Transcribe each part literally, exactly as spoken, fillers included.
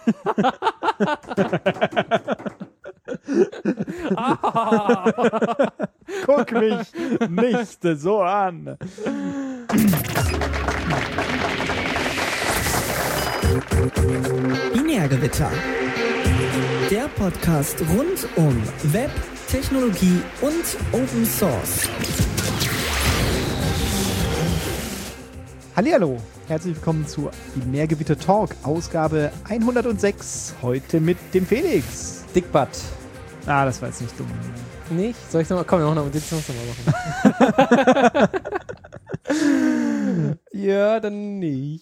Guck mich nicht so an. Binärgewitter. Der Podcast rund um Web, Technologie und Open Source. Hallihallo, herzlich willkommen zu Binärgewitter Talk, Ausgabe hundertsechs. Heute mit dem Felix. Dickbutt. Ah, das war jetzt nicht dumm. Nicht? Soll ich nochmal? Komm, noch noch, noch mal machen. Ja, dann nicht.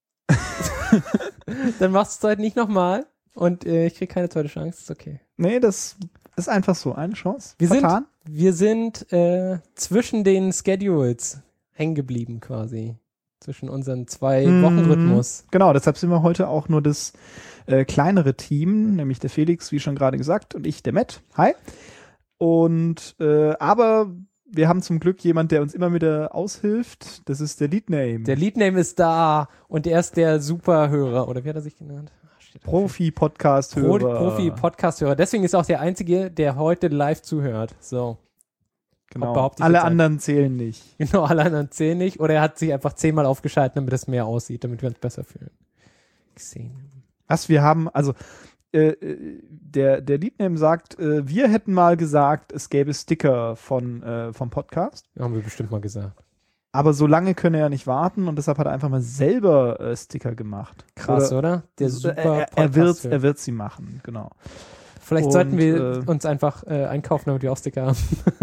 Dann machst du es heute nicht nochmal und äh, ich krieg keine zweite Chance. Ist okay. Nee, das ist einfach so eine Chance. Wir Vertan. sind, wir sind äh, zwischen den Schedules hängen geblieben quasi. Zwischen unseren zwei Mhm. Wochenrhythmus. Genau, deshalb sind wir heute auch nur das äh, kleinere Team, nämlich der Felix, wie schon gerade gesagt, und ich, der Matt. Hi. Und äh, aber wir haben zum Glück jemand, der uns immer wieder aushilft. Das ist der Leadname. Der Leadname ist da und er ist der Superhörer. Oder wie hat er sich genannt? Profi-Podcast-Hörer. Pro- Profi-Podcast-Hörer. Deswegen ist auch der Einzige, der heute live zuhört. So. Genau. behaupte ich Alle jetzt anderen zählen nicht. Genau, alle anderen zählen nicht. Oder er hat sich einfach zehnmal aufgeschaltet, damit es mehr aussieht, damit wir uns besser fühlen. Gesehen. Was wir haben, also äh, der, der Leadname sagt, äh, wir hätten mal gesagt, es gäbe Sticker von, äh, vom Podcast. Haben wir bestimmt mal gesagt. Aber so lange könne er nicht warten und deshalb hat er einfach mal selber äh, Sticker gemacht. Krass, oder? oder? Der super er, er, wird, Podcast-Hörer. er wird sie machen, genau. Vielleicht und, sollten wir äh, uns einfach äh, einkaufen, damit wir auch Sticker haben.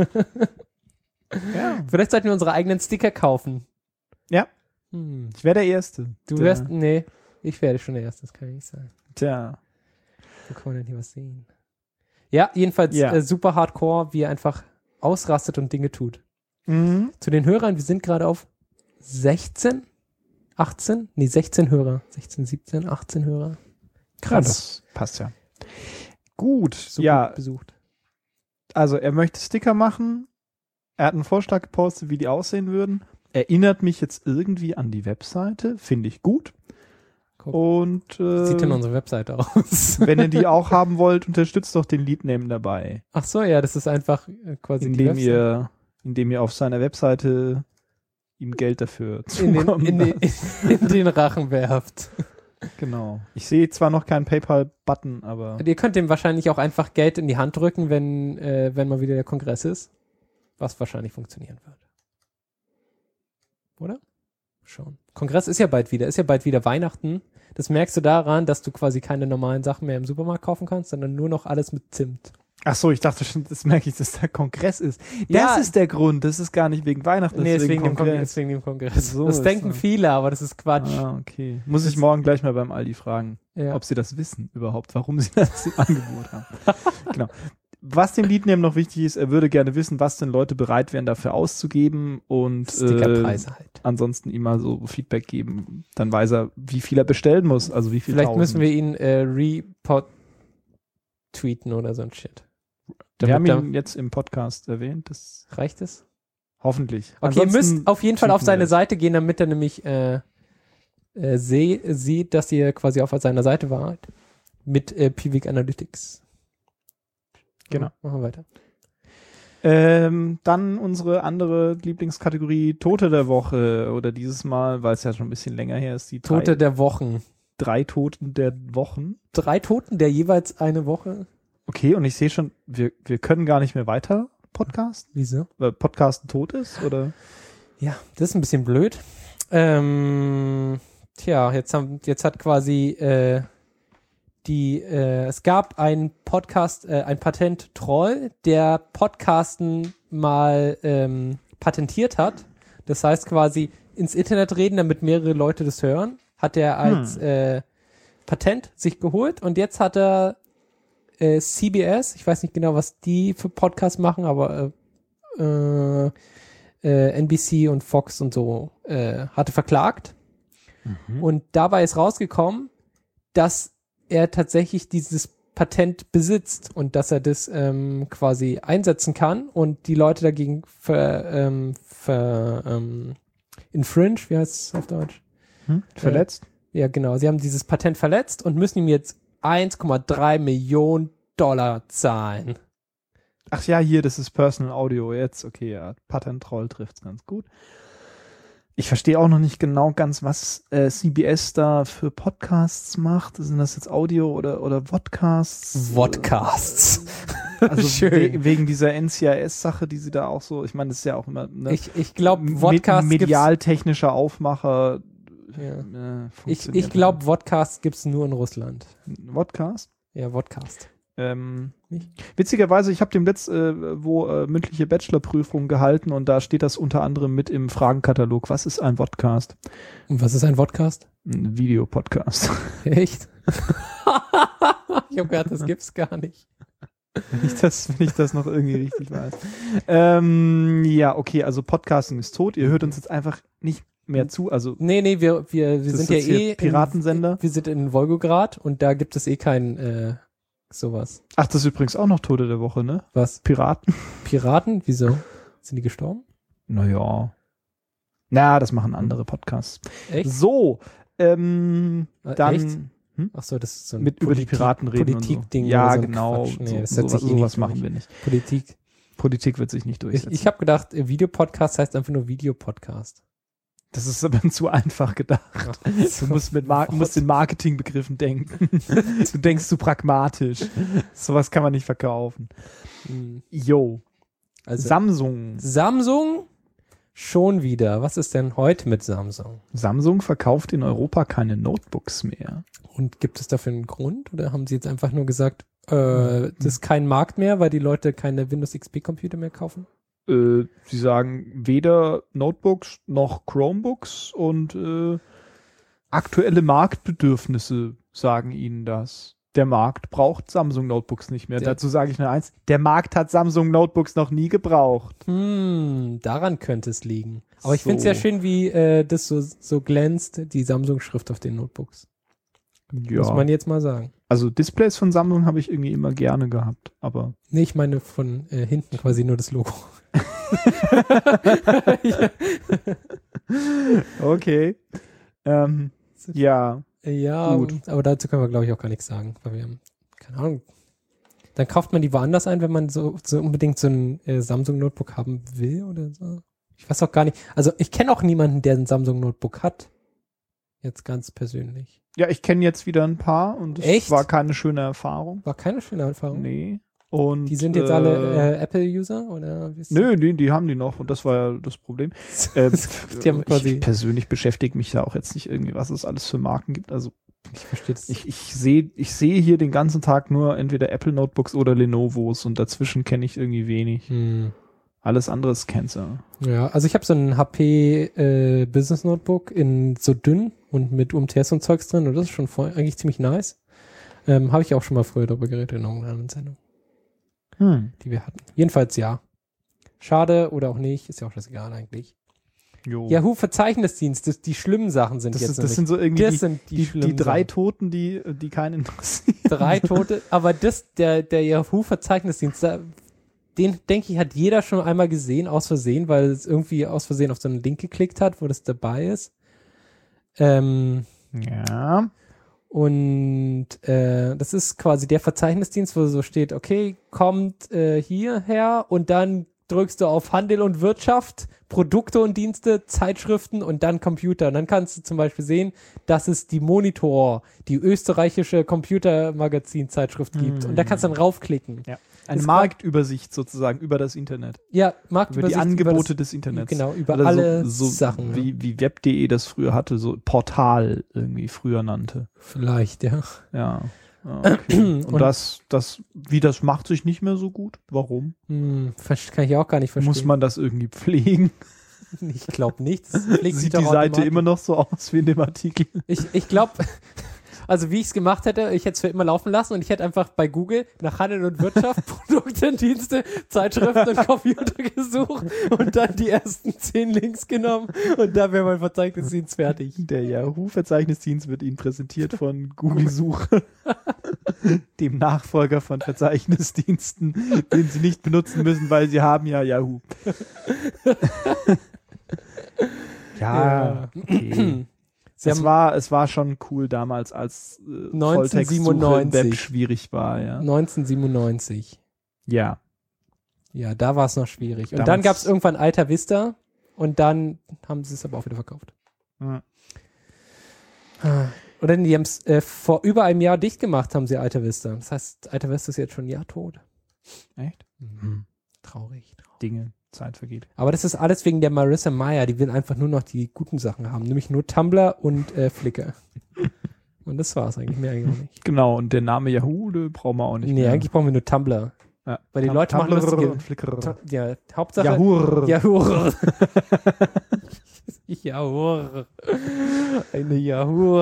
Ja. Vielleicht sollten wir unsere eigenen Sticker kaufen. Ja. Hm. Ich wäre der Erste. Du der, wärst, nee, ich werde schon der Erste, das kann ich nicht sagen. Tja. Wo kann man denn hier was sehen? Ja, jedenfalls Ja. Äh, super hardcore, wie er einfach ausrastet und Dinge tut. Mhm. Zu den Hörern, wir sind gerade auf sechzehn, achtzehn, nee, sechzehn Hörer. sechzehn, siebzehn, achtzehn Hörer. Ja, Krass. das passt ja. Gut, So ja, gut besucht. also er möchte Sticker machen. Er hat einen Vorschlag gepostet, wie die aussehen würden. Erinnert mich jetzt irgendwie an die Webseite. Finde ich gut. Guck. Und Wie sieht denn äh, unsere Webseite aus? wenn ihr die auch haben wollt, unterstützt doch den Leadname dabei. Ach so, ja, das ist einfach äh, quasi die Indem Webseite. ihr, indem ihr auf seiner Webseite ihm Geld dafür in den, zukommen in, den, lasst. in den Rachen werft. Genau. Ich sehe zwar noch keinen PayPal-Button, aber Ihr könnt dem wahrscheinlich auch einfach Geld in die Hand drücken, wenn, äh, wenn mal wieder der Kongress ist. Was wahrscheinlich funktionieren wird. Oder? Schon. Kongress ist ja bald wieder, ist ja bald wieder Weihnachten. Das merkst du daran, dass du quasi keine normalen Sachen mehr im Supermarkt kaufen kannst, sondern nur noch alles mit Zimt. ach so, ich dachte schon, das merke ich, dass der Kongress ist. Das Ja. ist der Grund, das ist gar nicht wegen Weihnachten, Nee, das ist deswegen, wegen dem Kongress. Kongress. deswegen dem Kongress. So das ist denken das. viele, aber das ist Quatsch. Ah, okay. Muss ich morgen gleich mal beim Aldi fragen, Ja. ob sie das wissen überhaupt, warum sie das im Angebot haben. Genau. Was dem Leadname noch wichtig ist, er würde gerne wissen, was denn Leute bereit wären, dafür auszugeben und äh, Stickerpreise halt. ansonsten ihm mal so Feedback geben. Dann weiß er, wie viel er bestellen muss, also wie viel Vielleicht tausend. müssen wir ihn äh, report-tweeten oder so ein Shit. Wir haben Damit ihn jetzt im Podcast erwähnt, das da, reicht es? hoffentlich. Okay, ihr Ansonsten müsst auf jeden Fall auf tweeten wir seine das. Seite gehen, damit er nämlich äh, äh, seh, sieht, dass ihr quasi auf seiner Seite wart. Mit äh, Piwik Analytics. Genau. Machen wir weiter. Ähm, dann unsere andere Lieblingskategorie Tote der Woche oder dieses Mal, weil es ja schon ein bisschen länger her ist, die drei, Tote der Wochen. drei Toten der Wochen. Drei Toten, der jeweils eine Woche. Okay, und ich sehe schon, wir, wir können gar nicht mehr weiter podcasten, Wieso? weil Podcasten tot ist, oder? Ja, das ist ein bisschen blöd. Ähm, tja, jetzt, haben, jetzt hat quasi äh, die, äh, es gab einen Podcast, äh, ein Patent-Troll, der Podcasten mal ähm, patentiert hat. Das heißt quasi ins Internet reden, damit mehrere Leute das hören. Hat er als Hm. äh, Patent sich geholt und jetzt hat er äh, C B S, ich weiß nicht genau, was die für Podcasts machen, aber äh, äh, äh, N B C und Fox und so äh, hatte verklagt. Mhm. Und dabei ist rausgekommen, dass er tatsächlich dieses Patent besitzt und dass er das ähm, quasi einsetzen kann und die Leute dagegen ver, ähm, ver ähm, infringe, wie heißt es auf Deutsch? Hm? Verletzt? Äh, ja, genau. Sie haben dieses Patent verletzt und müssen ihm jetzt eins Komma drei Millionen Dollar zahlen. Ach ja, hier, das ist Personal Audio jetzt. Okay, ja, Patent-Troll trifft's ganz gut. Ich verstehe auch noch nicht genau ganz, was äh, C B S da für Podcasts macht. Sind das jetzt Audio oder, oder Vodcasts? Vodcasts. Also Schön. we wegen dieser N C I S-Sache, die sie da auch so, ich meine, das ist ja auch immer ne, Ich, ich glaube, Vodcasts med medial-technischer Aufmacher. Ja. Äh, Ich, ich glaube, Vodcasts gibt's nur in Russland. Vodcast? Ja, Vodcast. Ähm, Nicht? Witzigerweise, ich habe dem letzt äh, wo äh, mündliche Bachelorprüfung gehalten und da steht das unter anderem mit im Fragenkatalog. Was ist ein Vodcast? Und was ist ein Vodcast? Ein Videopodcast. Echt? Ich habe gehört, das gibt's gar nicht. Wenn ich das, wenn ich das noch irgendwie richtig weiß. Ähm, ja, okay, also Podcasting ist tot. Ihr hört uns jetzt einfach nicht mehr zu. Also Nee, nee, wir, wir, wir Das sind ja ist jetzt hier eh Piratensender. In, wir sind in Wolgograd und da gibt es eh kein äh, sowas. ach, das ist übrigens auch noch Tote der Woche, ne? Was? Piraten? Piraten? Wieso? Sind die gestorben? Naja. Na, das machen andere Podcasts. Echt? So, ähm, Äh, dann echt? Ach so, das ist so ein mit über die Politik- Piraten reden Politik-Ding und so. Ja, oder so ein genau. Quatsch. Nee, so, das setzt sowas sich eh nicht sowas durch. machen wir nicht. Politik. Politik wird sich nicht durchsetzen. Ich, ich habe gedacht, äh, Videopodcast heißt einfach nur Videopodcast. das ist aber zu einfach gedacht. Ach, Du musst mit Mar musst in Marketingbegriffen denken. Du denkst zu pragmatisch. Sowas kann man nicht verkaufen. Hm. Yo. Also Samsung. Samsung schon wieder. Was ist denn heute mit Samsung? Samsung verkauft in Europa keine Notebooks mehr. Und gibt es dafür einen Grund? Oder haben sie jetzt einfach nur gesagt, äh, das ist kein Markt mehr, weil die Leute keine Windows X P Computer mehr kaufen? Äh, sie sagen weder Notebooks noch Chromebooks und äh, aktuelle Marktbedürfnisse sagen ihnen das. Der Markt braucht Samsung Notebooks nicht mehr. Der- Dazu sage ich nur eins, der Markt hat Samsung Notebooks noch nie gebraucht. Hm, daran könnte es liegen. Aber ich So. finde es ja schön, wie äh, das so, so glänzt, die Samsung-Schrift auf den Notebooks. Ja. Muss man jetzt mal sagen. Also Displays von Samsung habe ich irgendwie immer gerne gehabt, aber Nee, ich meine von äh, hinten quasi nur das Logo. okay. Ähm, ja. Ja, Gut. aber dazu können wir, glaube ich, auch gar nichts sagen, weil wir haben, keine Ahnung. Dann kauft man die woanders ein, wenn man so, so unbedingt so ein äh, Samsung-Notebook haben will oder so. Ich weiß auch gar nicht. Also ich kenne auch niemanden, der ein Samsung-Notebook hat. Jetzt ganz persönlich. Ja, ich kenne jetzt wieder ein paar und es Echt? war keine schöne Erfahrung. War keine schöne Erfahrung. Nee. Und, Die sind jetzt äh, alle äh, Apple-User oder? wie ist Nö, die, die haben die noch und das war ja das Problem. äh, Die haben quasi- ich persönlich beschäftige mich da auch jetzt nicht irgendwie, was es alles für Marken gibt. Also Ich verstehe das. ich, ich sehe ich sehe hier den ganzen Tag nur entweder Apple Notebooks oder Lenovos und dazwischen kenne ich irgendwie wenig. Hm. Alles andere ist Cancer. Ja, also ich habe so ein H P äh, Business Notebook in so dünn und mit U M T S und Zeugs drin und das ist schon voll, eigentlich ziemlich nice. Ähm, habe ich auch schon mal früher darüber geredet in irgendeiner anderen Sendung, Hm. die wir hatten. Jedenfalls ja. Schade oder auch nicht, ist ja auch scheißegal eigentlich. Jo. Yahoo Verzeichnisdienst, das, die schlimmen Sachen sind das, jetzt ist, das nämlich- sind so irgendwie das die, sind die, die, schlimmen die drei Sachen. Toten, die, die keinen interessieren. Drei Tote, aber das, der, der Yahoo Verzeichnisdienst, da, den denke ich, hat jeder schon einmal gesehen, aus Versehen, weil es irgendwie aus Versehen auf so einen Link geklickt hat, wo das dabei ist. Ähm, Ja. und äh, das ist quasi der Verzeichnisdienst, wo so steht, okay, kommt äh, hierher und dann drückst du auf Handel und Wirtschaft, Produkte und Dienste, Zeitschriften und dann Computer. Und dann kannst du zum Beispiel sehen, dass es die Monitor, die österreichische Computermagazin-Zeitschrift gibt. Hm. Und da kannst du dann raufklicken. Ja. Eine Das Marktübersicht sozusagen über das Internet. Ja, Über Marktübersicht. die Angebote über das, des Internets. Genau, über Oder alle so, so Sachen. ja. Wie, wie web punkt de das früher hatte, so Portal irgendwie früher nannte. Vielleicht, ja. Ja. Ah, okay. Und, Und- das, das, wie das macht sich nicht mehr so gut? Warum? Hm, ver- kann ich auch gar nicht verstehen. Muss man das irgendwie pflegen? Ich glaube nicht. Das pflegt sich Sieht doch die Seite automatisch. immer noch so aus wie in dem Artikel? Ich, ich glaube, also wie ich es gemacht hätte, ich hätte es für immer laufen lassen und ich hätte einfach bei Google nach Handel und Wirtschaft, Produkte, Dienste, Zeitschriften und Computer gesucht und dann die ersten zehn Links genommen und da wäre mein Verzeichnisdienst fertig. Der Yahoo-Verzeichnisdienst wird Ihnen präsentiert von Google Suche, dem Nachfolger von Verzeichnisdiensten, den Sie nicht benutzen müssen, weil Sie haben ja Yahoo. ja, okay. Sie es haben war, es war schon cool damals, als äh, Volltextsuche im neunzehnhundertsiebenundneunzig Web schwierig war, ja. neunzehnhundertsiebenundneunzig. Ja. Ja, da war es noch schwierig. Und Damals- dann gab es irgendwann Alta Vista und dann haben sie es aber auch wieder verkauft. Ja. Oder die haben es äh, vor über einem Jahr dicht gemacht, haben sie Alta Vista. Das heißt, Alta Vista ist jetzt schon ein Jahr tot. Echt? Mhm. Traurig, traurig. Dinge, Zeit vergeht. Aber das ist alles wegen der Marissa Mayer. Die will einfach nur noch die guten Sachen haben. Nämlich nur Tumblr und äh, Flickr. Und das war's eigentlich, mehr eigentlich auch nicht. Genau, und der Name Yahoo, den brauchen wir auch nicht Nee, mehr. eigentlich brauchen wir nur Tumblr. Ja. Weil die Tum- Leute machen Tumblr lustige- und Flickr. Ta- Ja, Hauptsache. Yahoo. Yahoo. Yahoo. Eine Yahoo.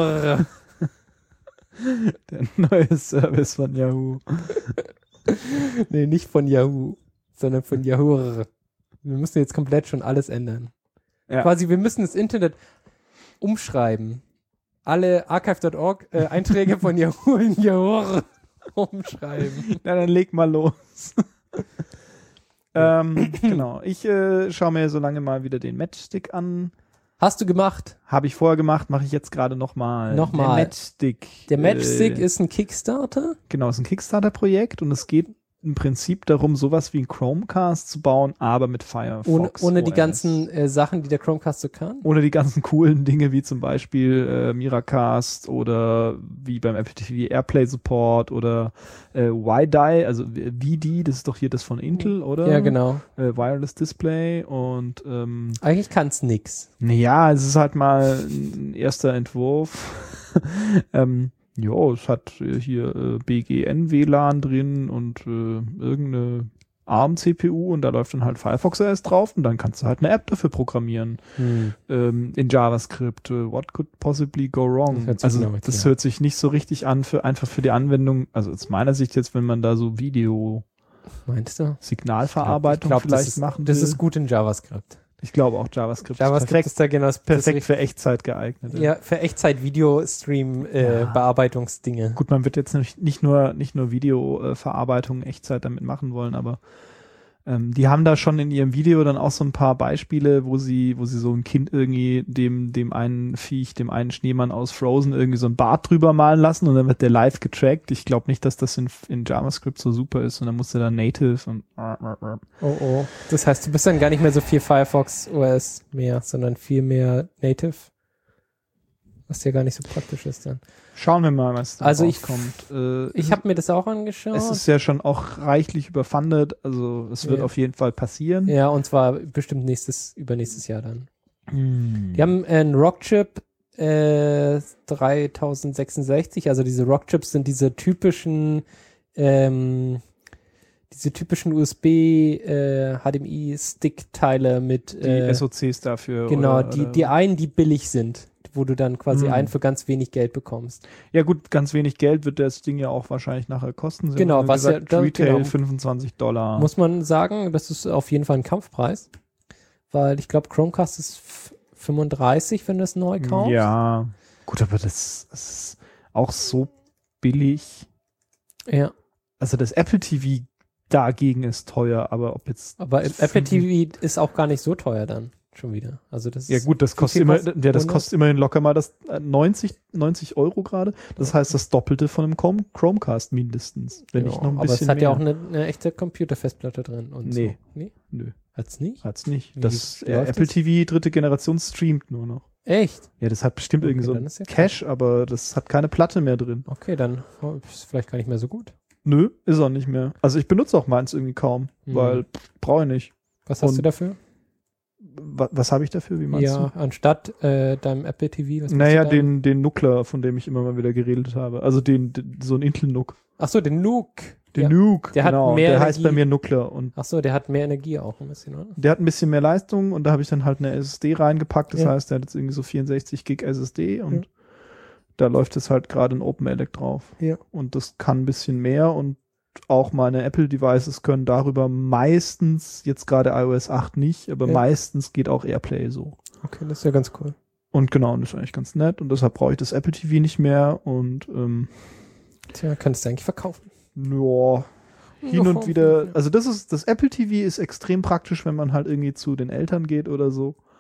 Der neue Service von Yahoo. Nee, nicht von Yahoo, sondern von Yahoo. Wir müssen jetzt komplett schon alles ändern. Ja. Quasi, wir müssen das Internet umschreiben. Alle archive Punkt org äh, Einträge von Yahoo in Yahoo umschreiben. Na, dann leg mal los. ähm, genau. Ich äh, schaue mir so lange mal wieder den Matchstick an. Hast du gemacht? Habe ich vorher gemacht, mache ich jetzt gerade nochmal. Nochmal. Der Matchstick. Der Matchstick äh, ist ein Kickstarter. Genau, ist ein Kickstarter-Projekt und es geht im Prinzip darum, sowas wie ein Chromecast zu bauen, aber mit Firefox. Ohne, ohne die O S. ganzen äh, Sachen, die der Chromecast so kann. Ohne die ganzen coolen Dinge wie zum Beispiel äh, Miracast oder wie beim Apple T V Airplay Support oder äh, Y D I, also V D, das ist doch hier das von Intel, oder? Ja, genau. Äh, Wireless Display und ähm, Eigentlich kann es nix. naja, es ist halt mal ein erster Entwurf. ähm, ja, es hat äh, hier äh, B G N W LAN drin und äh, irgendeine ARM-C P U und da läuft dann halt Firefox O S drauf und dann kannst du halt eine App dafür programmieren. Hm. Ähm, in JavaScript. Äh, what could possibly go wrong? Das hört sich Also genau das ja. hört sich nicht so richtig an, für einfach für die Anwendung, also aus meiner Sicht jetzt, wenn man da so Video-Signalverarbeitung Ich glaub, vielleicht das ist, machen Das will. ist gut in JavaScript. Ich glaube auch JavaScript, JavaScript ist perfekt, ist da genau das perfekt das für Echtzeit geeignet. Ja, für Echtzeit-Video-Stream-Bearbeitungsdinge. Ja. Gut, man wird jetzt nicht, nicht nur nicht nur Videoverarbeitung Echtzeit damit machen wollen, aber ähm, die haben da schon in ihrem Video dann auch so ein paar Beispiele, wo sie, wo sie so ein Kind irgendwie dem dem einen Viech, dem einen Schneemann aus Frozen irgendwie so ein Bart drüber malen lassen und dann wird der live getrackt. Ich glaube nicht, dass das in, in JavaScript so super ist und dann musst du da Native und Oh oh. Das heißt, du bist dann gar nicht mehr so viel Firefox O S mehr, sondern viel mehr Native. Was ja gar nicht so praktisch ist dann. Schauen wir mal, was da Also ich- rauskommt. Äh, Ich habe mir das auch angeschaut. es ist ja schon auch reichlich überfundet, also es wird Ja. auf jeden Fall passieren. Ja, und zwar bestimmt nächstes, übernächstes Jahr dann. Hm. Die haben einen Rockchip äh, dreitausendsechsundsechzig, also diese Rockchips sind diese typischen ähm, diese typischen U S B äh, H D M I-Stick-Teile mit Die äh, S O Cs dafür. genau, oder, die, oder die einen, die billig sind, wo du dann quasi Hm. einen für ganz wenig Geld bekommst. Ja gut, ganz wenig Geld wird das Ding ja auch wahrscheinlich nachher kosten. Sie Genau, haben was gesagt, ja- da- Retail genau. fünfundzwanzig Dollar. Muss man sagen, das ist auf jeden Fall ein Kampfpreis, weil ich glaube, Chromecast ist f- fünfunddreißig, wenn du es neu kaufst. Ja, gut, aber das, das ist auch so billig. Ja, Also das Apple T V dagegen ist teuer, aber ob jetzt... aber Apple T V ist auch gar nicht so teuer dann schon wieder. Also das Ja ist, gut, das wie kostet viel immer, kostet- ja, das hundert? kostet immerhin locker mal das äh, neunzig, neunzig Euro gerade. Das heißt das Doppelte von einem Chrome, Chromecast mindestens, wenn ja, nicht noch ein aber bisschen es hat mehr. ja auch eine, eine echte Computerfestplatte drin. Und Nee. So. Nee. Nö, Hat's nicht? hat's nicht. Wie Das äh, läuft Apple das? T V dritte Generation streamt nur noch. Echt? Ja, das hat bestimmt Okay, irgendwie so dann ein ist ja klar. Cache, aber das hat keine Platte mehr drin. Okay, dann oh, ist vielleicht gar nicht mehr so gut. Nö, ist auch nicht mehr. Also ich benutze auch meins irgendwie kaum, Hm. weil brauche ich nicht. Was hast Und du dafür? Was, was habe ich dafür? Wie meinst Ja, anstatt äh, deinem Apple T V. Was du? machst Naja, du da? den, den Nuclear, von dem ich immer mal wieder geredet habe. Also den, den so ein Intel-Nuke. Ach so, den Nuke. Den Ja. Nuke, Der hat genau. mehr der heißt Energie. bei mir Nuclear und Ach so, der hat mehr Energie auch ein bisschen, oder? der hat ein bisschen mehr Leistung und da habe ich dann halt eine S S D reingepackt. Das Ja. heißt, der hat jetzt irgendwie so vierundsechzig Gig S S D und Ja. da läuft es halt gerade in OpenELEC drauf. Ja. Und das kann ein bisschen mehr und auch meine Apple-Devices können darüber meistens, jetzt gerade iOS acht nicht, aber Ja. meistens geht auch AirPlay so. Okay, das ist ja ganz cool. Und genau, und das ist eigentlich ganz nett und deshalb brauche ich das Apple T V nicht mehr und ähm, Tja, könntest du eigentlich verkaufen. ja, hin und wieder, also das ist, das Apple T V ist extrem praktisch, wenn man halt irgendwie zu den Eltern geht oder so.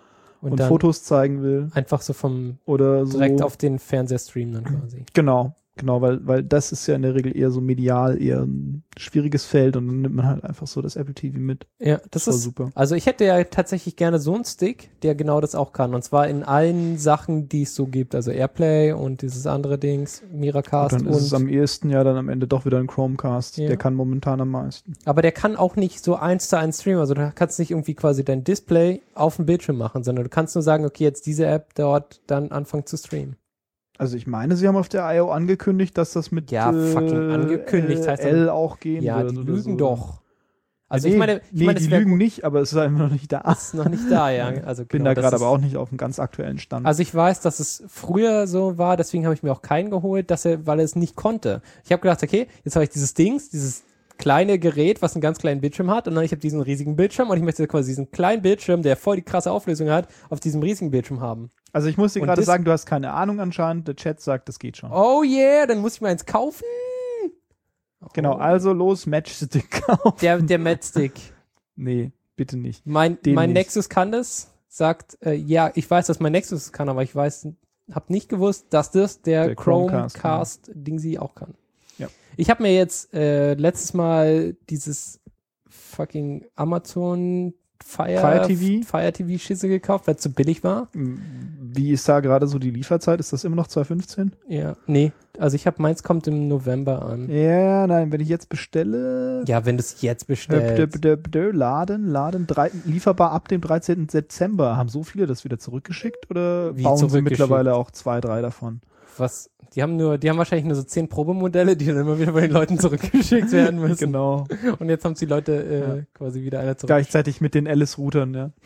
Und, und dann Fotos zeigen will. einfach so vom Oder so. direkt auf den Fernseher streamen dann quasi. Genau, genau, weil, weil das ist ja in der Regel eher so medial, eher ein schwieriges Feld und dann nimmt man halt einfach so das Apple T V mit. Ja, das Voll ist super. Also ich hätte ja tatsächlich gerne so einen Stick, der genau das auch kann. Und zwar in allen Sachen, die es so gibt. Also Airplay und dieses andere Dings, Miracast Und dann und. ist es am ehesten ja dann am Ende doch wieder ein Chromecast. Ja. Der kann momentan am meisten. Aber der kann auch nicht so eins zu eins streamen. Also du kannst nicht irgendwie quasi dein Display auf dem Bildschirm machen, sondern du kannst nur sagen, okay, jetzt diese App dort dann anfangen zu streamen. Also ich meine, sie haben auf der I O angekündigt, dass das mit Ja, fucking angekündigt, äh, heißt L auch gehen Ja, wird. die oder lügen so. doch. Also nee, ich meine, ich nee, meine, die es wär lügen gut- nicht, aber es ist einfach noch nicht da. ist noch nicht da, ja. Also Bin genau, da das gerade ist- aber auch nicht auf dem ganz aktuellen Stand. Also ich weiß, dass es früher so war, deswegen habe ich mir auch keinen geholt, dass er, weil er es nicht konnte. Ich habe gedacht, okay, jetzt habe ich dieses Dings, dieses kleine Gerät, was einen ganz kleinen Bildschirm hat, und dann ich habe diesen riesigen Bildschirm und ich möchte quasi diesen kleinen Bildschirm, der voll die krasse Auflösung hat, auf diesem riesigen Bildschirm haben. Also ich muss dir Und gerade das- sagen, du hast keine Ahnung anscheinend. Der Chat sagt, das geht schon. Oh yeah, dann muss ich mir eins kaufen. Genau, Oh. also los, Matchstick kaufen. Der, der Matchstick. Nee, bitte nicht. Mein, Den mein nicht. Nexus kann das, sagt, äh, ja, ich weiß, dass mein Nexus kann, aber ich weiß, habe nicht gewusst, dass das der, Der Chromecast, Chromecast-Ding auch kann. Ja. Ich habe mir jetzt äh, letztes Mal dieses fucking Amazon Fire, Fire T V? Fire T V-Schisse gekauft, weil es zu billig war. Wie ist da gerade so die Lieferzeit? Ist das immer noch zwei fünfzehn? Ja, nee, also ich habe, meins kommt im November an. Ja, nein, wenn ich jetzt bestelle. Ja, wenn du es jetzt Dö, bestellst. dö, dö, dö, Laden, Laden, drei, lieferbar ab dem dreizehnten September. Haben so viele das wieder zurückgeschickt oder Wie bauen sie zurückgeschickt? mittlerweile auch zwei, drei davon? Was? Die haben nur, die haben wahrscheinlich nur so zehn Probemodelle, die dann immer wieder bei den Leuten zurückgeschickt werden müssen. Genau. Und jetzt haben die Leute äh, Ja. quasi wieder einer zurück. Gleichzeitig mit den Alice-Routern, ja.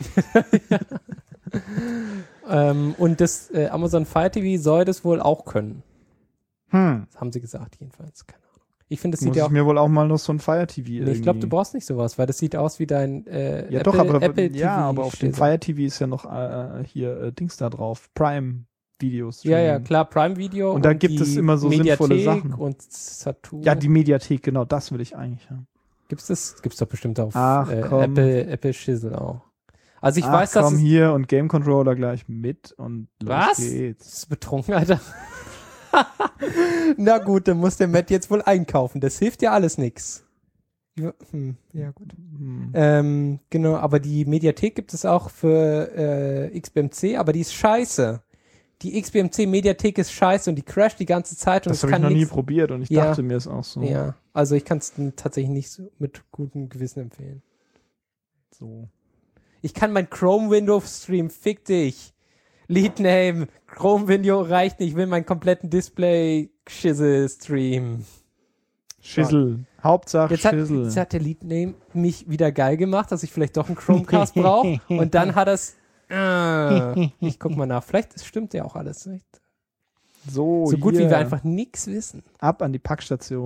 Ähm, und das äh, Amazon Fire T V soll das wohl auch können. Hm. Das haben sie gesagt, jedenfalls. Keine Ahnung. Ich finde, das Muss sieht ja ich auch. mir wohl auch mal noch so ein Fire T V Nee, ich glaube, du irgendwie- brauchst nicht sowas, weil das sieht aus wie dein äh, Ja, Apple, doch, aber, Apple ja, T V aber auf dem steht. Fire T V ist ja noch äh, hier äh, Dings da drauf. Prime-Videos. Ja, ja, klar, Prime Video. Und da gibt es die immer so Mediathek sinnvolle Sachen. Und Saturn. Ja, die Mediathek, genau, das will ich eigentlich haben. Gibt's das? Gibt's doch bestimmt auf Ach, äh, komm. Apple, Apple Schissel auch. Also ich Ach, weiß, dass komm es hier und Game Controller gleich mit und los Was? geht's. Das ist betrunken, Alter. Na gut, dann muss der Matt jetzt wohl einkaufen. Das hilft ja alles nix. Ja, hm, ja gut. Hm. Ähm, genau, aber die Mediathek gibt es auch für äh, X B M C, aber die ist scheiße. Die X B M C Mediathek ist scheiße und die crasht die ganze Zeit und Das es habe ich kann noch nie nix- probiert und ich Ja. dachte mir es auch so. Ja, also ich kann es tatsächlich nicht so mit gutem Gewissen empfehlen. so. Ich kann mein Chrome-Window streamen, fick dich. Leadname, Chrome-Window reicht nicht, ich will meinen kompletten Display-Schisse streamen. Schissel. Hauptsache Jetzt hat, Schissel. jetzt hat der Leadname mich wieder geil gemacht, dass ich vielleicht doch einen Chromecast brauche. Und dann hat es. Äh, ich guck mal nach. Vielleicht stimmt ja auch alles nicht. so, So gut hier. wie wir einfach nichts wissen. Ab an die Packstation.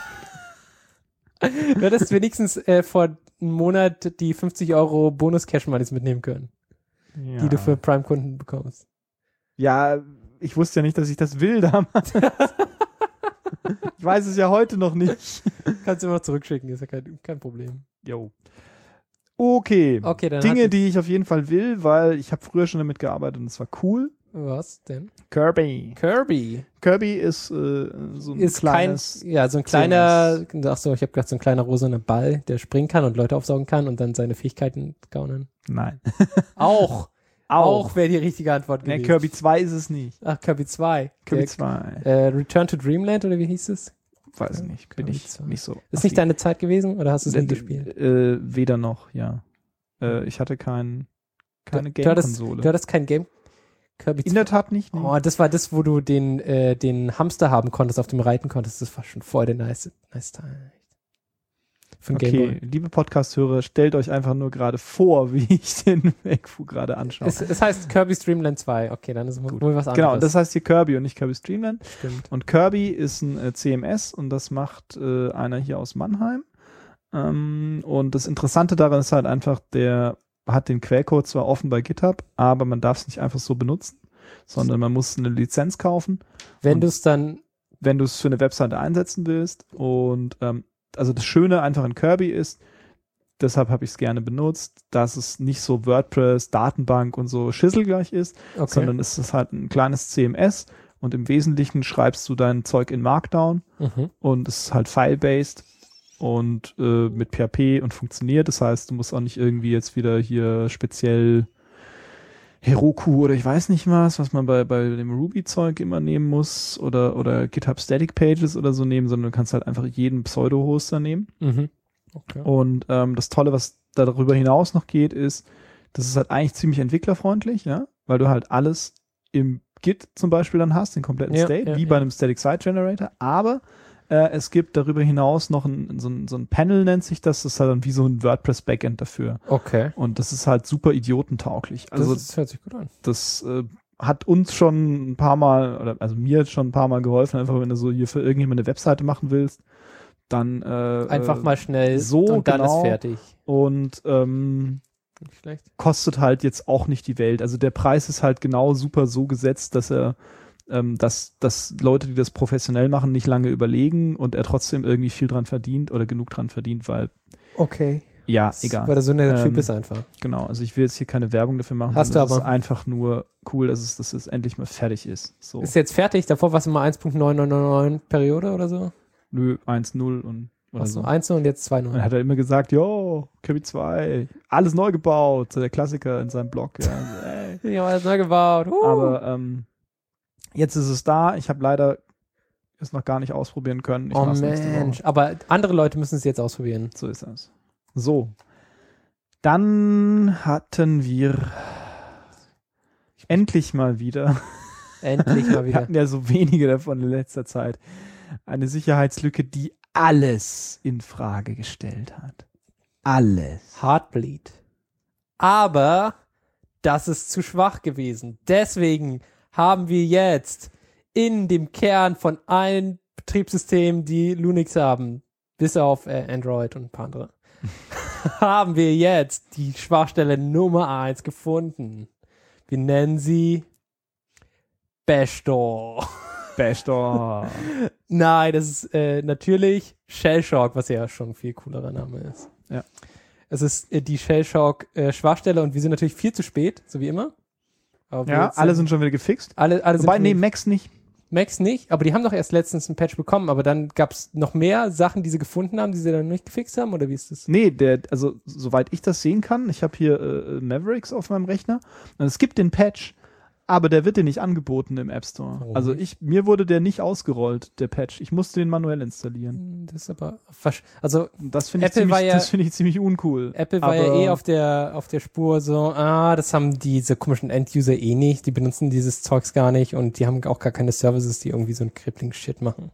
Du hättest wenigstens äh, vor einem Monat die fünfzig Euro Bonus-Cash-Moneys mitnehmen können, ja. die du für Prime-Kunden bekommst. Ja, ich wusste ja nicht, dass ich das will damals. Ich weiß es ja heute noch nicht. Kannst du immer noch zurückschicken, ist ja kein, kein Problem. Jo. Okay. Okay, dann Dinge, hat die ich auf jeden Fall will, weil ich habe früher schon damit gearbeitet und es war cool. was denn? Kirby. Kirby Kirby ist äh, so ein ist kleines... kein, ja, so ein kleiner, achso, ich habe gedacht, so ein kleiner rosaner Ball, der springen kann und Leute aufsaugen kann und dann seine Fähigkeiten gaunen. Nein. Auch. Auch wäre die richtige Antwort Nee, gewesen. Kirby zwei ist es nicht. Ach, Kirby zwei. Kirby Der, zwei. äh, Return to Dreamland oder wie hieß es? Weiß ich nicht. Bin Kirby ich zwei. nicht so. Ist nicht deine Zeit gewesen oder hast du es nie gespielt? Äh, weder noch, ja. Äh, ich hatte kein, keine Du- du hattest- Game-Konsole. Du hattest kein Game. Kirby In der Tat nicht. Nee. Oh, das war das, wo du den, äh, den Hamster haben konntest, auf dem reiten konntest. Das war schon voll der nice, nice Teil. Von Game Okay, Boy. liebe Podcast-Hörer, stellt euch einfach nur gerade vor, wie ich den Wegfu gerade anschaue. Es, es heißt Kirby Dreamland zwei. Okay, dann ist es Gut. wohl was anderes. Genau, das heißt hier Kirby und nicht Kirby's Dreamland. stimmt. Und Kirby ist ein äh, C M S und das macht äh, einer hier aus Mannheim. Ähm, und das Interessante daran ist halt einfach, der hat den Quellcode zwar offen bei GitHub, aber man darf es nicht einfach so benutzen, sondern man muss eine Lizenz kaufen, Wenn Und- du es dann, wenn du es für eine Webseite einsetzen willst. Und ähm, also das Schöne einfach in Kirby ist, deshalb habe ich es gerne benutzt, dass es nicht so WordPress, Datenbank und so Schissel gleich ist, Okay. sondern es ist halt ein kleines C M S und im Wesentlichen schreibst du dein Zeug in Markdown Mhm. und es ist halt file-based und äh, mit P H P und funktioniert. Das heißt, du musst auch nicht irgendwie jetzt wieder hier speziell Heroku oder ich weiß nicht was, was man bei, bei dem Ruby-Zeug immer nehmen muss oder, oder GitHub Static Pages oder so nehmen, sondern du kannst halt einfach jeden Pseudo-Hoster nehmen. Mhm. Okay. Und ähm, das Tolle, was da darüber hinaus noch geht, ist, das ist halt eigentlich ziemlich entwicklerfreundlich, ja, weil du halt alles im Git zum Beispiel dann hast, den kompletten Ja, State, ja, wie ja. bei einem Static Site Generator, aber äh, es gibt darüber hinaus noch ein, so, ein, so ein Panel, nennt sich das, das ist halt dann wie so ein WordPress-Backend dafür. Okay. Und das ist halt super idiotentauglich. Also das, ist, hört sich gut an. das äh, hat uns schon ein paar Mal, oder also mir schon ein paar Mal geholfen, einfach wenn du so hier für irgendjemand eine Webseite machen willst, dann äh, Einfach äh, mal schnell so, und dann genau. ist fertig. und ähm, Nicht schlecht. kostet halt jetzt auch nicht die Welt. Also der Preis ist halt genau super so gesetzt, dass er ähm, dass, dass Leute, die das professionell machen, nicht lange überlegen und er trotzdem irgendwie viel dran verdient oder genug dran verdient, weil Okay. ja, Das- egal. Weil er so ein netter Typ Ähm, ist einfach. Genau, also ich will jetzt hier keine Werbung dafür machen. Hast sondern du es aber. ist einfach nur cool, dass es, dass es endlich mal fertig ist. So. Ist jetzt fertig, davor war es immer eins Punkt neun neun neun neun Periode oder so. Nö, eins null und oder Achso, so. eins und jetzt zwei Und dann null. hat er immer gesagt, jo, Kirby zwei, alles neu gebaut, so der Klassiker in seinem Blog. Ja. Also, ey. Ich habe alles neu gebaut. Uh. Aber ähm, jetzt ist es da. Ich habe leider es noch gar nicht ausprobieren können. Ich Oh mach's nächste Woche. Mensch, aber andere Leute müssen es jetzt ausprobieren. So ist das. So. Dann hatten wir endlich mal wieder, Endlich mal wir wieder. hatten ja so wenige davon in letzter Zeit, eine Sicherheitslücke, die alles in Frage gestellt hat. Alles. Heartbleed. Aber das ist zu schwach gewesen. Deswegen haben wir jetzt in dem Kern von allen Betriebssystemen, die Linux haben, bis auf äh, Android und ein paar andere, haben wir jetzt die Schwachstelle Nummer eins gefunden. Wir nennen sie Bashdoor. Bashdoor. Nein, das ist äh, natürlich Shellshock, was ja schon ein viel coolerer Name ist. Ja. Es ist äh, die Shellshock-Schwachstelle äh, und wir sind natürlich viel zu spät, so wie immer. Aber wir Ja, jetzt, alle äh, sind schon wieder gefixt. alle, alle Wobei, sind nee, Max nicht. Macs nicht, aber die haben doch erst letztens ein Patch bekommen, aber dann gab es noch mehr Sachen, die sie gefunden haben, die sie dann nicht gefixt haben, oder wie ist das? Nee, der, also soweit ich das sehen kann, ich habe hier äh, Mavericks auf meinem Rechner und es gibt den Patch, aber der wird dir nicht angeboten im App Store. Warum Also nicht? ich, mir wurde der nicht ausgerollt, der Patch. Ich musste den manuell installieren. Hm, Das ist aber, versch- also Und das finde ich, Apple ziemlich- war ja- das finde ich ziemlich uncool. Apple war aber, ja eh auf der, auf der Spur so, ah, das haben diese komischen End-User eh nicht, die benutzen dieses Zeugs gar nicht und die haben auch gar keine Services, die irgendwie so ein Crippling-Shit machen.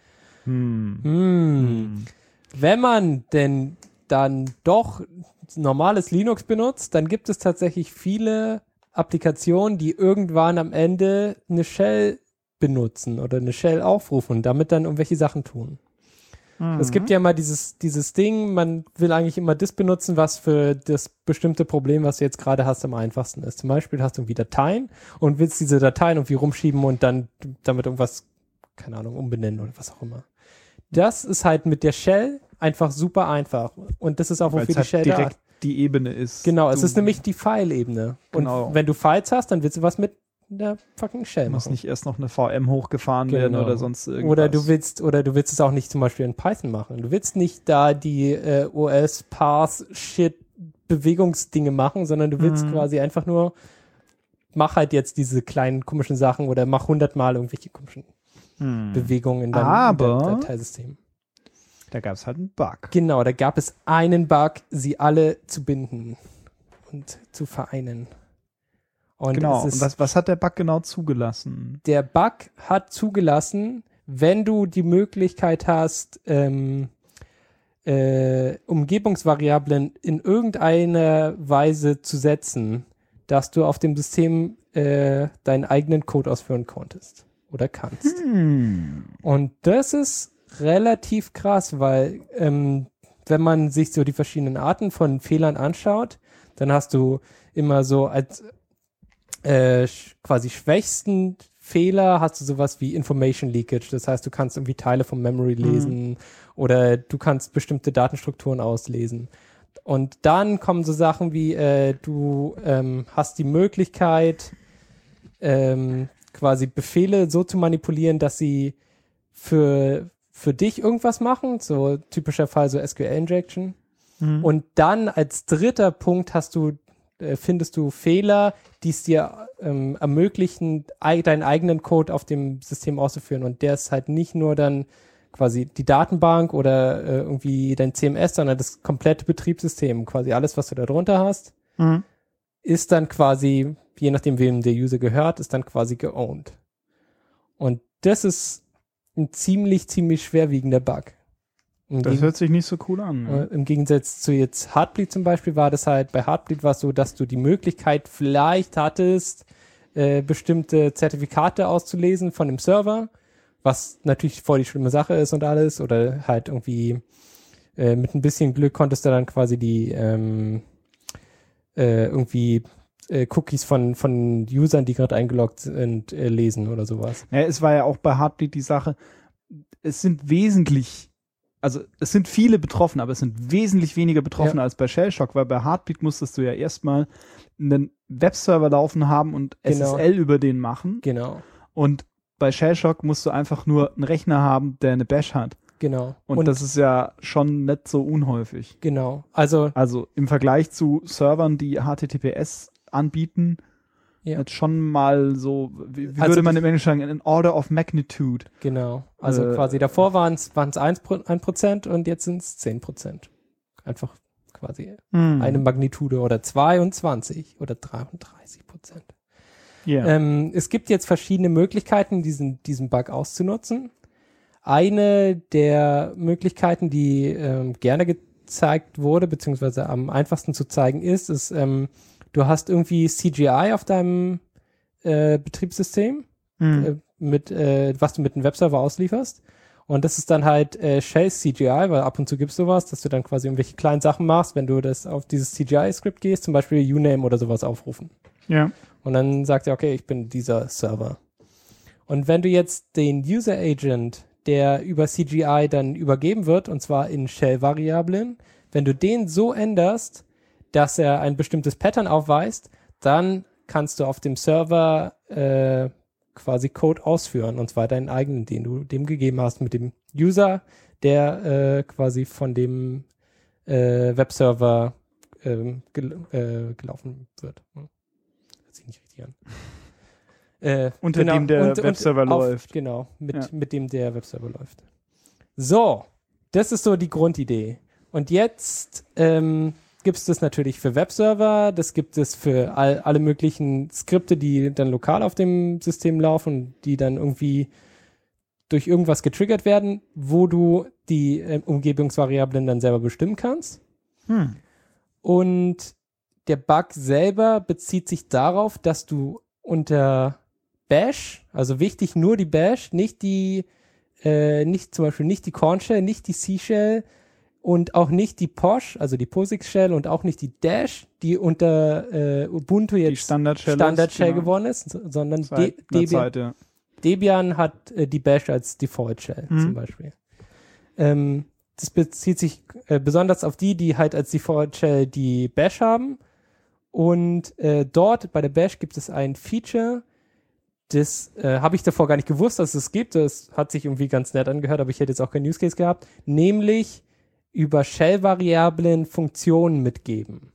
Hm. Hm. Hm. Wenn man denn dann doch normales Linux benutzt, dann gibt es tatsächlich viele Applikationen, die irgendwann am Ende eine Shell benutzen oder eine Shell aufrufen und damit dann irgendwelche Sachen tun. Mhm. Es gibt ja mal dieses, dieses Ding, man will eigentlich immer das benutzen, was für das bestimmte Problem, was du jetzt gerade hast, am einfachsten ist. Zum Beispiel hast du irgendwie Dateien und willst diese Dateien irgendwie rumschieben und dann damit irgendwas, keine Ahnung, umbenennen oder was auch immer. Das ist halt mit der Shell einfach super einfach. Und das ist auch, Weil wofür es die halt Shell da direkt hat. die Ebene ist. Genau, es Du ist nämlich die File-Ebene. Und Genau. wenn du Files hast, dann willst du was mit der fucking Shell muss machen. nicht erst noch eine V M hochgefahren werden Genau. oder sonst irgendwas. Oder du willst, oder du willst es auch nicht zum Beispiel in Python machen. Du willst nicht da die äh, O S Path Shit Bewegungsdinge machen, sondern du willst Mhm. quasi einfach nur mach halt jetzt diese kleinen komischen Sachen oder mach hundertmal irgendwelche komischen Hm. Bewegungen in deinem, Aber- in deinem Dateisystem. Da gab es halt einen Bug. Genau, da gab es einen Bug, sie alle zu binden und zu vereinen. Und Genau. es ist Und was, was hat der Bug genau zugelassen? der Bug hat zugelassen, wenn du die Möglichkeit hast, ähm, äh, Umgebungsvariablen in irgendeiner Weise zu setzen, dass du auf dem System äh, deinen eigenen Code ausführen konntest oder kannst. Hm. Und das ist relativ krass, weil ähm, wenn man sich so die verschiedenen Arten von Fehlern anschaut, dann hast du immer so als äh, sch- quasi schwächsten Fehler hast du sowas wie Information Leakage. Das heißt, du kannst irgendwie Teile vom Memory lesen oder du kannst bestimmte Datenstrukturen auslesen. Und dann kommen so Sachen wie, äh, du ähm, hast die Möglichkeit, ähm, quasi Befehle so zu manipulieren, dass sie für, für dich irgendwas machen, so typischer Fall so S Q L-Injection. Mhm. Und dann als dritter Punkt hast du, äh, findest du Fehler, die es dir ähm, ermöglichen, ei- deinen eigenen Code auf dem System auszuführen. Und der ist halt nicht nur dann quasi die Datenbank oder äh, irgendwie dein C M S, sondern das komplette Betriebssystem, quasi alles, was du da drunter hast, mhm. ist dann quasi, je nachdem, wem der User gehört, ist dann quasi geowned. Und das ist ein ziemlich, ziemlich schwerwiegender Bug. Im das Geg- hört sich nicht so cool an. Äh, Im Gegensatz zu jetzt Heartbleed zum Beispiel war das halt, bei Heartbleed war es so, dass du die Möglichkeit vielleicht hattest, äh, bestimmte Zertifikate auszulesen von dem Server, was natürlich voll die schlimme Sache ist und alles, oder halt irgendwie äh, mit ein bisschen Glück konntest du dann quasi die ähm, äh, irgendwie äh, Cookies von von Usern, die gerade eingeloggt sind, äh, lesen oder sowas. Ja, es war ja auch bei Heartbleed die Sache, es sind wesentlich, also es sind viele betroffen, aber es sind wesentlich weniger betroffen ja. als bei Shellshock, weil bei Heartbleed musstest du ja erstmal einen Webserver laufen haben und genau. S S L über den machen. Genau. Und bei Shellshock musst du einfach nur einen Rechner haben, der eine Bash hat. Genau. Und, und das ist ja schon nicht so unhäufig. Genau. Also, also im Vergleich zu Servern, die H T T P S anbieten, ja. jetzt schon mal so, wie, wie also würde man im Englischen sagen, in Order of Magnitude. Genau. Also äh, quasi davor waren es ein Prozent und jetzt sind es zehn Prozent. Einfach quasi hm. eine Magnitude oder zweiundzwanzig oder dreiunddreißig Prozent. Yeah. Ähm, es gibt jetzt verschiedene Möglichkeiten, diesen, diesen Bug auszunutzen. Eine der Möglichkeiten, die ähm, gerne gezeigt wurde, beziehungsweise am einfachsten zu zeigen ist, ist, ähm, du hast irgendwie C G I auf deinem äh, Betriebssystem, mhm. äh, mit, äh, was du mit einem Webserver auslieferst. Und das ist dann halt äh, Shell C G I, weil ab und zu gibt's sowas, dass du dann quasi irgendwelche kleinen Sachen machst, wenn du das auf dieses C G I-Skript gehst, zum Beispiel Uname oder sowas aufrufen. Ja. Und dann sagt er, okay, ich bin dieser Server. Und wenn du jetzt den User Agent, der über C G I dann übergeben wird, und zwar in Shell-Variablen, wenn du den so änderst, dass er ein bestimmtes Pattern aufweist, dann kannst du auf dem Server äh, quasi Code ausführen, und zwar deinen eigenen, den du dem gegeben hast mit dem User, der äh, quasi von dem äh, Webserver äh, gel- äh, gelaufen wird. Hört sich nicht richtig an. Äh, Unter genau, dem der und, Webserver und auf, läuft. Genau, mit, ja. mit dem der Webserver läuft. So, das ist so die Grundidee. Und jetzt ähm, gibt es das natürlich für Webserver, das gibt es für all, alle möglichen Skripte, die dann lokal auf dem System laufen, die dann irgendwie durch irgendwas getriggert werden, wo du die äh, Umgebungsvariablen dann selber bestimmen kannst. Hm. Und der Bug selber bezieht sich darauf, dass du unter Bash, also wichtig nur die Bash, nicht die, äh, nicht zum Beispiel nicht die Corn Shell, nicht die C-Shell und auch nicht die Posh, also die POSIX Shell und auch nicht die Dash, die unter äh, Ubuntu jetzt Standard Shell, Standard Shell genau. geworden ist, sondern Seit De- Debian, Zeit, ja. Debian hat äh, die Bash als Default Shell mhm. zum Beispiel. Ähm, das bezieht sich äh, besonders auf die, die halt als Default Shell die Bash haben. Und äh, dort bei der Bash gibt es ein Feature, das äh, habe ich davor gar nicht gewusst, dass es gibt. Das hat sich irgendwie ganz nett angehört, aber ich hätte jetzt auch keinen Use Case gehabt. Nämlich über Shell-Variablen Funktionen mitgeben.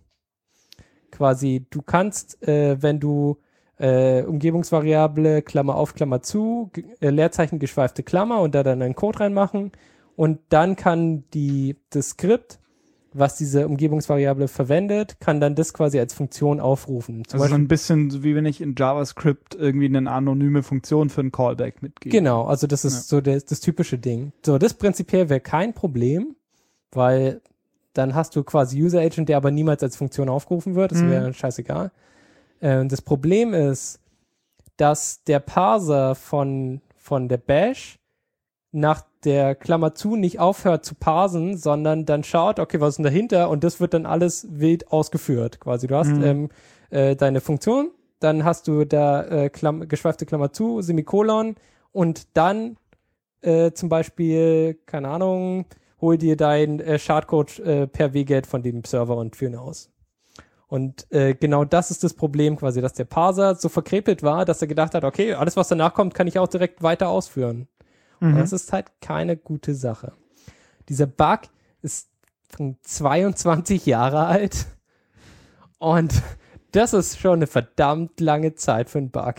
Quasi, du kannst, äh, wenn du äh, Umgebungsvariable, Klammer auf, Klammer zu, ge- äh, Leerzeichen, geschweifte Klammer und da dann einen Code reinmachen und dann kann die das Skript, was diese Umgebungsvariable verwendet, kann dann das quasi als Funktion aufrufen. Zum also Beispiel, so ein bisschen so wie wenn ich in JavaScript irgendwie eine anonyme Funktion für einen Callback mitgebe. Genau, also das ist ja. so das, das typische Ding. So, das prinzipiell wäre kein Problem, weil dann hast du quasi User Agent, der aber niemals als Funktion aufgerufen wird. Das wäre mhm. scheißegal. Äh, das Problem ist, dass der Parser von, von der Bash nach der Klammer zu nicht aufhört zu parsen, sondern dann schaut, okay, was ist denn dahinter? Und das wird dann alles wild ausgeführt, quasi. Du hast mhm. ähm, äh, deine Funktion, dann hast du da äh, Klamm- geschweifte Klammer zu, Semikolon und dann äh, zum Beispiel, keine Ahnung, hol dir dein äh, Schadcode äh, per W GET von dem Server und führ ihn aus. Und äh, genau das ist das Problem quasi, dass der Parser so verkrepelt war, dass er gedacht hat, okay, alles was danach kommt, kann ich auch direkt weiter ausführen. Mhm. Und das ist halt keine gute Sache. Dieser Bug ist zweiundzwanzig Jahre alt und das ist schon eine verdammt lange Zeit für einen Bug.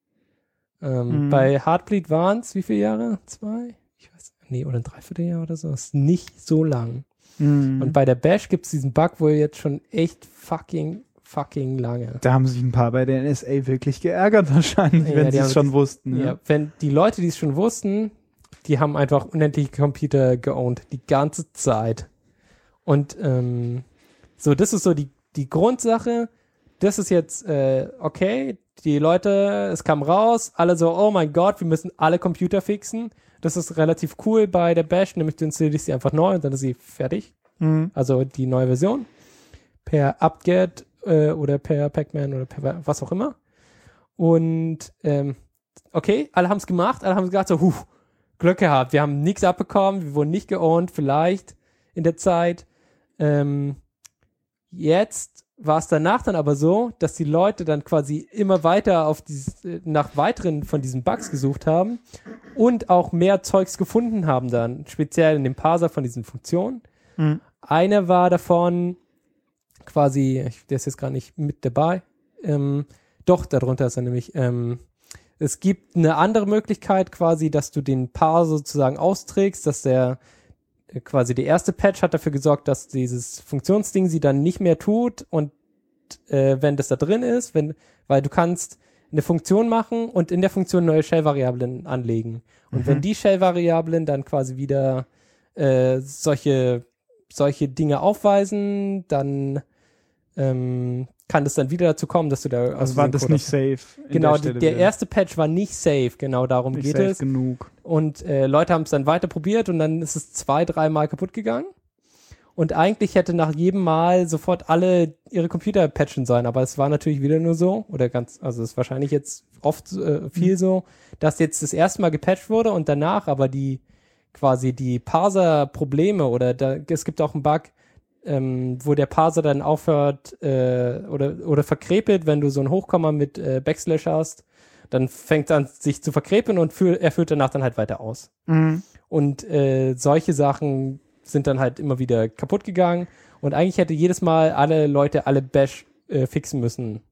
Ähm, Mhm. Bei Heartbleed waren es wie viele Jahre? Zwei? Ich weiß nee, oder ein Dreivierteljahr oder so. Ist nicht so lang. Mhm. Und bei der Bash gibt es diesen Bug wohl jetzt schon echt fucking, fucking lange. Da haben sich ein paar bei der N S A wirklich geärgert wahrscheinlich, Ja, wenn die sie es haben schon das- wussten. Ja, Ja. wenn die Leute, die es schon wussten, die haben einfach unendliche Computer geowned, die ganze Zeit. Und ähm, so, das ist so die, die Grundsache. Das ist jetzt, äh, okay, die Leute, es kam raus, alle so, oh mein Gott, wir müssen alle Computer fixen. Das ist relativ cool bei der Bash, nämlich du installierst sie einfach neu und dann ist sie fertig. Mhm. Also die neue Version. Per apt-get äh, oder per Pacman oder per was auch immer. Und ähm, okay, alle haben es gemacht, alle haben gesagt so, huh, Glück gehabt, wir haben nichts abbekommen, wir wurden nicht geowned, vielleicht in der Zeit. Ähm, jetzt war es danach dann aber so, dass die Leute dann quasi immer weiter auf dieses, äh, nach weiteren von diesen Bugs gesucht haben und auch mehr Zeugs gefunden haben dann, speziell in dem Parser von diesen Funktionen. Mhm. Einer war davon quasi, ich, der ist jetzt gar nicht mit dabei, ähm, doch, darunter ist er nämlich, ähm, es gibt eine andere Möglichkeit quasi, dass du den Parser sozusagen austrägst, dass der äh, quasi der erste Patch hat dafür gesorgt, dass dieses Funktionsding sie dann nicht mehr tut und äh, wenn das da drin ist, wenn, weil du kannst eine Funktion machen und in der Funktion neue Shell-Variablen anlegen. Und Mhm. wenn die Shell-Variablen dann quasi wieder äh, solche, solche Dinge aufweisen, dann ähm, kann es dann wieder dazu kommen, dass du da Also war das Code nicht aus- safe. in Genau, der, die, Stelle der wieder. erste Patch war nicht safe, genau darum nicht geht safe es. genug. Und äh, Leute haben es dann weiter probiert und dann ist es zwei, dreimal kaputt gegangen. Und eigentlich hätte nach jedem Mal sofort alle ihre Computer patchen sollen, aber es war natürlich wieder nur so, oder ganz, also es ist wahrscheinlich jetzt oft äh, viel so, dass jetzt das erste Mal gepatcht wurde und danach aber die quasi die Parser-Probleme oder da, es gibt auch einen Bug, ähm, wo der Parser dann aufhört äh, oder, oder verkrepelt, wenn du so ein Hochkomma mit äh, Backslash hast, dann fängt es an sich zu verkrepeln und führ, er führt danach dann halt weiter aus. Mhm. Und äh, solche Sachen sind dann halt immer wieder kaputt gegangen. Und eigentlich hätte jedes Mal alle Leute alle Bash äh, fixen müssen.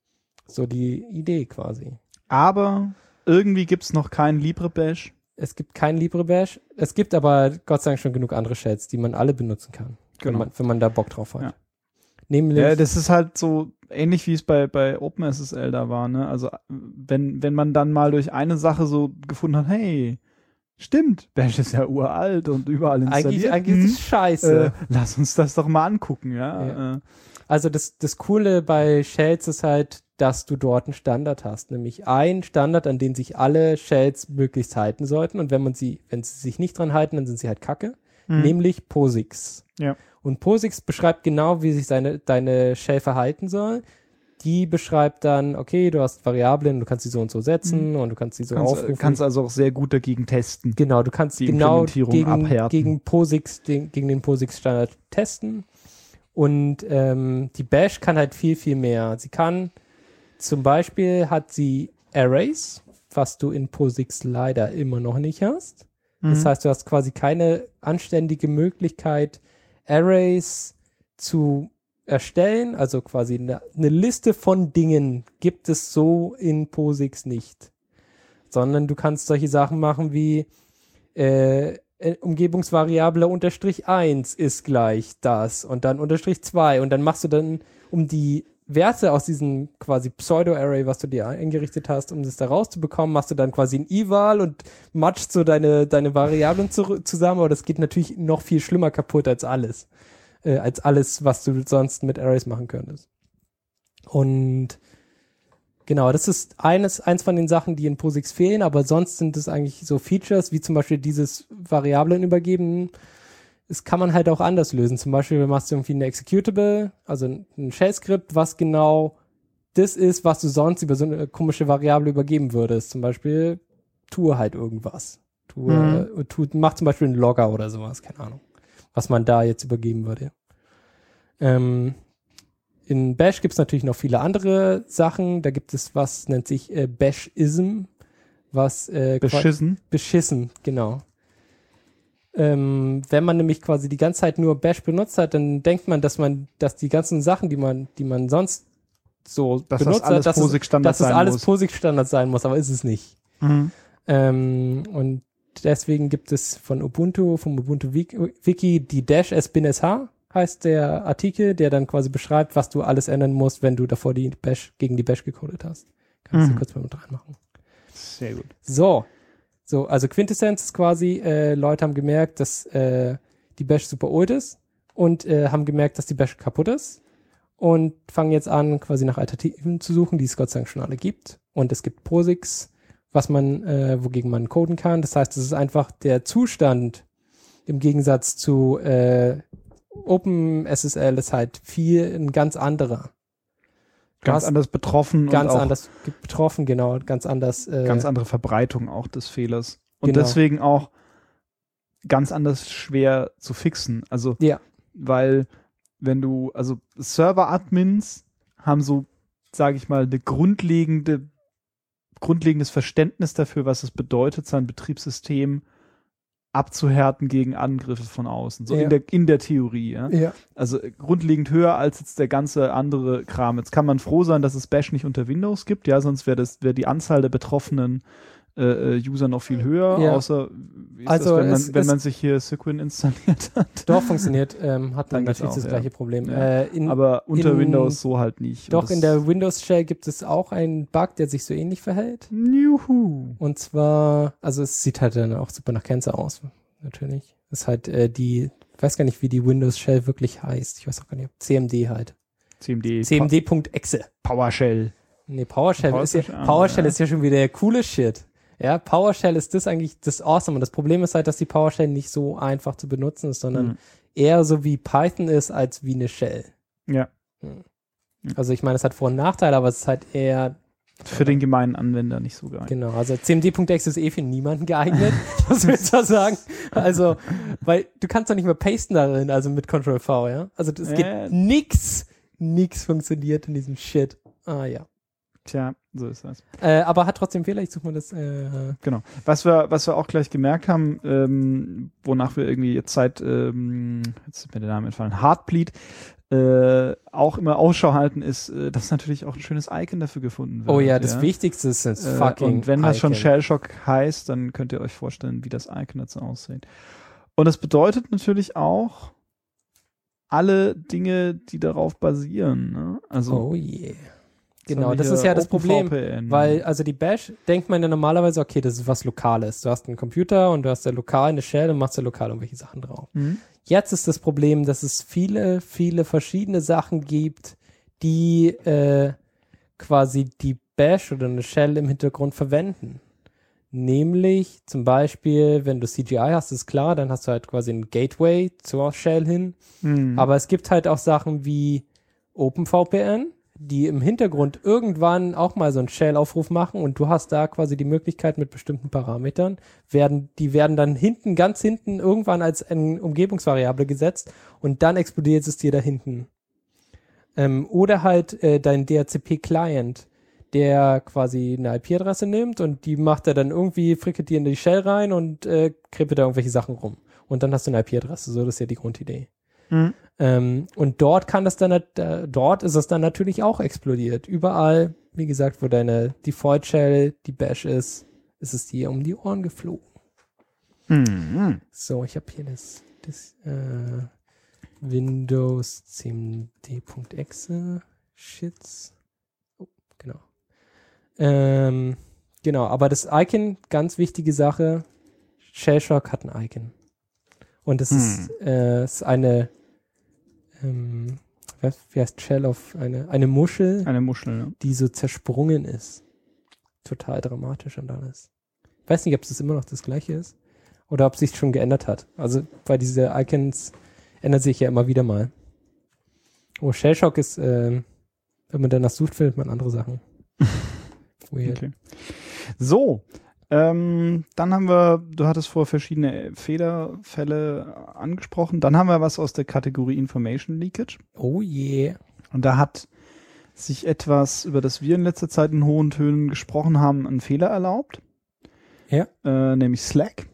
So die Idee quasi. Aber irgendwie gibt es noch keinen LibreBash. Es gibt kein LibreBash. Es gibt aber Gott sei Dank schon genug andere Shells, die man alle benutzen kann. Wenn, Genau. man, wenn man da Bock drauf hat. Ja. Nämlich, Ja, das ist halt so ähnlich, wie es bei, bei OpenSSL da war. Ne? Also wenn, wenn man dann mal durch eine Sache so gefunden hat, hey, stimmt, Bash ist ja uralt und überall installiert. eigentlich, eigentlich Hm, ist es scheiße. äh, lass uns das doch mal angucken. Ja. Ja. Äh, Also das, das Coole bei Shells ist halt, dass du dort einen Standard hast, nämlich einen Standard, an den sich alle Shells möglichst halten sollten. Und wenn man sie, wenn sie sich nicht dran halten, dann sind sie halt kacke. hm. Nämlich POSIX. Ja. Und POSIX beschreibt genau, wie sich seine, deine Shell verhalten soll. Die beschreibt dann, okay, du hast Variablen, du kannst sie so und so setzen und du kannst sie so kannst, aufrufen. kannst also auch sehr gut dagegen testen. Genau, du kannst die genau Implementierung gegen, abhärten. gegen POSIX, den, gegen den POSIX-Standard testen. Und ähm, die Bash kann halt viel, viel mehr. Sie kann, zum Beispiel hat sie Arrays, was du in POSIX leider immer noch nicht hast. Das Mhm. heißt, du hast quasi keine anständige Möglichkeit, Arrays zu erstellen. Also quasi eine, eine Liste von Dingen gibt es so in POSIX nicht. Sondern du kannst solche Sachen machen wie äh, äh, Umgebungsvariable unterstrich eins ist gleich das und dann unterstrich zwei und dann machst du dann, um die Werte aus diesem quasi Pseudo-Array, was du dir eingerichtet hast, um das da rauszubekommen, machst du dann quasi ein Eval und matchst so deine, deine Variablen zu, zusammen, aber das geht natürlich noch viel schlimmer kaputt als alles. Äh, als alles, was du sonst mit Arrays machen könntest. Und genau, das ist eines, eins von den Sachen, die in POSIX fehlen, aber sonst sind es eigentlich so Features, wie zum Beispiel dieses Variablen übergeben. Das kann man halt auch anders lösen. Zum Beispiel machst du irgendwie eine Executable, also ein Shell-Skript, was genau das ist, was du sonst über so eine komische Variable übergeben würdest. Zum Beispiel, tue halt irgendwas. Tue, Mhm. äh, tu, mach zum Beispiel einen Logger oder sowas, keine Ahnung. was man da jetzt übergeben würde. Ähm, in Bash gibt es natürlich noch viele andere Sachen. Da gibt es was, nennt sich äh, Bashism, was äh, Beschissen. Beschissen, genau. Ähm, wenn man nämlich quasi die ganze Zeit nur Bash benutzt hat, dann denkt man, dass man, dass die ganzen Sachen, die man, die man sonst so Dass benutzt das alles hat, dass POSIX-Standard es, dass es sein alles muss. POSIX-Standard sein muss, aber ist es nicht. Mhm. Ähm, und deswegen gibt es von Ubuntu, vom Ubuntu Wiki, die Dash S bin S H heißt der Artikel, der dann quasi beschreibt, was du alles ändern musst, wenn du davor die Bash gegen die Bash gecodet hast. Kannst du Mhm. kurz mal mit reinmachen. Sehr gut. So, so, also Quintessenz ist quasi, äh, Leute haben gemerkt, dass äh, die Bash super old ist und äh, haben gemerkt, dass die Bash kaputt ist und fangen jetzt an, quasi nach Alternativen zu suchen, die es Gott sei Dank schon alle gibt. Und es gibt POSIX, was man, äh, wogegen man coden kann. Das heißt, es ist einfach der Zustand im Gegensatz zu äh, OpenSSL ist halt viel ein ganz anderer. Du Ganz hast anders betroffen ganz und auch anders ge- betroffen, genau, ganz anders. Äh, ganz andere Verbreitung auch des Fehlers. Und Genau. deswegen auch ganz anders schwer zu fixen. Also, Ja. weil wenn du, also Server-Admins haben so, sage ich mal, eine grundlegende, grundlegendes Verständnis dafür, was es bedeutet, sein Betriebssystem abzuhärten gegen Angriffe von außen. So Ja. in der, in der Theorie, ja. Ja. Also äh, grundlegend höher als jetzt der ganze andere Kram. Jetzt kann man froh sein, dass es Bash nicht unter Windows gibt, ja, sonst wäre das wäre die Anzahl der betroffenen äh, äh, User noch viel höher, Ja. außer wie ist Also das, wenn, es- man, wenn es- man sich hier Sequin installiert hat. Doch, funktioniert, ähm, hat dann, Dann geht's natürlich auch, das ja. gleiche Problem. Ja. Äh, in, Aber unter in- Windows so halt nicht. Und doch, das- in der Windows-Shell gibt es auch einen Bug, der sich so ähnlich verhält. Juhu. Und zwar, also es sieht halt dann auch super nach Cancer aus, natürlich. Das ist halt äh, die, ich weiß gar nicht, wie die Windows-Shell wirklich heißt. Ich weiß auch gar nicht, C M D halt. C M D. C M D.exe. PowerShell. Nee, PowerShell, ist ja, PowerShell, ah, PowerShell ja. ist ja schon wieder der coole Shit. Ja, PowerShell ist das eigentlich das Awesome. Und das Problem ist halt, dass die PowerShell nicht so einfach zu benutzen ist, sondern Mhm. eher so wie Python ist, als wie eine Shell. Ja. Also ich meine, es hat Vor- und Nachteile, aber es ist halt eher, Für den gemeinen Anwender nicht so geil. genau, also C M D.exe ist eh für niemanden geeignet, was willst du sagen? Also, weil du kannst doch nicht mehr pasten darin, also mit Control V, ja? Also es Äh. geht nix, nix funktioniert in diesem Shit. Ah ja. Tja, so ist das. Äh, aber hat trotzdem Fehler, ich suche mal das, äh, Genau. Was wir, was wir auch gleich gemerkt haben, ähm, wonach wir irgendwie jetzt seit, ähm, jetzt ist mir der Name entfallen, Heartbleed, äh, auch immer Ausschau halten, ist, äh, dass natürlich auch ein schönes Icon dafür gefunden wird. oh ja, das Wichtigste ist das Äh, fucking Und wenn das schon Icon. Shellshock heißt, dann könnt ihr euch vorstellen, wie das Icon dazu aussieht. Und das bedeutet natürlich auch alle Dinge, die darauf basieren. Ne? Also Oh yeah. jetzt Genau, haben wir das hier ist ja das Problem, OpenVPN. weil, also die Bash, denkt man ja normalerweise, okay, das ist was Lokales. Du hast einen Computer und du hast da lokal eine Shell und machst da lokal irgendwelche Sachen drauf. Mhm. Jetzt ist das Problem, dass es viele, viele verschiedene Sachen gibt, die äh, quasi die Bash oder eine Shell im Hintergrund verwenden. Nämlich zum Beispiel, wenn du C G I hast, ist klar, dann hast du halt quasi ein Gateway zur Shell hin. Mhm. Aber es gibt halt auch Sachen wie OpenVPN, die im Hintergrund irgendwann auch mal so einen Shell-Aufruf machen und du hast da quasi die Möglichkeit mit bestimmten Parametern, werden, die werden dann hinten, ganz hinten irgendwann als eine Umgebungsvariable gesetzt und dann explodiert es dir da hinten. Ähm, oder halt äh, dein D H C P-Client, der quasi eine I P-Adresse nimmt und die macht er dann irgendwie, frickelt die in die Shell rein und äh, kribbelt da irgendwelche Sachen rum. Und dann hast du eine I P-Adresse, so das ist ja die Grundidee. Mhm. Ähm, und dort kann das dann, äh, dort ist es dann natürlich auch explodiert. Überall, wie gesagt, wo deine Default Shell, die Bash ist, ist es dir um die Ohren geflogen. Mhm. So, ich habe hier das, das äh, Windows C M D.exe Shits. Oh, genau. Ähm, genau, aber das Icon, ganz wichtige Sache, Shellshock hat ein Icon. Und es Hm. ist, äh, ist eine ähm, wie heißt Shell auf eine, eine Muschel, Eine Muschel, ne? die so zersprungen ist. Total dramatisch und alles. Ich weiß nicht, ob es immer noch das gleiche ist oder ob es sich schon geändert hat. Also, weil diese Icons ändern sich ja immer wieder mal. Oh, Shellshock ist, ähm, wenn man danach sucht, findet man andere Sachen. Weird. Okay. So, Ähm, dann haben wir, du hattest vor verschiedene Fehlerfälle angesprochen. Dann haben wir was aus der Kategorie Information Leakage. Oh je. Und da hat sich etwas, über das wir in letzter Zeit in hohen Tönen gesprochen haben, einen Fehler erlaubt. Ja. Äh, nämlich Slack.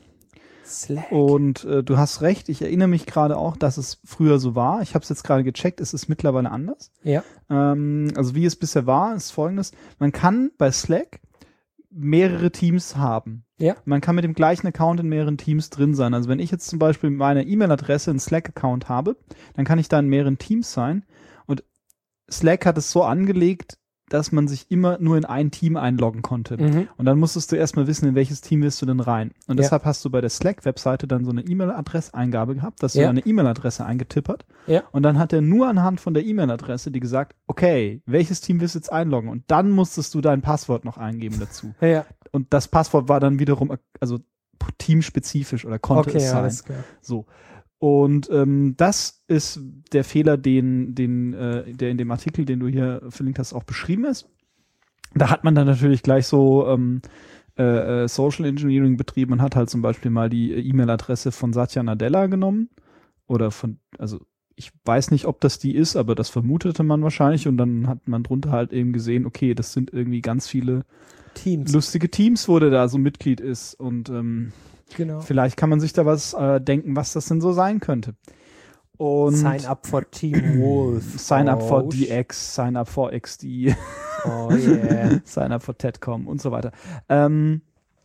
Slack. Und äh, du hast recht, ich erinnere mich gerade auch, dass es früher so war. Ich habe es jetzt gerade gecheckt, es ist mittlerweile anders. Ja. Ähm, also wie es bisher war, ist folgendes. Man kann bei Slack mehrere Teams haben. Ja. Man kann mit dem gleichen Account in mehreren Teams drin sein. Also wenn ich jetzt zum Beispiel meine E-Mail-Adresse einen Slack-Account habe, dann kann ich da in mehreren Teams sein. Und Slack hat es so angelegt, dass man sich immer nur in ein Team einloggen konnte. Mhm. Und dann musstest du erstmal wissen, in welches Team willst du denn rein. Und Ja. deshalb hast du bei der Slack-Webseite dann so eine E-Mail-Adresseingabe gehabt, dass du Ja. deine E-Mail-Adresse eingetippert. Ja. Und dann hat er nur anhand von der E-Mail-Adresse die gesagt, okay, welches Team willst du jetzt einloggen? Und dann musstest du dein Passwort noch eingeben dazu. Ja. Und das Passwort war dann wiederum, also teamspezifisch oder konnte Okay, es sein. alles klar. So. Und ähm, das ist der Fehler, den, den, äh, der in dem Artikel, den du hier verlinkt hast, auch beschrieben ist. Da hat man dann natürlich gleich so ähm, äh, äh, Social Engineering betrieben und hat halt zum Beispiel mal die E-Mail-Adresse von Satya Nadella genommen. Oder von, also ich weiß nicht, ob das die ist, aber das vermutete man wahrscheinlich. Und dann hat man drunter halt eben gesehen, okay, das sind irgendwie ganz viele Teams. lustige Teams, wo der da so Mitglied ist. Und ähm, Genau. vielleicht kann man sich da was äh, denken, was das denn so sein könnte. Und Sign up for Team Wolf. Sign up for Oh, D X, Sign up for X D, Oh yeah. Sign up for TEDCom und so weiter. Ähm,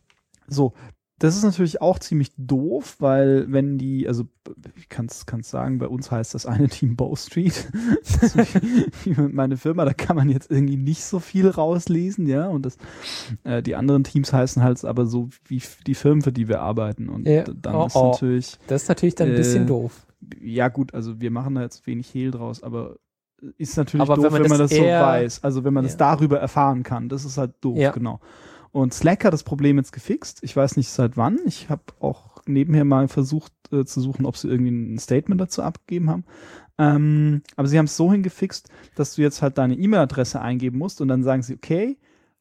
so, das ist natürlich auch ziemlich doof, weil wenn die, also ich kann es sagen, bei uns heißt das eine Team Bow Street. Das ist wie meine Firma, da kann man jetzt irgendwie nicht so viel rauslesen, ja. Und das, äh, die anderen Teams heißen halt aber so wie die Firmen, für die wir arbeiten. Und Ja. dann Oh, ist oh. natürlich. Das ist natürlich dann ein bisschen Äh, doof. Ja gut, also wir machen da jetzt wenig Hehl draus, aber ist natürlich Aber doof, wenn man wenn man das, das so eher- weiß. Also wenn man Ja. das darüber erfahren kann, das ist halt doof, Ja. genau. Und Slack hat das Problem jetzt gefixt. Ich weiß nicht seit wann. Ich habe auch nebenher mal versucht äh, zu suchen, ob sie irgendwie ein Statement dazu abgegeben haben. Ähm, aber sie haben es so hingefixt, dass du jetzt halt deine E-Mail-Adresse eingeben musst und dann sagen sie, okay,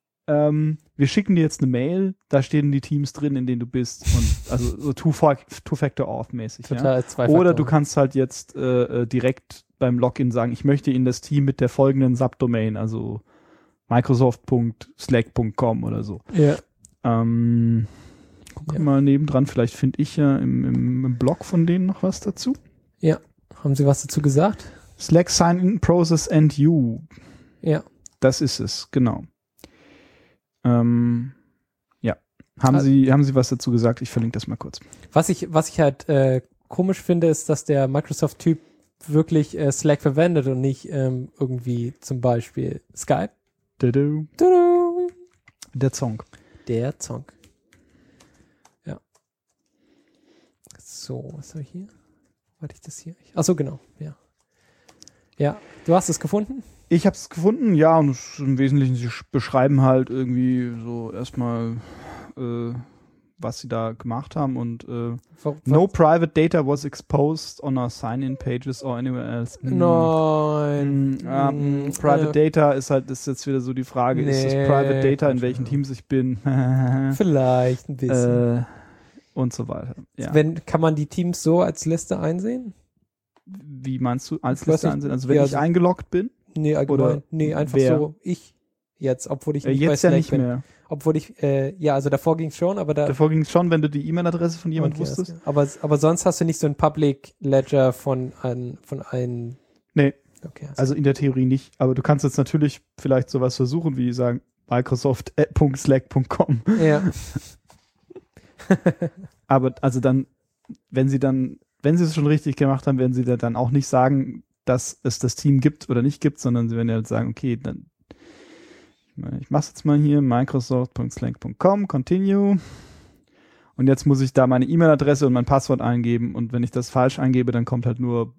ähm, wir schicken dir jetzt eine Mail, da stehen die Teams drin, in denen du bist. Und also so Two-Factor-Auth-mäßig. Ja? Total zwei Oder Faktoren. du kannst halt jetzt äh, äh, direkt beim Login sagen, ich möchte in das Team mit der folgenden Subdomain, also microsoft punkt slack punkt com oder so. Ja. Ähm, guck Ja. mal nebendran, vielleicht finde ich ja im, im, im Blog von denen noch was dazu. Ja. Haben Sie was dazu gesagt? Slack Sign-In Process and You. Ja. Das ist es, genau. Ähm, ja. Haben, Also- Sie, haben Sie was dazu gesagt? Ich verlinke das mal kurz. Was ich, was ich halt äh, komisch finde, ist, dass der Microsoft-Typ wirklich äh, Slack verwendet und nicht ähm, irgendwie zum Beispiel Skype. Tudu. Tudu. Der Song. Der Song. Ja. So, was habe ich hier? Warte ich das hier? Achso, genau. Ja. Ja. Du hast es gefunden? Ich habe es gefunden, ja, und es- im Wesentlichen, sie sch- beschreiben halt irgendwie so erstmal, äh, was sie da gemacht haben und äh, Wo- no private data was exposed on our sign-in pages or anywhere else. Hm. Nein. Hm, ähm, Hm, private äh, Data ist halt, ist jetzt wieder so die Frage, ist das Nee, Private Data, in Quatsch, welchen ja. Teams ich bin Vielleicht ein bisschen. äh, und so weiter. Ja. Wenn, kann man die Teams so als Liste einsehen? Wie meinst du als Ich weiß Liste nicht, ansehen? Also wenn ja, ich so- eingeloggt bin? Nee, allgemein. Oder Nee, einfach wer? so. Ich jetzt, obwohl ich Äh, nicht bei jetzt ja Slack nicht bin. mehr. Obwohl ich, äh, ja, also davor ging es schon, aber da. Davor ging es schon, wenn du die E-Mail-Adresse von jemand Okay, wusstest. das- aber, aber sonst hast du nicht so ein Public Ledger von ein, von einem. Nee, Okay. also in der Theorie nicht. Aber du kannst jetzt natürlich vielleicht sowas versuchen, wie sagen microsoft punkt slack punkt com. ja. Aber also dann, wenn sie dann, wenn sie es schon richtig gemacht haben, werden sie da dann auch nicht sagen, dass es das Team gibt oder nicht gibt, sondern sie werden halt sagen, okay, dann ich, meine, ich mach's jetzt mal hier, microsoft punkt slack punkt com, continue. Und jetzt muss ich da meine E-Mail-Adresse und mein Passwort eingeben und wenn ich das falsch eingebe, dann kommt halt nur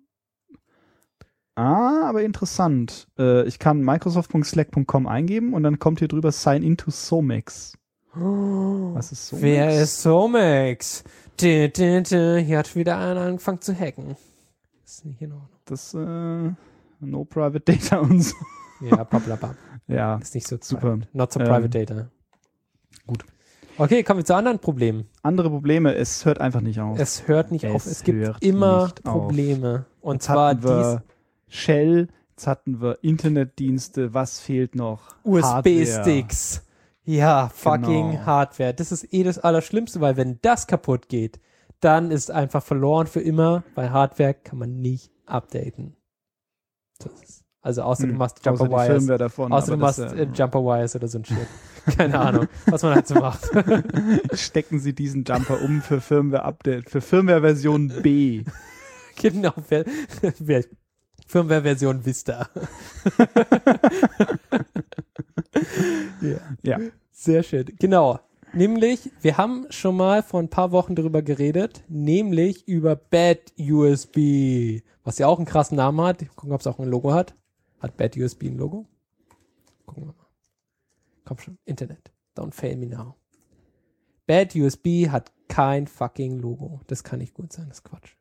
Ah, aber interessant. Äh, ich kann microsoft punkt slack punkt com eingeben und dann kommt hier drüber Sign into Somex. Was ist Somex? Wer ist Somex? Dü, dü, dü. Hier hat wieder einer angefangen zu hacken. Ist nicht in Ordnung. Das, äh, no private data und so. Ja, blablabla. Ja, Ist nicht so super. private. Not so Ähm, private data. Okay, kommen wir zu anderen Problemen. Andere Probleme, es hört einfach nicht auf. Es hört nicht Es auf. Es gibt hört immer nicht auf. Probleme. Und Jetzt zwar hatten wir Shell, jetzt hatten wir Internetdienste, was fehlt noch? U S Hardware. B-Sticks. Ja, fucking Genau. Hardware. Das ist eh das Allerschlimmste, weil wenn das kaputt geht, dann ist einfach verloren für immer. Bei Hardware kann man nicht updaten. Das ist, also außer du Hm, machst außer Jumper die Wires. Firmware davon, Außer du aber machst das, äh, äh, Jumper Wires oder so ein Shit. Keine Ahnung, was man halt so macht. Stecken Sie diesen Jumper um für Firmware-Update, für Firmware-Version B. Genau, wer, wer, Firmware-Version Vista. Ja. Ja. Sehr schön. Genau. Nämlich, wir haben schon mal vor ein paar Wochen darüber geredet, nämlich über Bad U S B, was ja auch einen krassen Namen hat. Gucken, ob es auch ein Logo hat. Hat Bad U S B ein Logo? Gucken wir mal. Komm schon, Internet. Don't fail me now. Bad U S B hat kein fucking Logo. Das kann nicht gut sein, das ist Quatsch.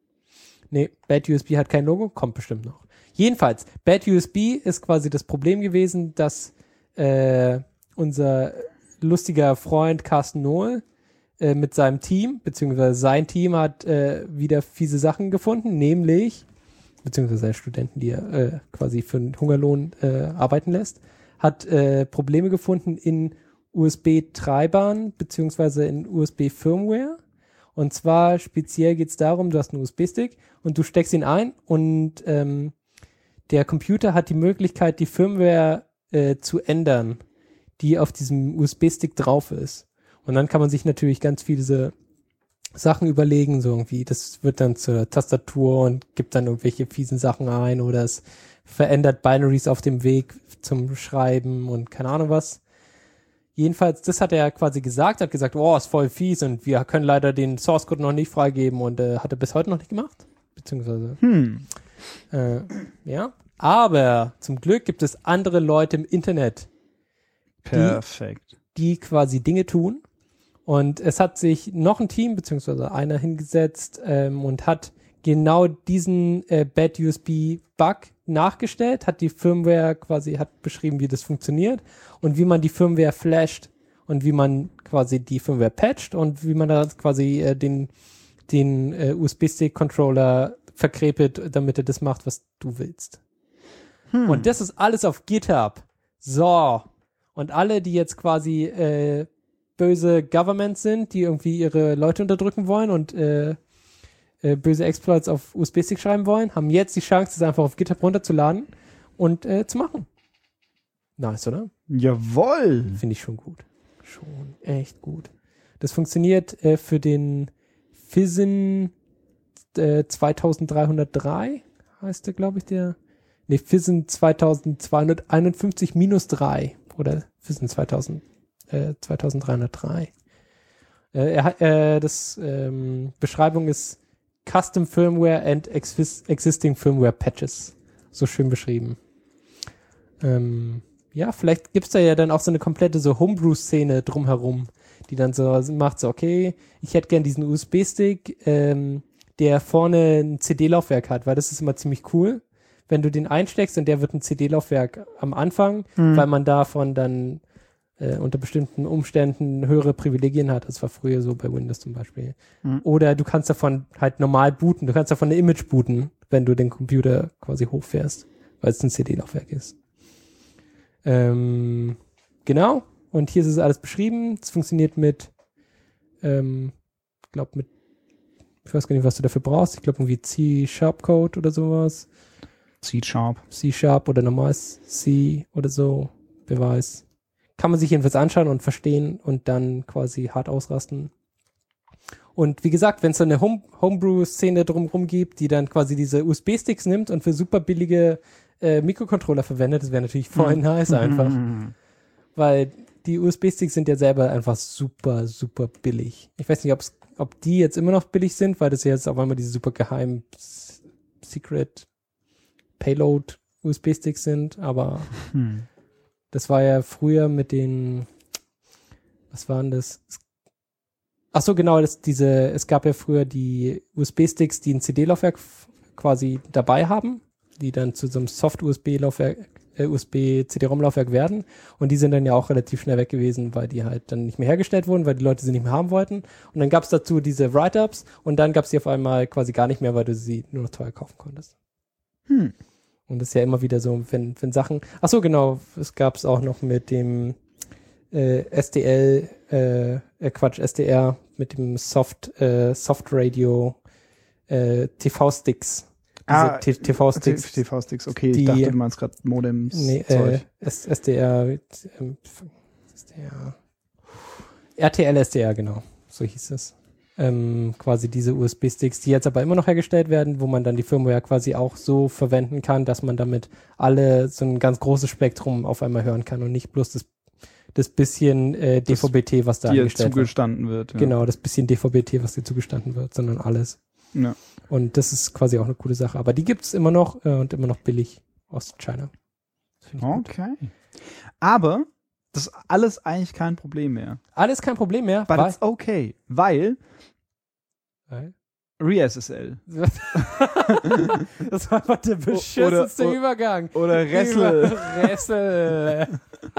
Nee, Bad U S B hat kein Logo, kommt bestimmt noch. Jedenfalls, Bad U S B ist quasi das Problem gewesen, dass äh, unser lustiger Freund Carsten Nohl äh, mit seinem Team, beziehungsweise sein Team hat äh, wieder fiese Sachen gefunden, nämlich, beziehungsweise seine Studenten, die er äh, quasi für einen Hungerlohn äh, arbeiten lässt, hat äh, Probleme gefunden in U S B-Treibern, beziehungsweise in U S B-Firmware. Und zwar speziell geht es darum, du hast einen U S B-Stick und du steckst ihn ein und ähm, der Computer hat die Möglichkeit, die Firmware äh, zu ändern, die auf diesem U S B-Stick drauf ist. Und dann kann man sich natürlich ganz viele diese Sachen überlegen, so irgendwie, das wird dann zur Tastatur und gibt dann irgendwelche fiesen Sachen ein oder es verändert Binaries auf dem Weg zum Schreiben und keine Ahnung was. Jedenfalls, das hat er quasi gesagt, hat gesagt, oh, ist voll fies und wir können leider den Source Code noch nicht freigeben und äh, hat er bis heute noch nicht gemacht. Beziehungsweise, Hm. äh, ja. Aber zum Glück gibt es andere Leute im Internet, Perfekt. die quasi Dinge tun. Und es hat sich noch ein Team, beziehungsweise einer hingesetzt ähm, und hat genau diesen äh, Bad U S B-Bug nachgestellt, hat die Firmware quasi, hat beschrieben, wie das funktioniert und wie man die Firmware flasht und wie man quasi die Firmware patcht und wie man da quasi äh, den, den äh, U S B-Stick-Controller verkrepelt, damit er das macht, was du willst. Hm. Und das ist alles auf GitHub. So. Und alle, die jetzt quasi äh, böse Governments sind, die irgendwie ihre Leute unterdrücken wollen und äh, äh, böse Exploits auf U S B-Stick schreiben wollen, haben jetzt die Chance, das einfach auf GitHub runterzuladen und äh, zu machen. Nice, oder? Jawohl. Finde ich schon gut. Schon echt gut. Das funktioniert äh, für den Fizzin äh, zweitausenddreihundertdrei, heißt der, glaube ich, der. Ne, Fizzin zweitausendzweihunderteinundfünfzig minus drei oder Fizzin zweitausend, äh, zweitausenddreihundertdrei. Äh, er hat, äh, das ähm, Beschreibung ist Custom Firmware and exis- Existing Firmware Patches. So schön beschrieben. Ähm, ja, vielleicht gibt's da ja dann auch so eine komplette so Homebrew-Szene drumherum, die dann so macht, so okay, ich hätte gern diesen U S B-Stick, ähm, der vorne ein C D-Laufwerk hat, weil das ist immer ziemlich cool, wenn du den einsteckst und der wird ein C D-Laufwerk am Anfang, Mhm. weil man davon dann äh, unter bestimmten Umständen höhere Privilegien hat. Das war früher so bei Windows zum Beispiel. Mhm. Oder du kannst davon halt normal booten. Du kannst davon eine Image booten, wenn du den Computer quasi hochfährst, weil es ein C D-Laufwerk ist. Ähm, genau. Und hier ist es alles beschrieben. Es funktioniert mit, ähm, ich glaube mit, ich weiß gar nicht, was du dafür brauchst. Ich glaube irgendwie C-Sharp-Code oder sowas. C-Sharp. C-Sharp oder normales C oder so. Wer weiß. Kann man sich jedenfalls anschauen und verstehen und dann quasi hart ausrasten. Und wie gesagt, wenn es so eine Home Homebrew-Szene drumherum gibt, die dann quasi diese U S B-Sticks nimmt und für super billige äh, Mikrocontroller verwendet, das wäre natürlich voll Mhm. nice einfach. Mhm. Weil die U S B-Sticks sind ja selber einfach super, super billig. Ich weiß nicht, ob's, ob die jetzt immer noch billig sind, weil das ja jetzt auf einmal diese super geheimen S- Secret Payload U S B-Sticks sind, aber Hm. das war ja früher mit den, was waren das? Ach so, genau, das, diese, es gab ja früher die U S B-Sticks, die ein C D-Laufwerk f- quasi dabei haben, die dann zu so einem Soft-U S B-Laufwerk äh, U S B-C D-ROM-Laufwerk werden. Und die sind dann ja auch relativ schnell weg gewesen, weil die halt dann nicht mehr hergestellt wurden, weil die Leute sie nicht mehr haben wollten. Und dann gab es dazu diese Write-Ups und dann gab es die auf einmal quasi gar nicht mehr, weil du sie nur noch teuer kaufen konntest. Hm. Und das ist ja immer wieder so, wenn, wenn Sachen, ach so, genau, es gab es auch noch mit dem äh, S D L, äh, äh, Quatsch, S D R, mit dem Soft, äh, Soft Radio, äh, T V-Sticks. Ah, T- TV-Sticks. T V-Sticks, okay, die, ich dachte, du meinst gerade Modems. Nee, Zeug. äh, S- SDR, ähm, S D R, R T L S D R, genau, so hieß es. Ähm, quasi diese U S B-Sticks, die jetzt aber immer noch hergestellt werden, wo man dann die Firmware quasi auch so verwenden kann, dass man damit alle so ein ganz großes Spektrum auf einmal hören kann und nicht bloß das, das bisschen äh, D V B T, was da dir eingestellt wird. zugestanden wird. Ja. Genau, das bisschen D V B T, was dir zugestanden wird, sondern alles. Ja. Und das ist quasi auch eine coole Sache. Aber die gibt's immer noch äh, und immer noch billig aus China. Das find ich gut. Okay. Aber das ist alles eigentlich kein Problem mehr. Alles kein Problem mehr. But weil, it's okay, weil weil Re-S S L das war einfach der beschissenste Oder- Übergang. oder Ressel. Über- Ressel.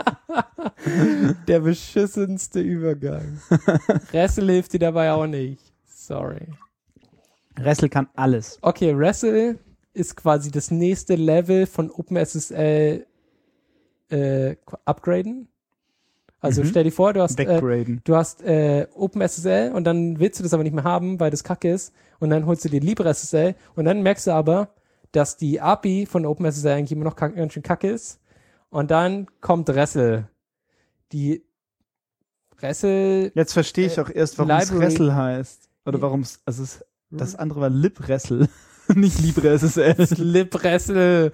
Der beschissenste Übergang. Ressel hilft dir dabei auch nicht. Sorry. Ressel kann alles. Okay, Ressel ist quasi das nächste Level von OpenSSL äh, upgraden. Also Mhm. stell dir vor, du hast, äh, Backgraden. du hast äh, OpenSSL und dann willst du das aber nicht mehr haben, weil das kacke ist. Und dann holst du dir LibreSSL und dann merkst du aber, dass die A P I von OpenSSL eigentlich immer noch kack, ganz schön kacke ist. Und dann kommt Ressel. Die Ressel, Jetzt verstehe ich äh, auch erst, warum es Library- Ressel heißt. Oder Ja. warum es, also es, das andere war LibRessel, nicht LibreSSL. LibRessel.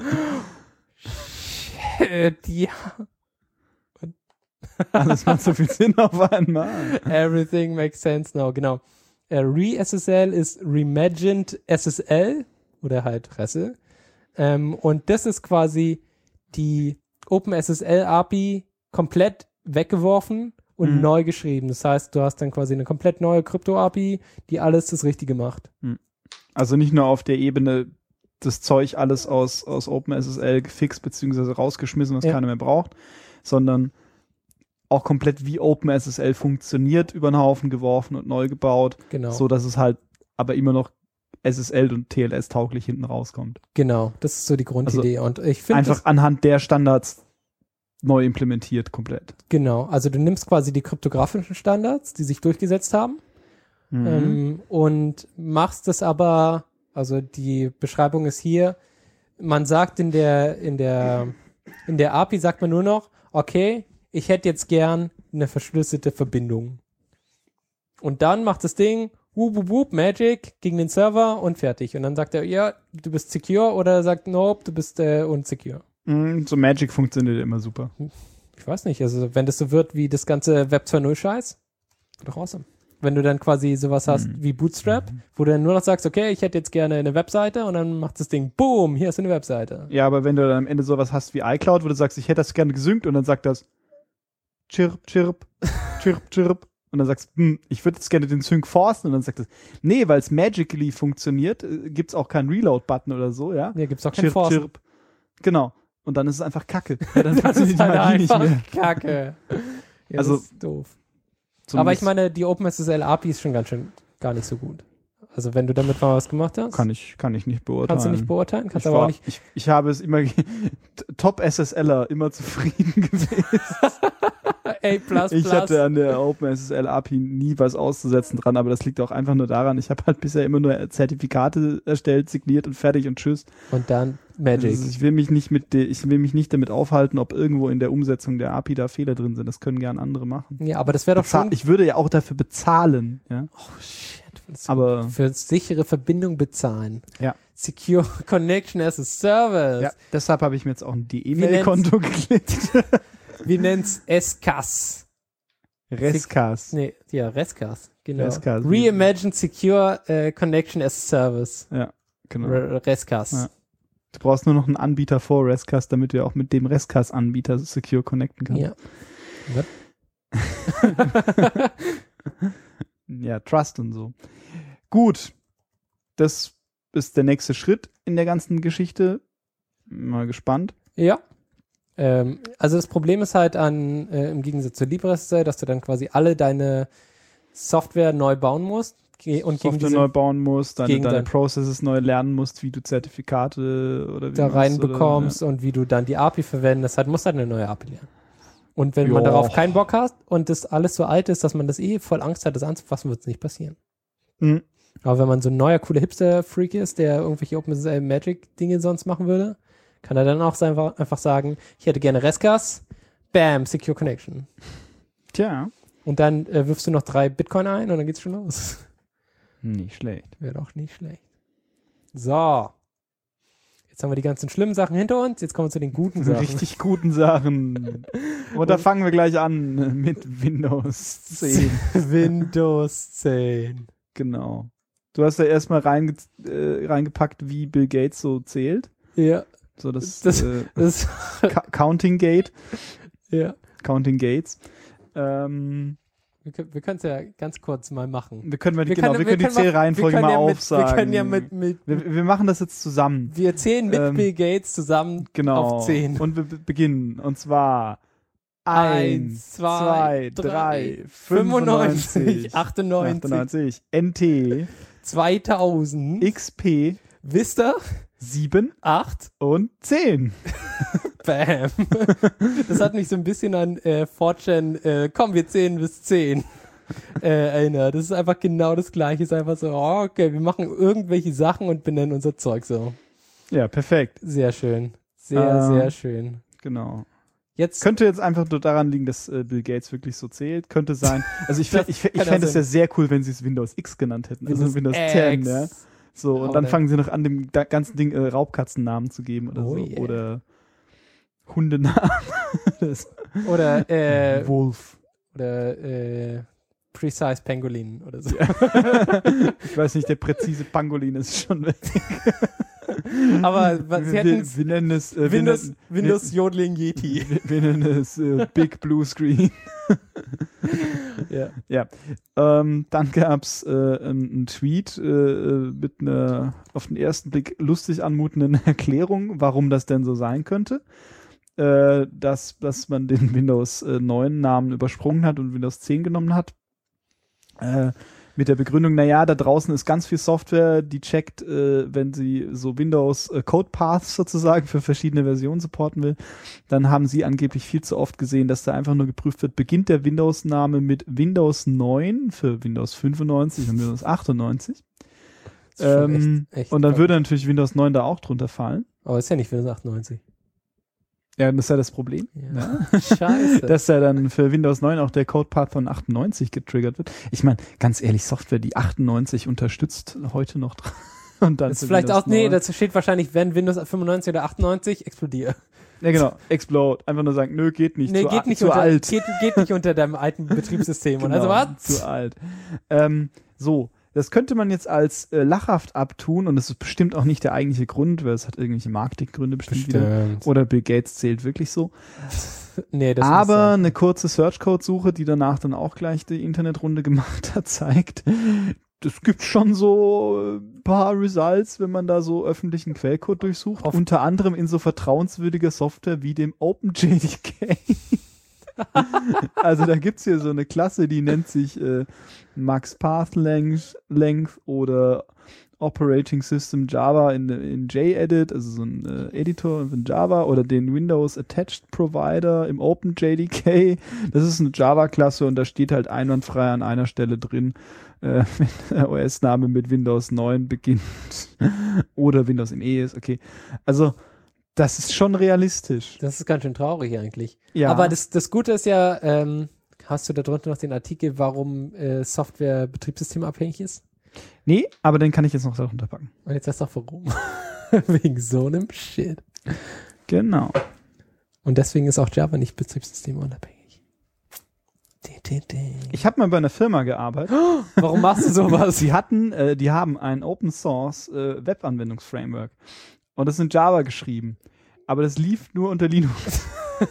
Shit, ja. Alles macht so viel Sinn auf einmal. Everything makes sense now, genau. Äh, Re-S S L ist Reimagined S S L oder halt Ressel. Ähm, und das ist quasi die OpenSSL-A P I komplett weggeworfen und Mhm. neu geschrieben. Das heißt, du hast dann quasi eine komplett neue Krypto-A P I, die alles das Richtige macht. Also nicht nur auf der Ebene das Zeug alles aus, aus OpenSSL gefixt bzw. rausgeschmissen, was Ja. keiner mehr braucht, sondern auch komplett wie OpenSSL funktioniert, über den Haufen geworfen und neu gebaut, Genau. so dass es halt aber immer noch S S L und T L S tauglich hinten rauskommt. Genau, das ist so die Grundidee. und ich finde Einfach das, anhand der Standards neu implementiert komplett. genau, also du nimmst quasi die kryptografischen Standards, die sich durchgesetzt haben, Mhm. ähm, und machst das aber, also die Beschreibung ist hier, man sagt in der, in der, in der A P I sagt man nur noch, okay, ich hätte jetzt gern eine verschlüsselte Verbindung. Und dann macht das Ding, whoop, whoop, whoop, Magic gegen den Server und fertig. Und dann sagt er, ja, du bist secure, oder er sagt, nope, du bist äh, unsecure. Mhm, so Magic funktioniert immer super. Ich weiß nicht, also wenn das so wird wie das ganze Web zwei Punkt null Scheiß, doch awesome. Wenn du dann quasi sowas hast Mhm. wie Bootstrap, wo du dann nur noch sagst, okay, ich hätte jetzt gerne eine Webseite und dann macht das Ding, boom, hier ist eine Webseite. Ja, aber wenn du dann am Ende sowas hast wie iCloud, wo du sagst, ich hätte das gerne gesynkt und dann sagt das chirp, chirp, chirp, chirp und dann sagst, hm, ich würde jetzt gerne den Sync forcen und dann sagt es, nee, weil es magically funktioniert, äh, gibt's auch keinen Reload-Button oder so, ja? Hier gibt's auch kein Chirp, Forcen. chirp. Genau. Und dann ist es einfach Kacke. Ja, dann Das funktioniert ist die halt Magie nicht einfach mehr. Kacke. Ja, Also, das ist doof. Aber Zumindest ich meine, die OpenSSL-A P I ist schon ganz schön gar nicht so gut. Also wenn du damit mal was gemacht hast, kann ich, kann ich nicht beurteilen. kannst du nicht beurteilen, kannst ich, aber war, auch nicht. ich, ich habe es immer, ge- Top-SSLer, immer zufrieden gewesen. A plus Ich plus. hatte an der OpenSSL-A P I nie was auszusetzen dran, aber das liegt auch einfach nur daran, ich habe halt bisher immer nur Zertifikate erstellt, signiert und fertig und tschüss. Und dann Magic. Also ich will mich nicht mit de, ich will mich nicht damit aufhalten, ob irgendwo in der Umsetzung der A P I da Fehler drin sind. Das können gern andere machen. Ja, aber das wäre doch Bezahl- schon. ich würde ja auch dafür bezahlen, ja. Oh shit. Das Aber für sichere Verbindung bezahlen. Ja. Secure Connection as a Service. ja, deshalb habe ich mir jetzt auch ein D E-Mail-Konto geklickt. Wir nennen's S C A S. Rescas. Nee, ja, Rescas. Genau. Rescas. Reimagined Secure äh, Connection as a Service. Ja, genau. R Rescas. Ja. Du brauchst nur noch einen Anbieter vor Rescas, damit du ja auch mit dem Rescas-Anbieter secure connecten kannst. Ja. Ja, Trust und so. Gut. Das ist der nächste Schritt in der ganzen Geschichte. Mal gespannt. Ja. Ähm, also das Problem ist halt an, äh, im Gegensatz zu LibreSSL, dass du dann quasi alle deine Software neu bauen musst. Ge- Und gegen Software diese neu bauen musst, deine, gegen deine dein- Processes neu lernen musst, wie du Zertifikate oder wie da machst, reinbekommst oder, und wie du dann die A P I verwendest, halt, musst halt eine neue A P I lernen. Und wenn Ja. man darauf keinen Bock hat und das alles so alt ist, dass man das eh voll Angst hat, das anzufassen, wird es nicht passieren. ja. Mhm. Aber wenn man so ein neuer, cooler Hipster-Freak ist, der irgendwelche OpenSSL Magic-Dinge sonst machen würde, kann er dann auch einfach, einfach sagen, ich hätte gerne Restgas, bam, Secure Connection. Tja, Und dann äh, wirfst du noch drei Bitcoin ein und dann geht's schon los. nicht schlecht. Wäre doch nicht schlecht. So. Jetzt haben wir die ganzen schlimmen Sachen hinter uns, jetzt kommen wir zu den guten Die Sachen. richtig guten Sachen. Und da fangen wir gleich an mit Windows zehn. Windows zehn. Genau. Du hast ja erstmal reinge äh, reingepackt, wie Bill Gates so zählt. Ja, So das, Das- äh, das, Ca- Counting Gate. ja. Counting Gates. Ähm, Wir, können- wir können es ja ganz kurz mal machen. wir können, mal die, Wir genau, können- wir können die wir können Zählreihenfolge wir mal können ja mit- aufsagen. Wir können ja mit, mit wir, wir machen das jetzt zusammen. wir zählen mit Ähm, Bill Gates zusammen Genau. auf zehn. Und wir be- beginnen. Und zwar Eins, eins, zwei, zwei, drei, drei, fünfundneunzig, achtundneunzig, achtundneunzig, achtundneunzig, N T, zweitausend, X P, Vista, sieben acht, und zehn. bam. Das hat mich so ein bisschen an äh, four chan, äh, komm, wir zählen bis zehn äh, erinnert. Das ist einfach genau das Gleiche. Es ist einfach so, oh, okay, wir machen irgendwelche Sachen und benennen unser Zeug so. Ja, perfekt. Sehr schön. Sehr, Ähm, sehr schön. Genau. Jetzt Könnte jetzt einfach nur daran liegen, dass äh, Bill Gates wirklich so zählt. Könnte sein. Also ich, fänd- ich, fänd- ich kann fände auch es ja sehr cool, wenn sie es Windows X genannt hätten. Also Windows X. zehn, ja. So, und dann Oder- fangen sie noch an, dem da- ganzen Ding äh, Raubkatzennamen zu geben oder Oh so. yeah. Oder Hundenamen. Das- Oder, äh, Wolf. oder, äh, Precise Pangolin oder so. Ich weiß nicht, der präzise Pangolin ist schon weg. Aber was, sie wir, hätten wir, wir nennen es äh, Windows, wir, Windows Yodeling Yeti. wir, wir nennen es äh, Big Blue Screen. Ja. Ja. Ähm, dann gab's äh, einen einen Tweet äh, mit einer auf den ersten Blick lustig anmutenden Erklärung, warum das denn so sein könnte. Äh, dass, dass man den Windows äh, neun Namen übersprungen hat und Windows zehn genommen hat. Äh, mit der Begründung, naja, da draußen ist ganz viel Software, die checkt, äh, wenn sie so Windows äh, Code Paths sozusagen für verschiedene Versionen supporten will, dann haben sie angeblich viel zu oft gesehen, dass da einfach nur geprüft wird, beginnt der Windows-Name mit Windows neun für Windows fünfundneunzig und Windows achtundneunzig. Das ist schon Ähm, echt, echt und dann krass. würde natürlich Windows neun da auch drunter fallen. Aber ist ja nicht Windows achtundneunzig. Ja, das ist ja das Problem. Ja. Scheiße. Dass ja dann für Windows neun auch der Codepath von achtundneunzig getriggert wird. Ich meine, ganz ehrlich, Software, die achtundneunzig unterstützt, heute noch dran. Und dann Das ist für vielleicht Windows auch, nee, neun. dazu steht wahrscheinlich, wenn Windows fünfundneunzig oder achtundneunzig explodiert. Ja, genau. Explode. Einfach nur sagen, nö, geht nicht. Nee, zu, geht nicht, zu unter, alt. Geht, geht nicht unter deinem alten Betriebssystem. Und Genau, also was? zu alt. Ähm, so, das könnte man jetzt als äh, lachhaft abtun und das ist bestimmt auch nicht der eigentliche Grund, weil es hat irgendwelche Marketinggründe bestimmt, wieder. Oder Bill Gates zählt wirklich so. Nee, das muss Aber sein. eine kurze Search-Code-Suche, die danach dann auch gleich die Internetrunde gemacht hat, zeigt, es gibt schon so ein paar Results, wenn man da so öffentlichen Quellcode durchsucht. Auf- Unter anderem in so vertrauenswürdiger Software wie dem OpenJDK. Also da gibt's hier so eine Klasse, die nennt sich äh, Max Path Length, Length oder Operating System Java in, in JEdit, also so ein äh, Editor in Java, oder den Windows Attached Provider im OpenJDK. Das ist eine Java-Klasse und da steht halt einwandfrei an einer Stelle drin, äh, wenn der O S-Name mit Windows neun beginnt oder Windows M E ist, okay. Also das ist schon realistisch. Das ist ganz schön traurig eigentlich. Ja. Aber das, das Gute ist ja, ähm, hast du da drunter noch den Artikel, warum äh, Software betriebssystemabhängig ist? Nee, aber den kann ich jetzt noch darunter packen. Und jetzt weißt du auch warum. Wegen so einem Shit. Genau. Und deswegen ist auch Java nicht betriebssystemunabhängig. Di, di, di. Ich habe mal bei einer Firma gearbeitet. Warum machst du sowas? Sie hatten, äh, die haben ein Open Source äh, Webanwendungsframework. Und das ist in Java geschrieben. Aber das lief nur unter Linux.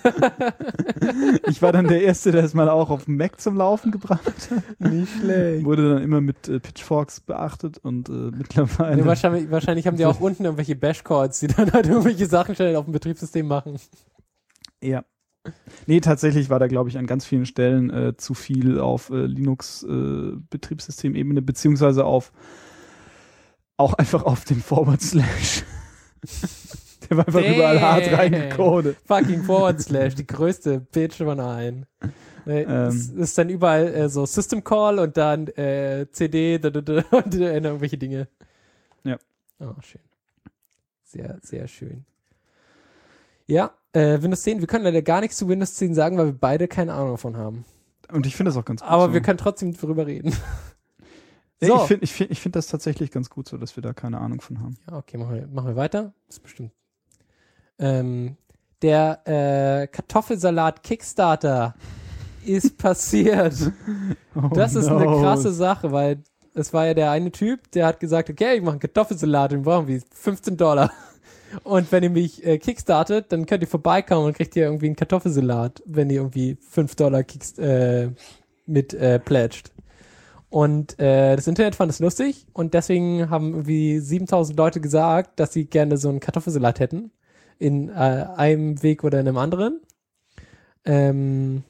Ich war dann der Erste, der es mal auch auf dem Mac zum Laufen gebracht hat. Nicht schlecht. Wurde dann immer mit äh, Pitchforks beachtet und äh, mittlerweile. Nee, wahrscheinlich, wahrscheinlich haben die auch unten irgendwelche Bash-Codes, die dann halt irgendwelche Sachen schnell auf dem Betriebssystem machen. Ja. Nee, tatsächlich war da, glaube ich, an ganz vielen Stellen äh, zu viel auf äh, Linux-Betriebssystemebene, äh, beziehungsweise auf auch einfach auf den Forward Slash. Der war einfach Damn. überall hart reingecodet. Fucking Forward Slash, die größte Bitch von allen. Äh, Ähm. es ist dann überall äh, so System Call und dann äh, C D da, da, da, und äh, irgendwelche Dinge. Ja. Oh, schön. Sehr, sehr schön. Ja, äh, Windows zehn, wir können leider gar nichts zu Windows zehn sagen, weil wir beide keine Ahnung davon haben. Und ich finde das auch ganz gut Aber so. wir können trotzdem drüber reden. Ja, So. Ich finde ich find, ich find das tatsächlich ganz gut so, dass wir da keine Ahnung von haben. Ja, okay, machen wir, machen wir weiter. Das ist bestimmt. Ähm, der äh, Kartoffelsalat Kickstarter ist passiert. Oh Das ist no. eine krasse Sache, weil es war ja der eine Typ, der hat gesagt, okay, ich mache einen Kartoffelsalat und brauchen wir fünfzehn Dollar. Und wenn ihr mich äh, kickstartet, dann könnt ihr vorbeikommen und kriegt ihr irgendwie einen Kartoffelsalat, wenn ihr irgendwie fünf Dollar kickst, äh, mit äh, pledged. Und äh, das Internet fand es lustig und deswegen haben irgendwie siebentausend Leute gesagt, dass sie gerne so einen Kartoffelsalat hätten. In äh, einem Weg oder in einem anderen. Ähm,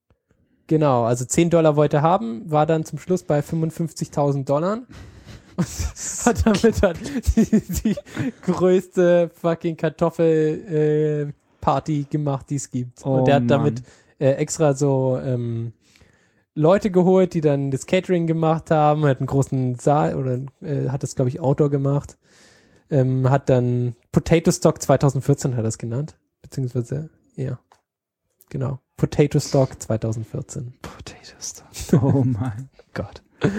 genau, also zehn Dollar wollte er haben, war dann zum Schluss bei fünfundfünfzigtausend Dollar. Und hat damit halt die, die größte fucking Kartoffel-Party äh, gemacht, die es gibt. Oh, und der hat Mann. damit äh, extra so ähm, Leute geholt, die dann das Catering gemacht haben, hat einen großen Saal oder äh, hat das, glaube ich, Outdoor gemacht. Ähm, hat dann Potato Stock zwanzig vierzehn hat er das genannt. Beziehungsweise, ja. Genau. Potato Stock zwanzig vierzehn. Potato Stock. Oh mein Gott.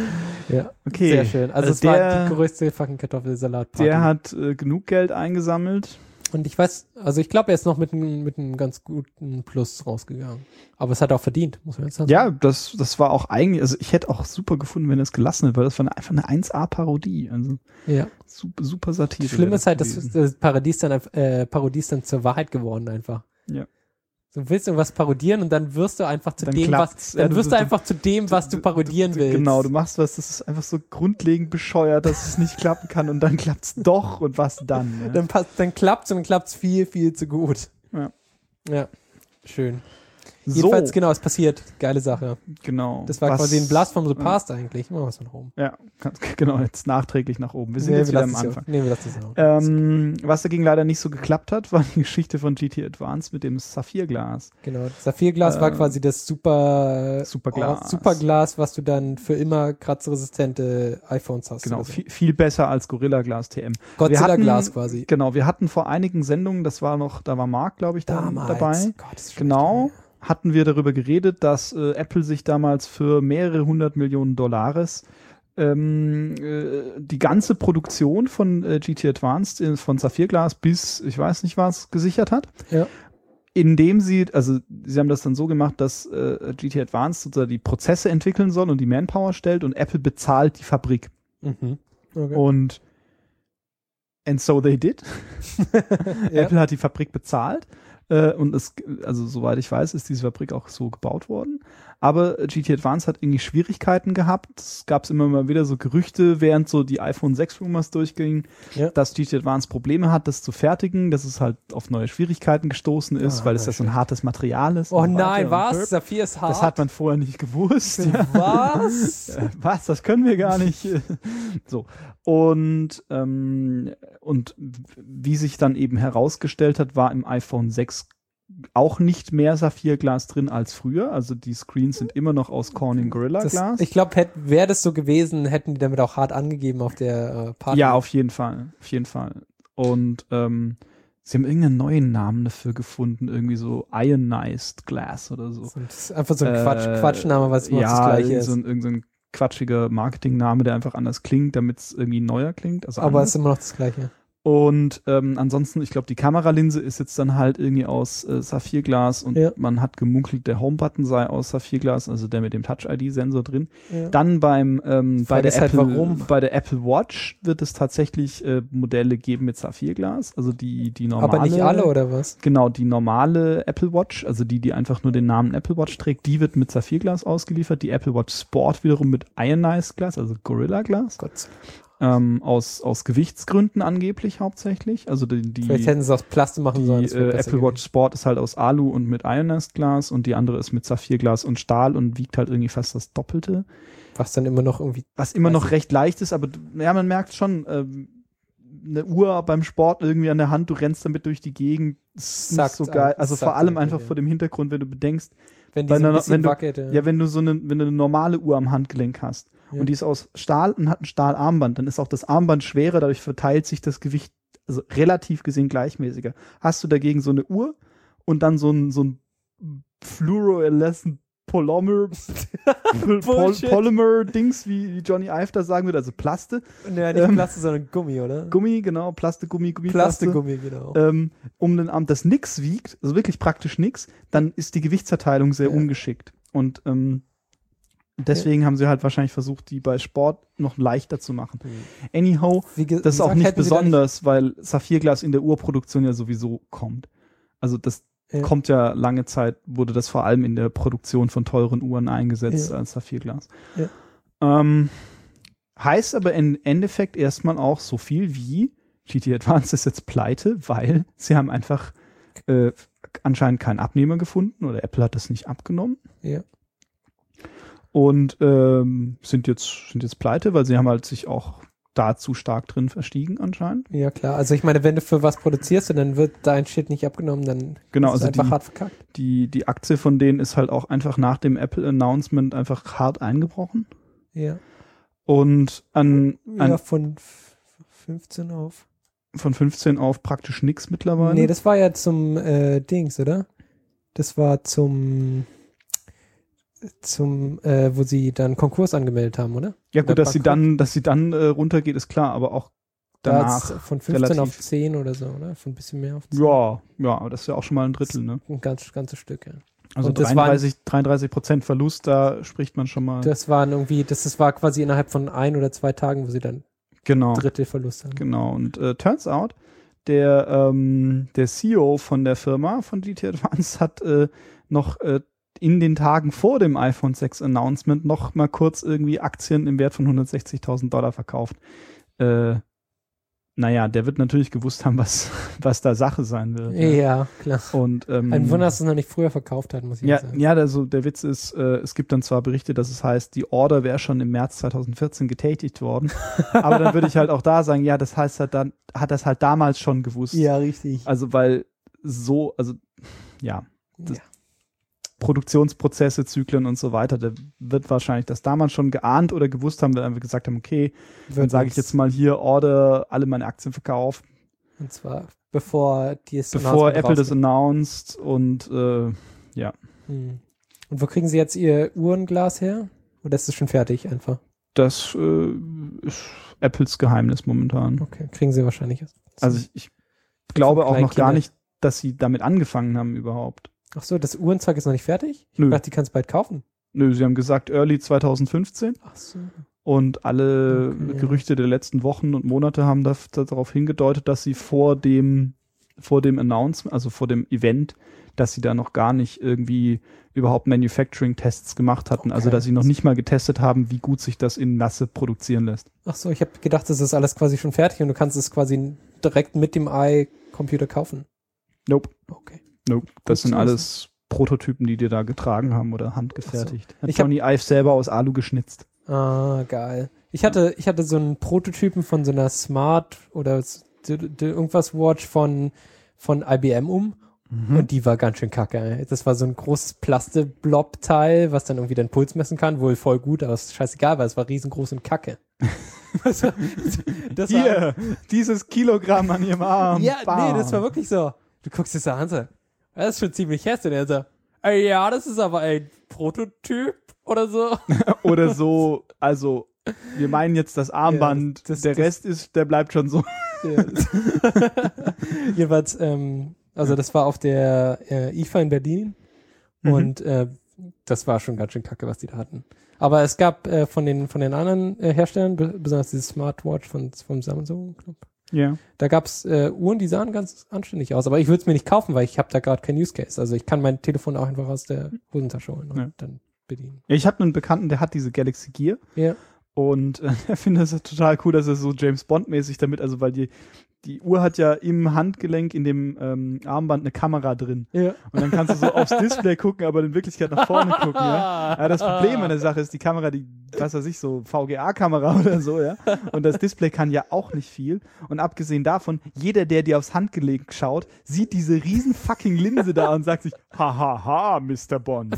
Ja. Okay. Sehr schön. Also, Also es war der- die größte fucking Kartoffelsalat-Party. Der hat äh, genug Geld eingesammelt. Und ich weiß, also ich glaube, er ist noch mit einem mit einem ganz guten Plus rausgegangen. Aber es hat auch verdient, muss man jetzt sagen. Ja, das, das war auch eigentlich, also ich hätte auch super gefunden, wenn er es gelassen hätte, weil das war eine, einfach eine eins A-Parodie. Also Ja. super, super Satire. Schlimm wäre ist halt, dass gewesen. das Paradies dann, äh, Parodie ist dann zur Wahrheit geworden einfach. Ja. Du willst irgendwas parodieren und dann wirst du einfach zu Dann dem, klappt's. was, Ja, dann du- wirst du du- einfach zu dem, was du parodieren Du- willst. Genau, du machst was, das ist einfach so grundlegend bescheuert, dass es nicht klappen kann und dann klappt's doch und was dann? Ja? Dann passt, dann klappt's und dann klappt's viel, viel zu gut. Ja. Ja. Schön. So, Jedenfalls, genau, es passiert. Geile Sache. genau. Das war Was- quasi ein Blast from the ja. Past eigentlich. Immer was von oben. Ja, ganz- genau, jetzt nachträglich nach oben. Wir sind Nee, jetzt wir wieder lassen am es Anfang. auch. Nee, wir lassen es auch. Ähm, was dagegen leider nicht so geklappt hat, war die Geschichte von G T Advance mit dem Saphirglas. Genau. Das Saphirglas war Ähm, quasi das super Superglas. Oh, Superglas, was du dann für immer kratzresistente iPhones hast. Genau, oder so. viel, viel besser als Gorilla Glas T M. Wir Godzilla hatten- Glas quasi. Genau, wir hatten vor einigen Sendungen, das war noch, da war Marc, glaube ich, da, Damals. dabei. Gott, ist schon Genau, echt hatten wir darüber geredet, dass äh, Apple sich damals für mehrere hundert Millionen Dollars ähm, äh, die ganze Produktion von äh, G T Advanced äh, von Saphirglas bis, ich weiß nicht was, gesichert hat. Ja. Indem sie, also sie haben das dann so gemacht, dass äh, G T Advanced sozusagen die Prozesse entwickeln soll und die Manpower stellt und Apple bezahlt die Fabrik. Mhm. Okay. Und and so they did. Ja. Apple hat die Fabrik bezahlt. Äh, und es, also soweit ich weiß, ist diese Fabrik auch so gebaut worden. Aber G T Advance hat irgendwie Schwierigkeiten gehabt. Es gab immer mal wieder so Gerüchte, während so die iPhone sechs Rumors durchgingen, Ja. dass G T Advance Probleme hat, das zu fertigen, dass es halt auf neue Schwierigkeiten gestoßen ist, Ah, weil es na ja so ein schön. hartes Material ist. Oh und so weiter nein, und was? Herb. Saphir ist hart. Das hat man vorher nicht gewusst. Ja. Was? Äh, Was? Das können wir gar nicht. So. Und, ähm, und wie sich dann eben herausgestellt hat, war im iPhone sechs auch nicht mehr Saphirglas drin als früher. Also die Screens sind immer noch aus Corning Gorilla Das, Glas. ich glaube, wäre das so gewesen, hätten die damit auch hart angegeben auf der äh, Party. Ja, auf jeden Fall. Auf jeden Fall. Und ähm, sie haben irgendeinen neuen Namen dafür gefunden. Irgendwie so Ionized Glass oder so. Das ist einfach so ein Quatsch, Äh, Quatschname, was immer ja, das gleiche ist. so ein, irgend so ein quatschiger Marketingname, der einfach anders klingt, damit es irgendwie neuer klingt. Also Aber anders. es ist immer noch das gleiche. Und ähm, ansonsten, ich glaube, die Kameralinse ist jetzt dann halt irgendwie aus äh, Saphirglas und Ja. man hat gemunkelt, der Home-Button sei aus Saphirglas, also der mit dem Touch-I D-Sensor drin. Ja. Dann beim ähm, bei Frage der ist halt, Apple warum? bei der Apple Watch wird es tatsächlich äh, Modelle geben mit Saphirglas, also die die normale. Aber nicht alle, oder was? Genau, die normale Apple Watch, also die, die einfach nur den Namen Apple Watch trägt, die wird mit Saphirglas ausgeliefert. Die Apple Watch Sport wiederum mit Ionized Glas, also Gorilla Glas. Gott. Ähm, aus, aus Gewichtsgründen angeblich hauptsächlich. Also die, die, Vielleicht hätten sie es aus Plastik machen sollen. die das wäre äh, besser Apple Watch gewesen. Sport ist halt aus Alu und mit Ionized-Glas und die andere ist mit Saphirglas und Stahl und wiegt halt irgendwie fast das Doppelte. Was dann immer noch irgendwie. Was immer Weiß noch ich. recht leicht ist, aber ja, man merkt schon, ähm, eine Uhr beim Sport irgendwie an der Hand, du rennst damit durch die Gegend, ist nicht Sackt so ein- geil. Also vor sackt allem eigentlich, einfach ja. vor dem Hintergrund, wenn du bedenkst, Wenn die Bei so ein einer- bisschen wenn du- wackelt. Ja. ja, wenn du so eine, wenn du eine normale Uhr am Handgelenk hast Ja. und die ist aus Stahl und hat ein Stahlarmband, dann ist auch das Armband schwerer, dadurch verteilt sich das Gewicht also relativ gesehen gleichmäßiger. Hast du dagegen so eine Uhr und dann so ein, so ein Fluorescent Polymer, Pol Bullshit. Polymer-Dings, wie Johnny Ive da sagen würde, also Plaste, Ja, nicht ähm, Plaste, sondern Gummi, oder? Gummi, genau, Plaste, Gummi, Gummiplaste. Plastikgummi, genau. ähm, um den Arm, das nix wiegt, also wirklich praktisch nix, dann ist die Gewichtsverteilung sehr Ja. ungeschickt. Und ähm, deswegen haben sie halt wahrscheinlich versucht, die bei Sport noch leichter zu machen. Hm. Anyhow, Wie ge- das ist wie auch gesagt, nicht hätten sie da besonders, weil Saphirglas in der Uhrproduktion ja sowieso kommt. Also das Ja. kommt ja lange Zeit, wurde das vor allem in der Produktion von teuren Uhren eingesetzt Ja. als Saphirglas. Ja. Ähm, heißt aber im Endeffekt erstmal auch so viel wie G T Advanced ist jetzt pleite, weil sie haben einfach äh, anscheinend keinen Abnehmer gefunden oder Apple hat das nicht abgenommen Ja. und ähm, sind jetzt sind jetzt pleite, weil sie haben halt sich auch da zu stark drin verstiegen anscheinend. Ja, klar. Also ich meine, wenn du für was produzierst und dann wird dein Shit nicht abgenommen, dann Genau, ist es also einfach die- hart verkackt. Die, die Aktie von denen ist halt auch einfach nach dem Apple-Announcement einfach hart eingebrochen. Ja. Und an, an Ja, von f- fünfzehn auf. von fünfzehn auf praktisch nix mittlerweile. Nee, das war ja zum äh, Dings, oder? Das war zum zum, äh, wo sie dann Konkurs angemeldet haben, oder? ja der gut, dass sie Bankrott. dann, dass sie dann äh, runtergeht, ist klar, aber auch Da danach. hat's von fünfzehn auf relativ- zehn oder so, oder? Von ein bisschen mehr auf zehn. Ja, ja, aber das ist ja auch schon mal ein Drittel, ne? Ein ganz, ganzes Stück, ja. Also Und das dreiunddreißig, dreiunddreißig Prozent Verlust, da spricht man schon mal. Das waren irgendwie, das, das war quasi innerhalb von ein oder zwei Tagen, wo sie dann genau. Drittel Verlust haben. Genau. Und äh, turns out, der, ähm, der C E O von der Firma, von G T Advanced, hat äh, noch äh, in den Tagen vor dem iPhone sechs Announcement noch mal kurz irgendwie Aktien im Wert von hundertsechzigtausend Dollar verkauft. Äh, naja, der wird natürlich gewusst haben, was, was da Sache sein wird. Ja, klar. Und, ähm, Ein Wunder, dass es noch nicht früher verkauft hat, muss ich ja, sagen. ja, also der Witz ist, äh, es gibt dann zwar Berichte, dass es heißt, die Order wäre schon im März zweitausendvierzehn getätigt worden, aber dann würde ich halt auch da sagen, ja, das heißt halt dann, hat das halt damals schon gewusst. Ja, richtig. Also weil so, also ja, das- Ja. Produktionsprozesse, Zyklen und so weiter, da wird wahrscheinlich das damals schon geahnt oder gewusst haben, weil wir gesagt haben, okay, dann sage ich jetzt mal hier, Order, alle meine Aktien verkauft, Und zwar bevor die es bevor Announcement Apple das rausgeht. announced und äh, ja. Hm. Und wo kriegen sie jetzt ihr Uhrenglas her? Oder ist es schon fertig einfach? Das äh, ist Apples Geheimnis momentan. Okay, kriegen sie wahrscheinlich erst. Also ich, ich glaube auch noch gar Kleinkinder. nicht, dass sie damit angefangen haben überhaupt. Ach so, das Uhrenzeug ist noch nicht fertig? Ich Nö. dachte, die kannst du bald kaufen. Nö, sie haben gesagt Early zweitausendfünfzehn Ach so. und alle Okay. Gerüchte der letzten Wochen und Monate haben das, darauf hingedeutet, dass sie vor dem vor dem Announcement, also vor dem Event, dass sie da noch gar nicht irgendwie überhaupt Manufacturing-Tests gemacht hatten. Also Okay. dass sie noch nicht mal getestet haben, wie gut sich das in Masse produzieren lässt. Ach so, ich habe gedacht, das ist alles quasi schon fertig und du kannst es quasi direkt mit dem i-Computer kaufen. Nope. Okay. Nope. Das Gut sind zu alles Prototypen, die die da getragen haben oder handgefertigt. Hat Ich hab- Johnny Ive selber aus Alu geschnitzt. Ah, geil. Ich hatte, ich hatte so einen Prototypen von so einer Smart oder s- d- d- irgendwas Watch von, von I B M um und die war ganz schön kacke. Ey. Das war so ein großes Plaste-Blob-Teil, was dann irgendwie den Puls messen kann. Wohl voll gut, aber ist scheißegal, weil es war riesengroß und kacke. Also, das war, Hier, dieses Kilogramm an ihrem Arm. ja, Bam. nee, das war wirklich so. Du guckst es an, so, das ist schon ziemlich hässlich. Und er so, ey, ja, das ist aber ein Prototyp oder so. Oder so, also wir meinen jetzt das Armband, Ja, das- das- der das- Rest ist, der bleibt schon so. Ja. Jedenfalls, ähm, also das war auf der äh, I F A in Berlin Mhm. und äh, das war schon ganz schön kacke, was die da hatten. Aber es gab äh, von den von den anderen äh, Herstellern, be- besonders diese Smartwatch von vom Samsung, glaub, Ja. da gab's äh, Uhren, die sahen ganz anständig aus. Aber ich würde es mir nicht kaufen, weil ich habe da gerade keinen Use Case. Also ich kann mein Telefon auch einfach aus der Hosentasche holen und Ja. dann bedienen. Ich habe einen Bekannten, der hat diese Galaxy Gear Ja. Und äh, er findet es total cool, dass er so James Bond-mäßig damit, also weil die, die Uhr hat ja im Handgelenk, in dem ähm, Armband eine Kamera drin. Ja. Und dann kannst du so aufs Display gucken, aber in Wirklichkeit nach vorne gucken, ja. ja. Das Problem an der Sache ist, die Kamera, die, was weiß ich, so V G A-Kamera oder so, ja. Und das Display kann ja auch nicht viel. Und abgesehen davon, jeder, der dir aufs Handgelenk schaut, sieht diese riesen fucking Linse da und sagt sich, hahaha, Mister Bond.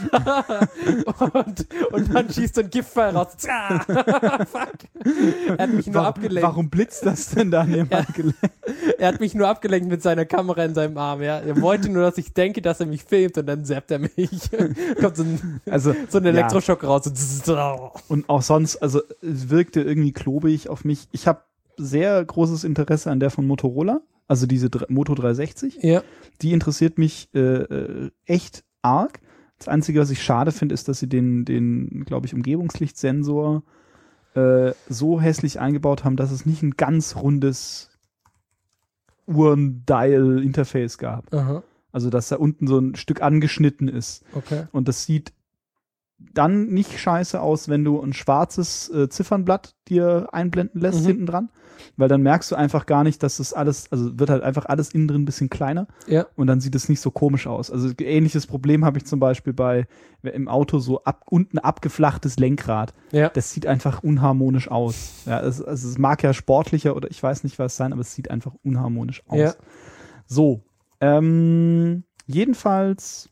und, und dann schießt so ein Giftpfeil raus. Fuck. Er hat mich nur Warum, abgelenkt. warum blitzt das denn da an dem Ja. Handgelenk? Er hat mich nur abgelenkt mit seiner Kamera in seinem Arm, ja. Er wollte nur, dass ich denke, dass er mich filmt und dann zappt er mich. Kommt so ein, Also, so ein ja. Elektroschock raus. Und auch sonst, also es wirkte irgendwie klobig auf mich. Ich habe sehr großes Interesse an der von Motorola, also diese Dr- Moto dreihundertsechzig. Ja. Die interessiert mich äh, äh, echt arg. Das Einzige, was ich schade finde, ist, dass sie den, den glaube ich, Umgebungslichtsensor äh, so hässlich eingebaut haben, dass es nicht ein ganz rundes Uhren-Dial-Interface gab. Aha. Also, dass da unten so ein Stück angeschnitten ist. Okay. Und das sieht dann nicht scheiße aus, wenn du ein schwarzes äh, Ziffernblatt dir einblenden lässt Mhm. hinten dran, weil dann merkst du einfach gar nicht, dass das alles, also wird halt einfach alles innen drin ein bisschen kleiner Ja. und dann sieht es nicht so komisch aus. Also ähnliches Problem habe ich zum Beispiel bei im Auto so ab, unten abgeflachtes Lenkrad. Ja. Das sieht einfach unharmonisch aus. Ja, es, also es mag ja sportlicher oder ich weiß nicht was sein, aber es sieht einfach unharmonisch aus. Ja. So, ähm, jedenfalls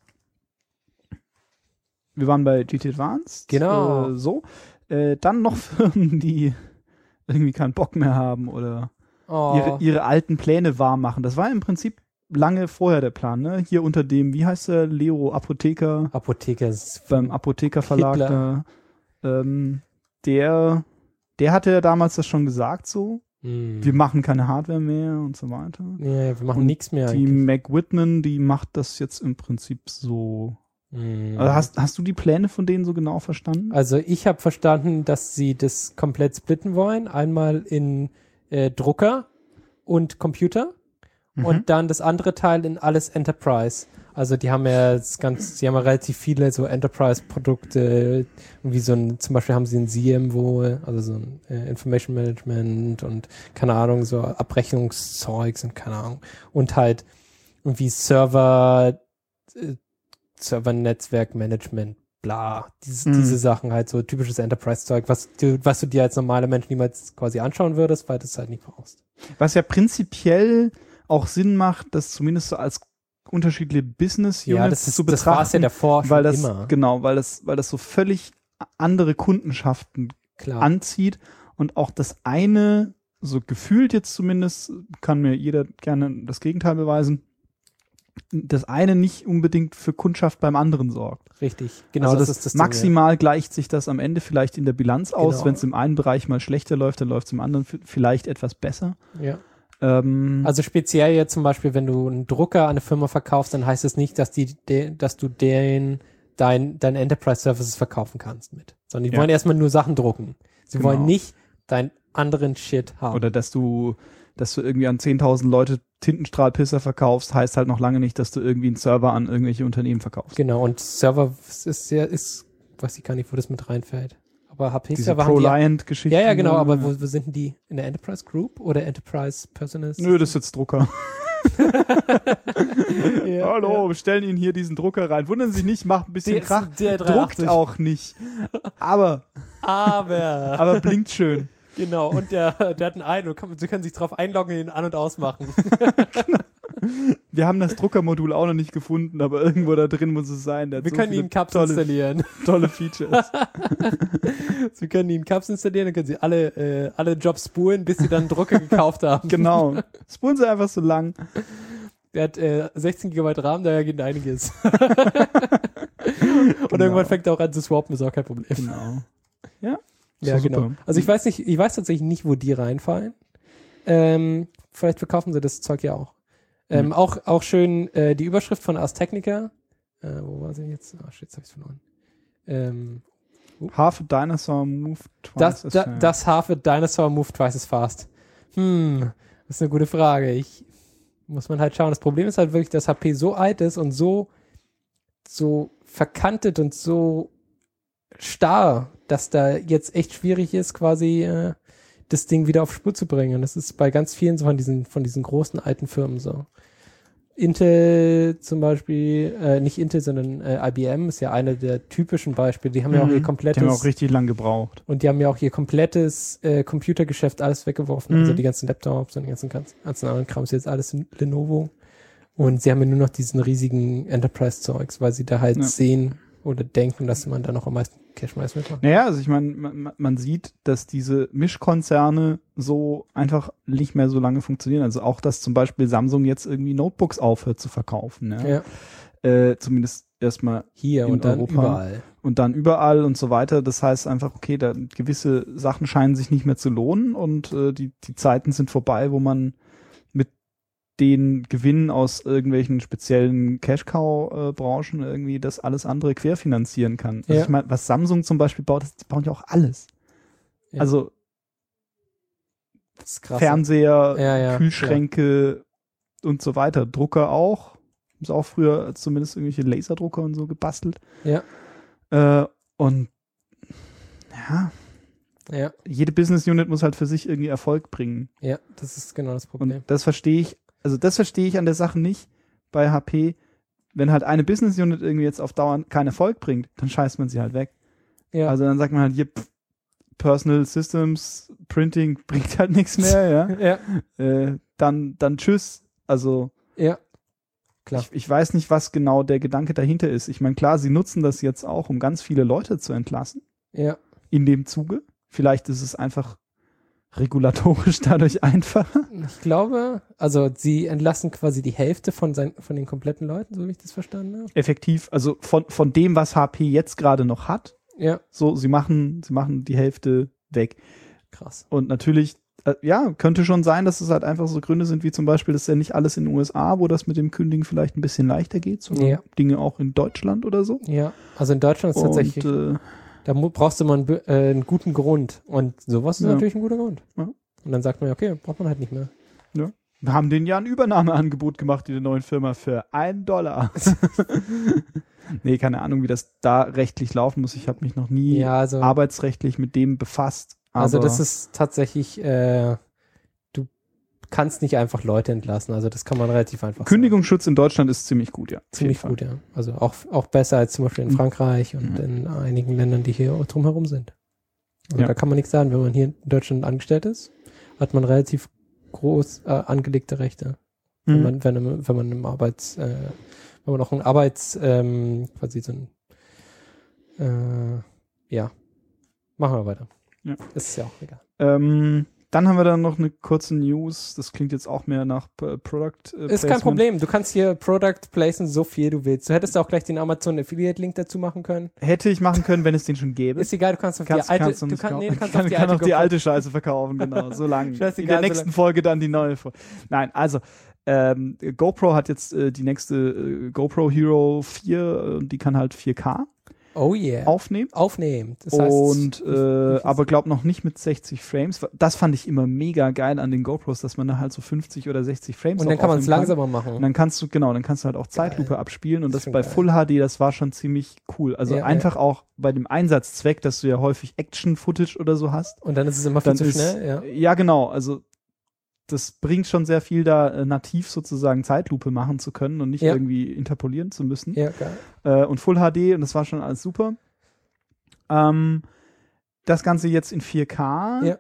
wir waren bei G T Advanced. Genau. Äh, so. Äh, dann noch Firmen, die irgendwie keinen Bock mehr haben oder Oh. ihre, ihre alten Pläne wahr machen. Das war im Prinzip lange vorher der Plan, ne? Hier unter dem, wie heißt der, Leo Apotheker, Apotheker ist beim Apothekerverlag Hitler. da. Ähm, der, der hatte ja damals das schon gesagt so. Hm. Wir machen keine Hardware mehr und so weiter. Ja, wir machen Und nichts mehr. Die eigentlich. Mac Whitman, die macht das jetzt im Prinzip so. Hm. Also hast, hast du die Pläne von denen so genau verstanden? Also ich habe verstanden, dass sie das komplett splitten wollen. Einmal in äh, Drucker und Computer Mhm. und dann das andere Teil in alles Enterprise. Also die haben ja das ganz, sie haben ja relativ viele so Enterprise-Produkte, wie so ein, zum Beispiel haben sie ein S I E M wohl, also so ein äh, Information Management und keine Ahnung, so Abrechnungszeugs und keine Ahnung. Und halt irgendwie Server, äh, Server-Netzwerk-Management, bla, dieses, Mhm. diese Sachen halt, so typisches Enterprise-Zeug, was du, was du dir als normaler Mensch niemals quasi anschauen würdest, weil du es halt nicht brauchst. Was ja prinzipiell auch Sinn macht, das zumindest so als unterschiedliche Business Units Ja, das ist, zu das war es ja betrachten, davor schon weil das immer. genau, weil das, weil das so völlig andere Kundenschaften Klar. anzieht und auch das eine, so gefühlt jetzt zumindest, kann mir jeder gerne das Gegenteil beweisen, das eine nicht unbedingt für Kundschaft beim anderen sorgt. Richtig, genau, also das, das, ist das Ding, maximal gleicht sich das am Ende vielleicht in der Bilanz aus. Genau. Wenn es im einen Bereich mal schlechter läuft, dann läuft es im anderen f- vielleicht etwas besser. ja. Ja. Ähm, Also speziell jetzt zum Beispiel, wenn du einen Drucker an eine Firma verkaufst, dann heißt es nicht, dass die, de, dass du den dein, dein Enterprise Services verkaufen kannst mit. Sondern die Ja. wollen erstmal nur Sachen drucken. Sie Genau. wollen nicht deinen anderen Shit haben. oder dass du, dass du irgendwie an zehntausend Leute Tintenstrahlpisser verkaufst, heißt halt noch lange nicht, dass du irgendwie einen Server an irgendwelche Unternehmen verkaufst. Genau, und Server ist sehr, ist, weiß ich gar nicht, wo das mit reinfällt. Aber H Diese P-Server haben die. Pro-Liant-Geschichten. Ja, ja, genau, aber ja. wo, wo sind denn die? In der Enterprise Group oder Enterprise Personal? Nö, das ist jetzt Drucker. Ja, Hallo, wir stellen Ihnen hier diesen Drucker rein. Wundern Sie sich nicht, macht ein bisschen Der- Krach. der Druckt dreihundertachtzig. auch nicht. Aber, Aber, aber blinkt schön. genau, und der, der hat einen ein, du kann- Sie können sich drauf einloggen, ihn an- und ausmachen. Wir haben das Druckermodul auch noch nicht gefunden, aber irgendwo da drin muss es sein. Der hat Wir so können viele Ihnen Cups tolle, installieren. tolle Features. Sie können Ihnen Cups installieren, dann können Sie alle, äh, alle Jobs spulen, bis Sie dann einen Drucker gekauft haben. Genau. Spulen Sie einfach so lang. Der hat äh, sechzehn Gigabyte RAM, daher geht einiges. Und irgendwann fängt er auch an zu swappen, ist auch kein Problem. Genau. Ja. Ja, So genau. super. Also ich weiß nicht, ich weiß tatsächlich nicht, wo die reinfallen. Ähm, vielleicht verkaufen sie das Zeug ja auch. Ähm, Mhm. auch, auch schön äh, die Überschrift von Ars Technica. Äh, wo war sie jetzt? Ah, shit, jetzt hab ich's verloren. Ähm, Half a dinosaur moved twice das, as da, fast. das Half a Dinosaur moved twice as fast. Hm, das ist eine gute Frage. Ich muss man halt schauen. Das Problem ist halt wirklich, dass H P so alt ist und so, so verkantet und so starr dass da jetzt echt schwierig ist, quasi äh, das Ding wieder auf Spur zu bringen. Und das ist bei ganz vielen so von diesen, von diesen großen alten Firmen so. Intel zum Beispiel, äh, nicht Intel, sondern äh, I B M ist ja eine der typischen Beispiele. Die haben mhm. ja auch ihr komplettes... Die haben auch richtig lang gebraucht. Und die haben ja auch ihr komplettes äh, Computergeschäft alles weggeworfen. Mhm. Also die ganzen Laptops und die ganzen, ganzen anderen Krams, jetzt alles in Lenovo. Und sie haben ja nur noch diesen riesigen Enterprise-Zeugs, weil sie da halt ja. sehen oder denken, dass man da noch am meisten Cash meist mitmacht. Naja, also ich meine, man, man sieht, dass diese Mischkonzerne so einfach nicht mehr so lange funktionieren. Also auch, dass zum Beispiel Samsung jetzt irgendwie Notebooks aufhört zu verkaufen. Ja. ja. Äh, zumindest erstmal hier in und dann Europa. überall. Und dann überall und so weiter. Das heißt einfach, okay, da gewisse Sachen scheinen sich nicht mehr zu lohnen und äh, die, die Zeiten sind vorbei, wo man mit den Gewinnen aus irgendwelchen speziellen Cash-Cow-Branchen irgendwie das alles andere querfinanzieren kann. Also ja. ich meine, was Samsung zum Beispiel baut, das, die bauen ja auch alles. Ja. Also das ist krass. Fernseher, ja, ja, Kühlschränke ja. und so weiter. Drucker auch. Haben sie auch früher zumindest irgendwelche Laserdrucker und so gebastelt. Ja. Äh, und ja, ja, jede Business Unit muss halt für sich irgendwie Erfolg bringen. Ja, das ist genau das Problem. Und das verstehe ich, also das verstehe ich an der Sache nicht bei H P. Wenn halt eine Business Unit irgendwie jetzt auf Dauer keinen Erfolg bringt, dann scheißt man sie halt weg. Ja. Also dann sagt man halt hier, pff, Personal Systems, Printing bringt halt nichts mehr, ja. ja. Äh, dann, dann tschüss. Also ja. Klar. Ich, ich weiß nicht, was genau der Gedanke dahinter ist. Ich meine, klar, sie nutzen das jetzt auch, um ganz viele Leute zu entlassen. Ja. In dem Zuge. Vielleicht ist es einfach regulatorisch dadurch einfacher. Ich glaube, also sie entlassen quasi die Hälfte von, sein, von den kompletten Leuten, so wie ich das verstanden habe. Effektiv, also von, von dem, was H P jetzt gerade noch hat. Ja. So, sie machen, sie machen die Hälfte weg. Krass. Und natürlich, äh, ja, könnte schon sein, dass es halt einfach so Gründe sind, wie zum Beispiel, das ist ja nicht alles in den U S A, wo das mit dem Kündigen vielleicht ein bisschen leichter geht, sondern ja. Dinge auch in Deutschland oder so. Ja, also in Deutschland ist Und, tatsächlich, äh, da mu- brauchst du mal einen, äh, einen guten Grund. Und sowas ist ja. natürlich ein guter Grund. Ja. Und dann sagt man, okay, braucht man halt nicht mehr. Ja. Wir haben denen ja ein Übernahmeangebot gemacht, in der neuen Firma, für einen Dollar. Nee, keine Ahnung, wie das da rechtlich laufen muss. Ich habe mich noch nie ja, also, arbeitsrechtlich mit dem befasst. Also das ist tatsächlich, äh, du kannst nicht einfach Leute entlassen. Also das kann man relativ einfach Kündigungsschutz sagen. In Deutschland ist ziemlich gut, ja. Ziemlich gut, ja. Also auch, auch besser als zum Beispiel in Frankreich und mhm. in einigen Ländern, die hier drumherum sind. Also ja. Da kann man nichts sagen. Wenn man hier in Deutschland angestellt ist, hat man relativ groß äh, angelegte Rechte. Mhm. Wenn man, wenn, wenn man im Arbeits, äh, wenn man auch ein Arbeits, ähm, quasi so ein, äh, ja, machen wir weiter. Ja. Ist ja auch egal. Ähm, dann haben wir dann noch eine kurze News. Das klingt jetzt auch mehr nach P- Product äh, Ist kein Problem. Du kannst hier Product placen, so viel du willst. Du hättest auch gleich den Amazon Affiliate Link dazu machen können. Hätte ich machen können, wenn es den schon gäbe. Ist egal, du kannst auf kannst, die alte, kannst du du kann, nee, du kannst kann, auf die kann alte, auch die alte Scheiße verkaufen, genau, so lange. In der nächsten Folge dann die neue Folge. Nein, also ähm, GoPro hat jetzt äh, die nächste äh, GoPro Hero vier, äh, die kann halt vier K oh yeah. aufnehmen. Aufnehmen. Das heißt, und äh, aber glaub noch nicht mit sechzig Frames. Das fand ich immer mega geil an den GoPros, dass man da halt so fünfzig oder sechzig Frames und dann kann man es langsamer machen. Und dann kannst du, genau, dann kannst du halt auch Zeitlupe geil. abspielen und das, das bei geil. Full H D, das war schon ziemlich cool. Also ja, einfach ja. auch bei dem Einsatzzweck, dass du ja häufig Action-Footage oder so hast. Und dann ist es immer viel zu ist, schnell, ja. Ja, genau, also das bringt schon sehr viel da, äh, nativ sozusagen Zeitlupe machen zu können und nicht ja. irgendwie interpolieren zu müssen. Ja, geil. Äh, und Full H D, und das war schon alles super. Ähm, das Ganze jetzt in vier K. Ja.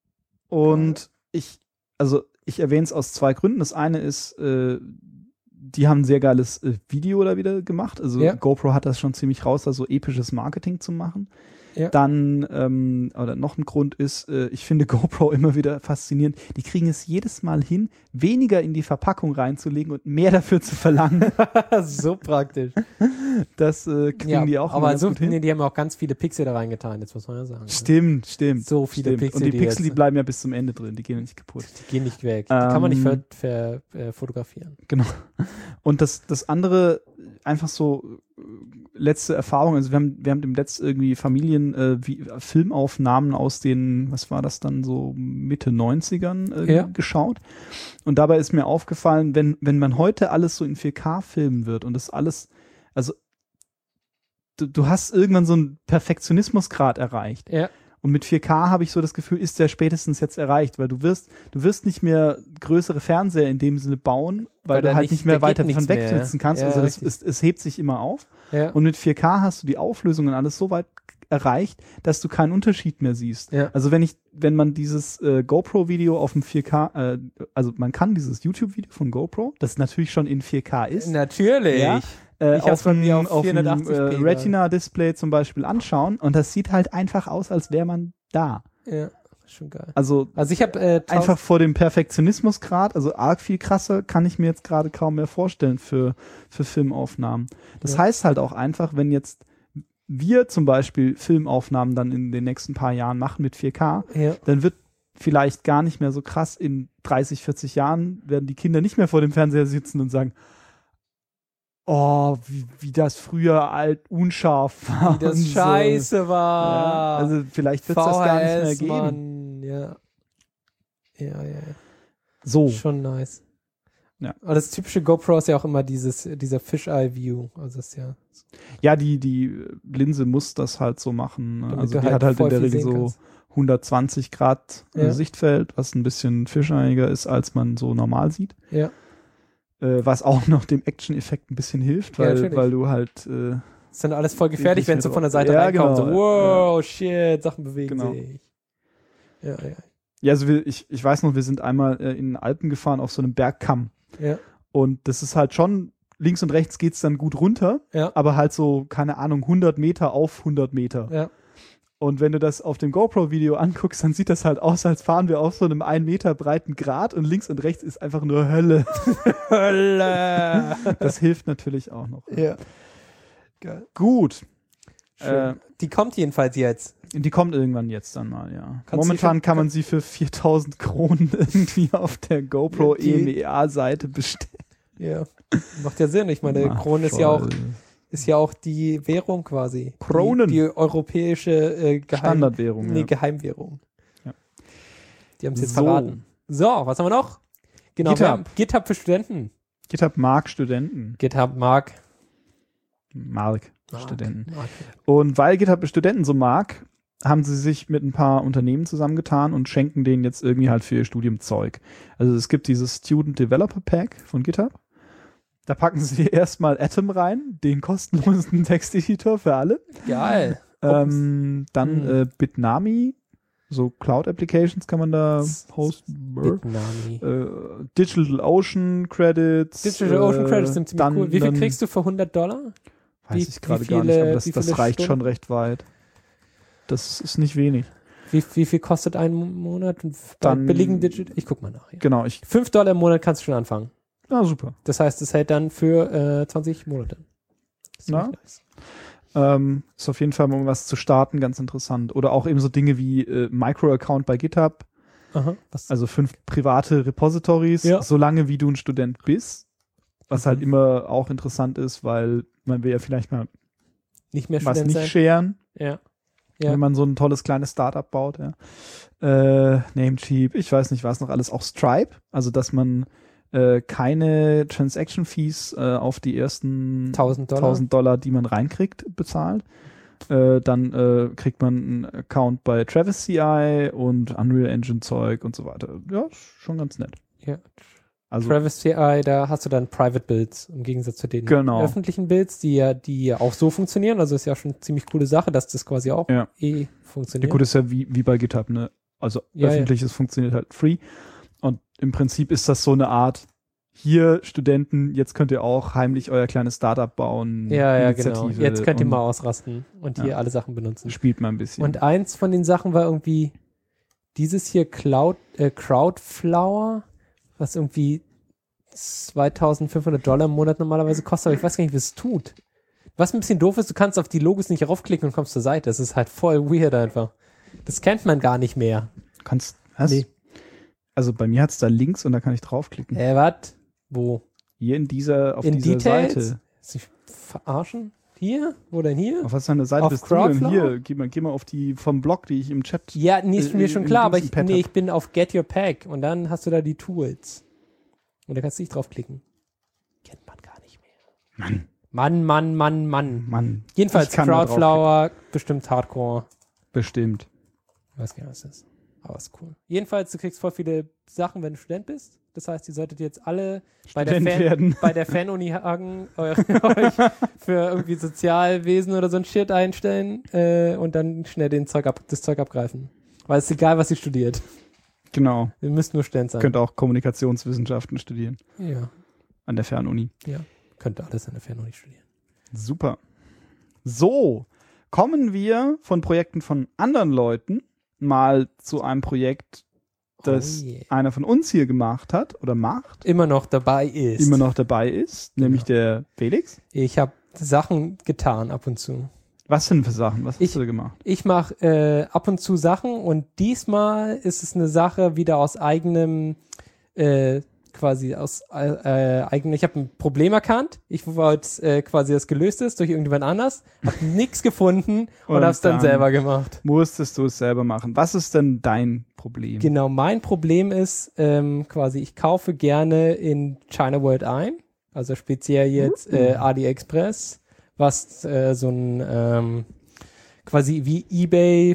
Und ich, also ich erwähne es aus zwei Gründen. Das eine ist, äh, die haben ein sehr geiles äh, Video da wieder gemacht. Also ja. GoPro hat das schon ziemlich raus, da so episches Marketing zu machen. Ja. Dann, ähm, oder noch ein Grund ist, äh, ich finde GoPro immer wieder faszinierend. Die kriegen es jedes Mal hin, weniger in die Verpackung reinzulegen und mehr dafür zu verlangen. So praktisch. Das äh, kriegen ja, die auch aber ganz so, gut hin. Nee, die haben auch ganz viele Pixel da reingetan, jetzt muss man ja sagen. Stimmt, stimmt. So viele stimmt. Pixel. Und die Pixel, die, die bleiben ja bis zum Ende drin, die gehen nicht kaputt. Die gehen nicht weg. Ähm, die kann man nicht ver, ver, äh, fotografieren. Genau. Und das, das andere, einfach so letzte Erfahrung, also wir haben, wir haben dem letzten irgendwie Familien, äh, wie, Filmaufnahmen aus den, was war das dann, so Mitte neunzigern äh, ja. geschaut. Und dabei ist mir aufgefallen, wenn, wenn man heute alles so in vier K filmen wird und das alles, also du, du hast irgendwann so einen Perfektionismusgrad erreicht. Ja. Und mit vier K habe ich so das Gefühl, ist der spätestens jetzt erreicht, weil du wirst, du wirst nicht mehr größere Fernseher in dem Sinne bauen, weil, Weil du da halt nicht- nicht mehr da geht weiter nichts davon mehr. wegsitzen kannst. Ja, also das richtig. ist, es hebt sich immer auf. Ja. Und mit vier K hast du die Auflösung und alles so weit erreicht, dass du keinen Unterschied mehr siehst. Ja. Also wenn ich, wenn man dieses äh, GoPro-Video auf dem vier K, äh, also man kann dieses YouTube-Video von GoPro, das natürlich schon in vier K ist, Natürlich. Ja. äh, Ich hab's auf bei mir einem auf auf einem, vierhundertachtzig p äh, gerade. Retina-Display zum Beispiel anschauen und das sieht halt einfach aus, als wäre man da. Ja, schon geil. Also Also ich habe äh, einfach vor dem Perfektionismusgrad, also arg viel krasser, kann ich mir jetzt gerade kaum mehr vorstellen für, für Filmaufnahmen. Das Ja. heißt halt auch einfach, wenn jetzt wir zum Beispiel Filmaufnahmen dann in den nächsten paar Jahren machen mit vier K, ja. dann wird vielleicht gar nicht mehr so krass. In dreißig, vierzig Jahren werden die Kinder nicht mehr vor dem Fernseher sitzen und sagen, oh, wie, wie das früher alt unscharf war. Wie das und so. scheiße Ja, war. also vielleicht wird es das gar nicht mehr V H S, geben. Mann. Ja. Ja, ja, ja. So. Schon nice. Ja. Aber das typische GoPro ist ja auch immer dieses, dieser Fisheye-View. Also das ist ja. Ja, die, die Linse muss das halt so machen. Ne? Damit Also du die halt hat halt in voll der viel Regel sehen so kannst. hundertzwanzig Grad äh, Ja. Sichtfeld, was ein bisschen fischeiniger ist, als man so normal sieht. Ja. Äh, was auch noch dem Action-Effekt ein bisschen hilft, Ja, weil, natürlich. weil du halt äh, Das ist dann alles voll gefährlich, Wirklich wenn es so mit von der Seite ja, reinkommt. genau, So, wow, shit, Sachen bewegen Genau. sich. Ja, ja. ja, also wir, ich, ich weiß noch, wir sind einmal äh, in den Alpen gefahren auf so einem Bergkamm Ja. und das ist halt schon, links und rechts geht's dann gut runter, Ja. aber halt so, keine Ahnung, hundert Meter auf hundert Meter. Ja. Und wenn du das auf dem GoPro-Video anguckst, dann sieht das halt aus, als fahren wir auf so einem ein Meter breiten Grat und links und rechts ist einfach nur Hölle. Hölle. Das hilft natürlich auch noch. Ja. Geil. Gut. Schön. Äh, Die kommt jedenfalls jetzt. Die kommt irgendwann jetzt dann mal, ja. Kannst du Momentan schon- kann man sie für viertausend Kronen irgendwie auf der GoPro Ja, die- E M E A-Seite bestellen. Ja. Macht ja Sinn. Ich meine, Ach, Kronen ist ja auch voll. ist ja auch die Währung quasi. Kronen. Die, die europäische äh, Geheim Standardwährung. Nee, ja. Geheimwährung. Ja. Die haben es jetzt So. verraten. So, was haben wir noch? Genau, GitHub. wir haben GitHub für Studenten. GitHub mag Studenten. GitHub mag. Mag mag Studenten. mag. Und weil GitHub Studenten so mag, haben sie sich mit ein paar Unternehmen zusammengetan und schenken denen jetzt irgendwie halt für ihr Studium Zeug. Also es gibt dieses Student Developer Pack von GitHub. Da packen sie erstmal Atom rein, den kostenlosen Texteditor für alle. Geil. Ähm, dann Hm. äh, Bitnami, so Cloud Applications kann man da hosten. Bitnami. Äh, Digital Ocean Credits. Digital Ocean äh, Credits sind ziemlich dann, cool. Wie viel dann, kriegst du für hundert Dollar? Weiß wie- ich gerade wie gar nicht, viele- aber das, wie das viele reicht Stunden? schon recht weit. Das ist nicht wenig. Wie, wie viel kostet ein Monat? Und bei Dann- billigen Digital. Ich guck mal nach. Ja. Genau, ich. fünf Dollar im Monat kannst du schon anfangen. Na super. Das heißt, es hält dann für äh, zwanzig Monate. Das ist Na? ziemlich nice. Ähm, ist auf jeden Fall mal um was zu starten, ganz interessant. Oder auch eben so Dinge wie äh, Micro-Account bei GitHub, Aha. Was? also fünf private Repositories, Ja. solange wie du ein Student bist. Was Mhm. halt immer auch interessant ist, weil man will ja vielleicht mal nicht mehr was Student nicht sein? scheren, Ja. Ja. wenn man so ein tolles kleines Startup baut. Ja. Äh, Namecheap, ich weiß nicht, was noch alles. Auch Stripe, also dass man äh, keine Transaction Fees äh, auf die ersten tausend Dollar. tausend Dollar, die man reinkriegt, bezahlt. Äh, dann äh, kriegt man einen Account bei Travis C I und Unreal Engine Zeug und so weiter. Ja, ist schon ganz nett. Ja. Also Travis C I, da hast du dann Private Builds im Gegensatz zu den Genau. öffentlichen Builds, die ja, die ja auch so funktionieren. Also ist ja schon eine ziemlich coole Sache, dass das quasi auch Ja. eh ja, funktioniert. gut, ist ja wie, wie bei GitHub, ne? Also Ja, öffentliches funktioniert halt free. Und im Prinzip ist das so eine Art, hier Studenten, jetzt könnt ihr auch heimlich euer kleines Startup bauen. ja, ja, genau. Initiative Jetzt könnt ihr und mal ausrasten und hier Ja. alle Sachen benutzen. Spielt mal ein bisschen. Und eins von den Sachen war irgendwie dieses hier Cloud, äh, Crowdflower, was irgendwie zweitausendfünfhundert Dollar im Monat normalerweise kostet, aber ich weiß gar nicht, wie es tut. Was ein bisschen doof ist, du kannst auf die Logos nicht raufklicken und kommst zur Seite. Das ist halt voll weird einfach. Das kennt man gar nicht mehr. Kannst, was? Nee. Also bei mir hat es da Links und da kann ich draufklicken. Äh, was? Wo? Hier in dieser, auf In dieser Details? Seite. Sie verarschen? Hier? Wo denn hier? Auf was für eine Seite Auf bist du denn? Crowdflower? Hier, geh mal, geh mal auf die vom Blog, die ich im Chat. Ja, nee, ist Äh, mir schon im klar, aber Dings ich, im Pad nee, hab. ich bin auf Get Your Pack und dann hast du da die Tools. Und da kannst du nicht draufklicken. Kennt man gar nicht mehr. Mann. Mann, Mann, Mann, Mann. Mann. Jedenfalls Ich kann da drauf Crowdflower, bestimmt Hardcore. Bestimmt. Ich weiß gar nicht, was das ist. Aber ist cool. Jedenfalls, du kriegst voll viele Sachen, wenn du Student bist. Das heißt, ihr solltet jetzt alle bei der, Student Fan, werden. bei der Fan-Uni Hagen eu- euch für irgendwie Sozialwesen oder so ein Shit einstellen äh, und dann schnell den Zeug ab, das Zeug abgreifen. Weil es ist egal, was ihr studiert. Genau. Ihr müsst nur Student sein. Könnt auch Kommunikationswissenschaften studieren. Ja, An der Fernuni. ja. Könnt alles an der Fan-Uni studieren. Super. So, kommen wir von Projekten von anderen Leuten mal zu einem Projekt, das Oh yeah. einer von uns hier gemacht hat oder macht, Immer noch dabei ist. immer noch dabei ist, nämlich der Felix. Ich habe Sachen getan ab und zu. Was denn für Sachen? Was hast Ich- du gemacht? Ich mache äh, ab und zu Sachen und diesmal ist es eine Sache wieder aus eigenem, äh, quasi aus äh, äh, eigenem, ich habe ein Problem erkannt, ich wollte äh, quasi, das gelöst ist durch irgendjemand anders, habe nichts gefunden und, Und habe es dann, dann- selber gemacht. Musstest du es selber machen? Was ist denn dein Problem? Genau, mein Problem ist ähm, quasi, ich kaufe gerne in China World ein, also speziell jetzt äh, AliExpress, was äh, so ein ähm, quasi wie eBay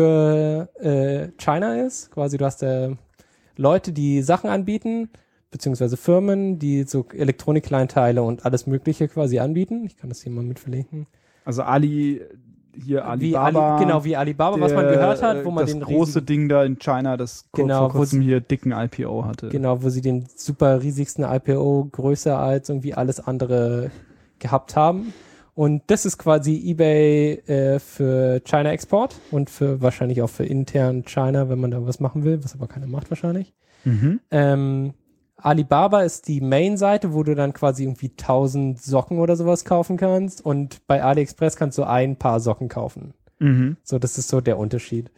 für äh, China ist. Quasi du hast äh, Leute, die Sachen anbieten, beziehungsweise Firmen, die so Elektronikkleinteile und alles Mögliche quasi anbieten. Ich kann das hier mal mit verlinken. Also Ali, hier Wie Alibaba. Ali, genau, wie Alibaba, was man der, gehört hat, wo man das den große riesigen- Ding da in China, das kurz Genau, vor wo kurzem sie- hier dicken I P O hatte. Genau, wo sie den super riesigsten I P O größer als irgendwie alles andere gehabt haben. Und das ist quasi eBay äh, für China Export und für wahrscheinlich auch für intern China, wenn man da was machen will, was aber keiner macht wahrscheinlich. Mhm. Ähm, Alibaba ist die Main-Seite, wo du dann quasi irgendwie tausend Socken oder sowas kaufen kannst und bei AliExpress kannst du ein paar Socken kaufen. Mhm. So, das ist so der Unterschied.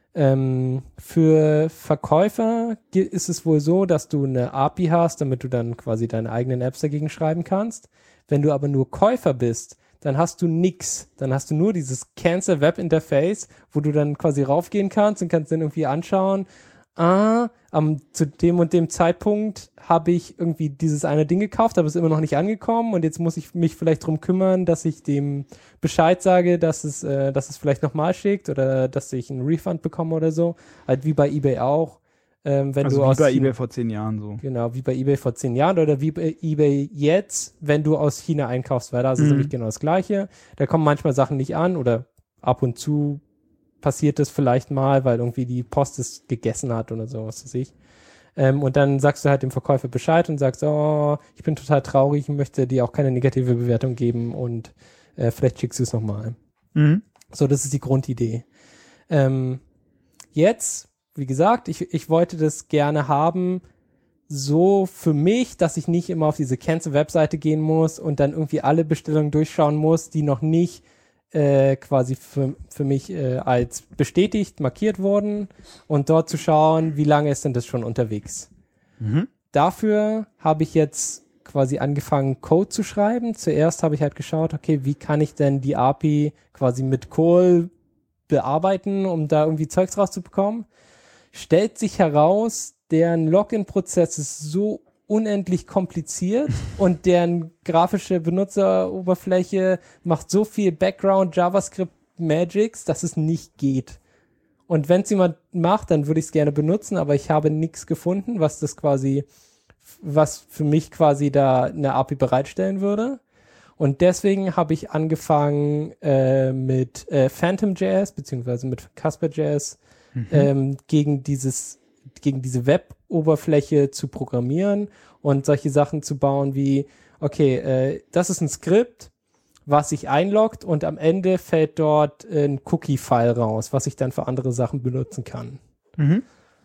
Ähm, für Verkäufer gi- ist es wohl so, dass du eine A P I hast, damit du dann quasi deine eigenen Apps dagegen schreiben kannst. Wenn du aber nur Käufer bist, dann hast du nix. Dann hast du nur dieses Cancel Web Interface, wo du dann quasi raufgehen kannst und kannst dann irgendwie anschauen, ah, am, zu dem und dem Zeitpunkt habe ich irgendwie dieses eine Ding gekauft, aber es ist immer noch nicht angekommen und jetzt muss ich mich vielleicht drum kümmern, dass ich dem Bescheid sage, dass es, äh, dass es vielleicht nochmal schickt oder dass ich einen Refund bekomme oder so. Halt wie bei eBay auch. Ähm, wenn Also du wie aus bei China- eBay vor zehn Jahren so. Genau, wie bei eBay vor zehn Jahren oder wie bei eBay jetzt, wenn du aus China einkaufst, weil da ist es Mhm. nämlich genau das Gleiche. Da kommen manchmal Sachen nicht an oder ab und zu passiert es vielleicht mal, weil irgendwie die Post es gegessen hat oder so, was weiß ich. Ähm, und dann sagst du halt dem Verkäufer Bescheid und sagst, oh, ich bin total traurig, ich möchte dir auch keine negative Bewertung geben und äh, vielleicht schickst du es nochmal. Mhm. So, das ist die Grundidee. Ähm, jetzt, wie gesagt, ich, ich wollte das gerne haben, so für mich, dass ich nicht immer auf diese Cancel-Webseite gehen muss und dann irgendwie alle Bestellungen durchschauen muss, die noch nicht äh, quasi für, für mich äh, als bestätigt markiert wurden und dort zu schauen, wie lange ist denn das schon unterwegs. Mhm. Dafür habe ich jetzt quasi angefangen, Code zu schreiben. Zuerst habe ich halt geschaut, okay, wie kann ich denn die A P I quasi mit Col bearbeiten, um da irgendwie Zeugs rauszubekommen. Stellt sich heraus, deren Login-Prozess ist so unendlich kompliziert und deren grafische Benutzeroberfläche macht so viel Background JavaScript Magics, dass es nicht geht. Und wenn es jemand macht, dann würde ich es gerne benutzen, aber ich habe nichts gefunden, was das quasi, was für mich quasi da eine A P I bereitstellen würde. Und deswegen habe ich angefangen äh, mit äh, Phantom.js beziehungsweise mit Casper.js Mhm. ähm, gegen dieses, gegen diese Web-Oberfläche zu programmieren und solche Sachen zu bauen wie, okay, äh, das ist ein Skript, was sich einloggt und am Ende fällt dort ein Cookie-File raus, was ich dann für andere Sachen benutzen kann. Mhm.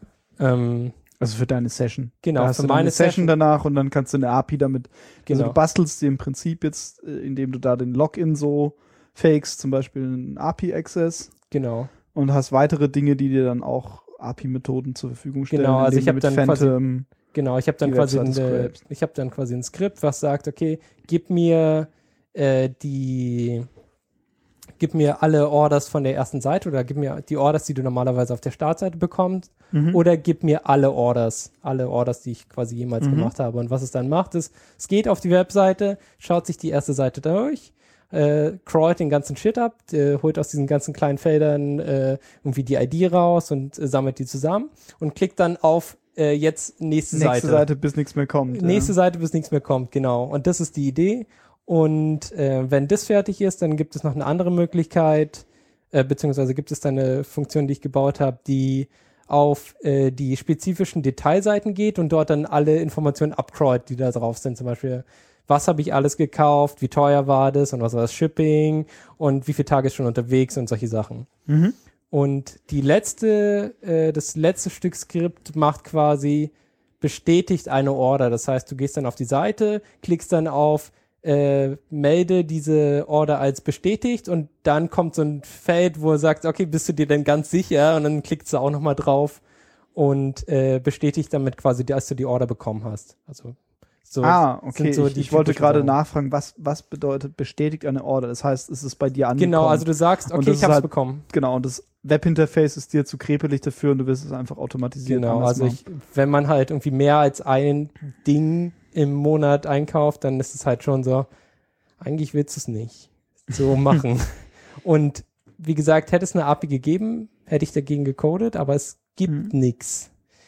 Ähm, Also für deine Session. Genau, da hast für du dann eine meine Session, Session. danach und dann kannst du eine A P I damit, also Genau. du bastelst dir im Prinzip jetzt, äh, indem du da den Login so fakest, zum Beispiel einen A P I-Access genau. und hast weitere Dinge, die dir dann auch A P I-Methoden zur Verfügung stellen. Genau, also indem ich du hab mit dann quasi- Phantom, Genau, ich habe dann Die quasi Webseite eine, scrapst. ich habe dann quasi ein Skript, was sagt, okay, gib mir äh, die gib mir alle Orders von der ersten Seite oder gib mir die Orders, die du normalerweise auf der Startseite bekommst, Mhm. oder gib mir alle Orders, alle Orders, die ich quasi jemals Mhm. gemacht habe. Und was es dann macht, ist, es geht auf die Webseite, schaut sich die erste Seite durch, äh, crawlt den ganzen Shit ab, äh, holt aus diesen ganzen kleinen Feldern äh, irgendwie die I D raus und äh, sammelt die zusammen und klickt dann auf äh, jetzt nächste, Nächste Seite. Seite, bis nichts mehr kommt. Nächste ja. Seite, bis nichts mehr kommt, genau. Und das ist die Idee. Und äh, wenn das fertig ist, dann gibt es noch eine andere Möglichkeit, äh, beziehungsweise gibt es dann eine Funktion, die ich gebaut habe, die auf äh, die spezifischen Detailseiten geht und dort dann alle Informationen abcrawlt, die da drauf sind. Zum Beispiel, was habe ich alles gekauft, wie teuer war das und was war das Shipping und wie viele Tage ist schon unterwegs und solche Sachen. Mhm. Und die letzte, äh, das letzte Stück Skript macht quasi, bestätigt eine Order. Das heißt, du gehst dann auf die Seite, klickst dann auf äh, melde diese Order als bestätigt und dann kommt so ein Feld, wo er sagt, okay, bist du dir denn ganz sicher? Und dann klickst du auch nochmal drauf und äh, bestätigt damit quasi, dass du die Order bekommen hast. Also so ah, okay. sind so ich die ich wollte typischen gerade Sachen. nachfragen, was, was bedeutet bestätigt eine Order? Das heißt, ist es bei dir angekommen? Genau, also du sagst, Und okay, das ich ist hab's halt- bekommen. Genau, und das Webinterface ist dir zu krepelig dafür und du willst es einfach automatisieren. Genau, also ich, wenn man halt irgendwie mehr als ein Ding im Monat einkauft, dann ist es halt schon so, eigentlich willst du es nicht so machen. Und wie gesagt, hätte es eine A P I gegeben, hätte ich dagegen gecodet, aber es gibt Mhm. nix.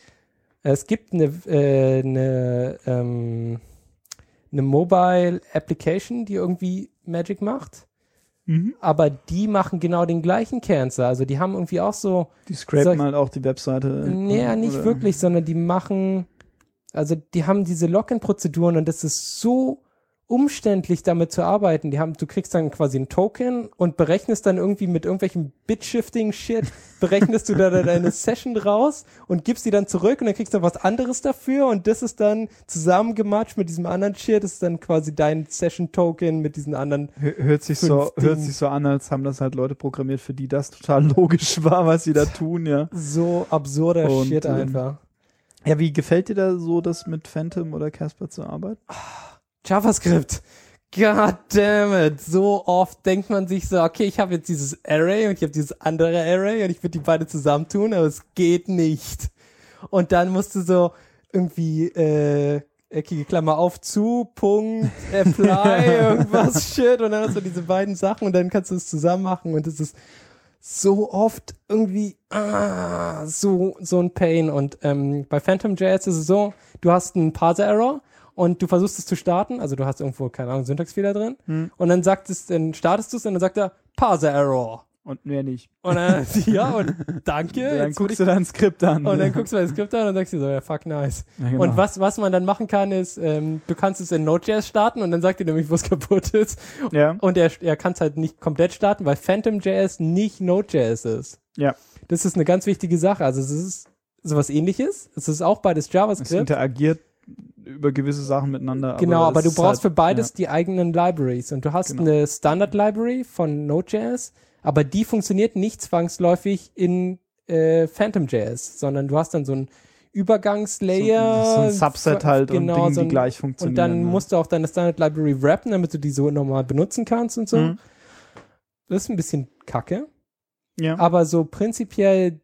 Es gibt eine, äh, eine, ähm, eine Mobile Application, die irgendwie Magic macht, Mhm. aber die machen genau den gleichen Cancer. Also die haben irgendwie auch so Die scrapen Soll ich- halt auch die Webseite. Nee, nicht oder- wirklich, sondern die machen, also die haben diese Login-Prozeduren und das ist so umständlich, damit zu arbeiten. Die haben, du kriegst dann quasi ein Token und berechnest dann irgendwie mit irgendwelchem Bit-Shifting-Shit, berechnest du da deine Session raus und gibst die dann zurück und dann kriegst du was anderes dafür und das ist dann zusammengematscht mit diesem anderen Shit, das ist dann quasi dein Session-Token mit diesen anderen. Hör- Hört sich, so, Fünf hört Ding. sich so an, als haben das halt Leute programmiert, für die das total logisch war, was sie da tun, ja. So absurder Und, Shit ähm, einfach. Ja, wie gefällt dir da so, das mit Phantom oder Casper zu arbeiten? JavaScript. God damn it. So oft denkt man sich so, okay, ich habe jetzt dieses Array und ich habe dieses andere Array und ich würde die beide zusammentun, aber es geht nicht. Und dann musst du so irgendwie äh, eckige Klammer auf zu, Punkt, apply, irgendwas shit und dann hast du diese beiden Sachen und dann kannst du es zusammen machen und es ist so oft irgendwie ah, so so ein Pain. Und ähm, bei PhantomJS ist es so, du hast einen Parser-Error und du versuchst es zu starten, also du hast irgendwo, keine Ahnung, Syntaxfehler drin Hm. und dann sagt es, dann startest du es und dann sagt er Parser-Error. Und mehr nicht. Und dann, ja, und danke. dann jetzt will guckst du dein Skript an. ich, und dann guckst du das Skript an und sagst dir so, ja, fuck, nice. Ja, genau. Und was, was man dann machen kann, ist, ähm, du kannst es in Node.js starten und dann sagt er nämlich, wo es kaputt ist. Ja, Und er, er kann es halt nicht komplett starten, weil PhantomJS nicht Node.js ist. ja. Das ist eine ganz wichtige Sache. Also es ist sowas ähnliches. Es ist auch beides Es JavaScript. interagiert über gewisse Sachen miteinander. Genau, aber es du ist brauchst halt, für beides die eigenen Libraries. Und du hast Genau. eine Standard-Library von Node.js, aber die funktioniert nicht zwangsläufig in äh, PhantomJS, sondern du hast dann so ein Übergangslayer. So, so ein Subset halt genau, und Dinge, so ein- die gleich funktionieren. Und dann ne? musst du auch deine Standard-Library wrappen, damit du die so normal benutzen kannst und so. Mhm. Das ist ein bisschen kacke. Ja. Aber so prinzipiell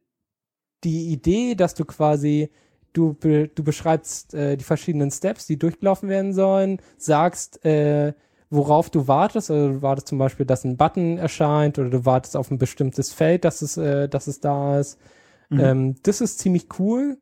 die Idee, dass du quasi, du, be, du beschreibst äh, die verschiedenen Steps, die durchgelaufen werden sollen, sagst, äh, worauf du wartest, also du wartest zum Beispiel, dass ein Button erscheint oder du wartest auf ein bestimmtes Feld, dass es, äh, dass es da ist. Mhm. Ähm, das ist ziemlich cool,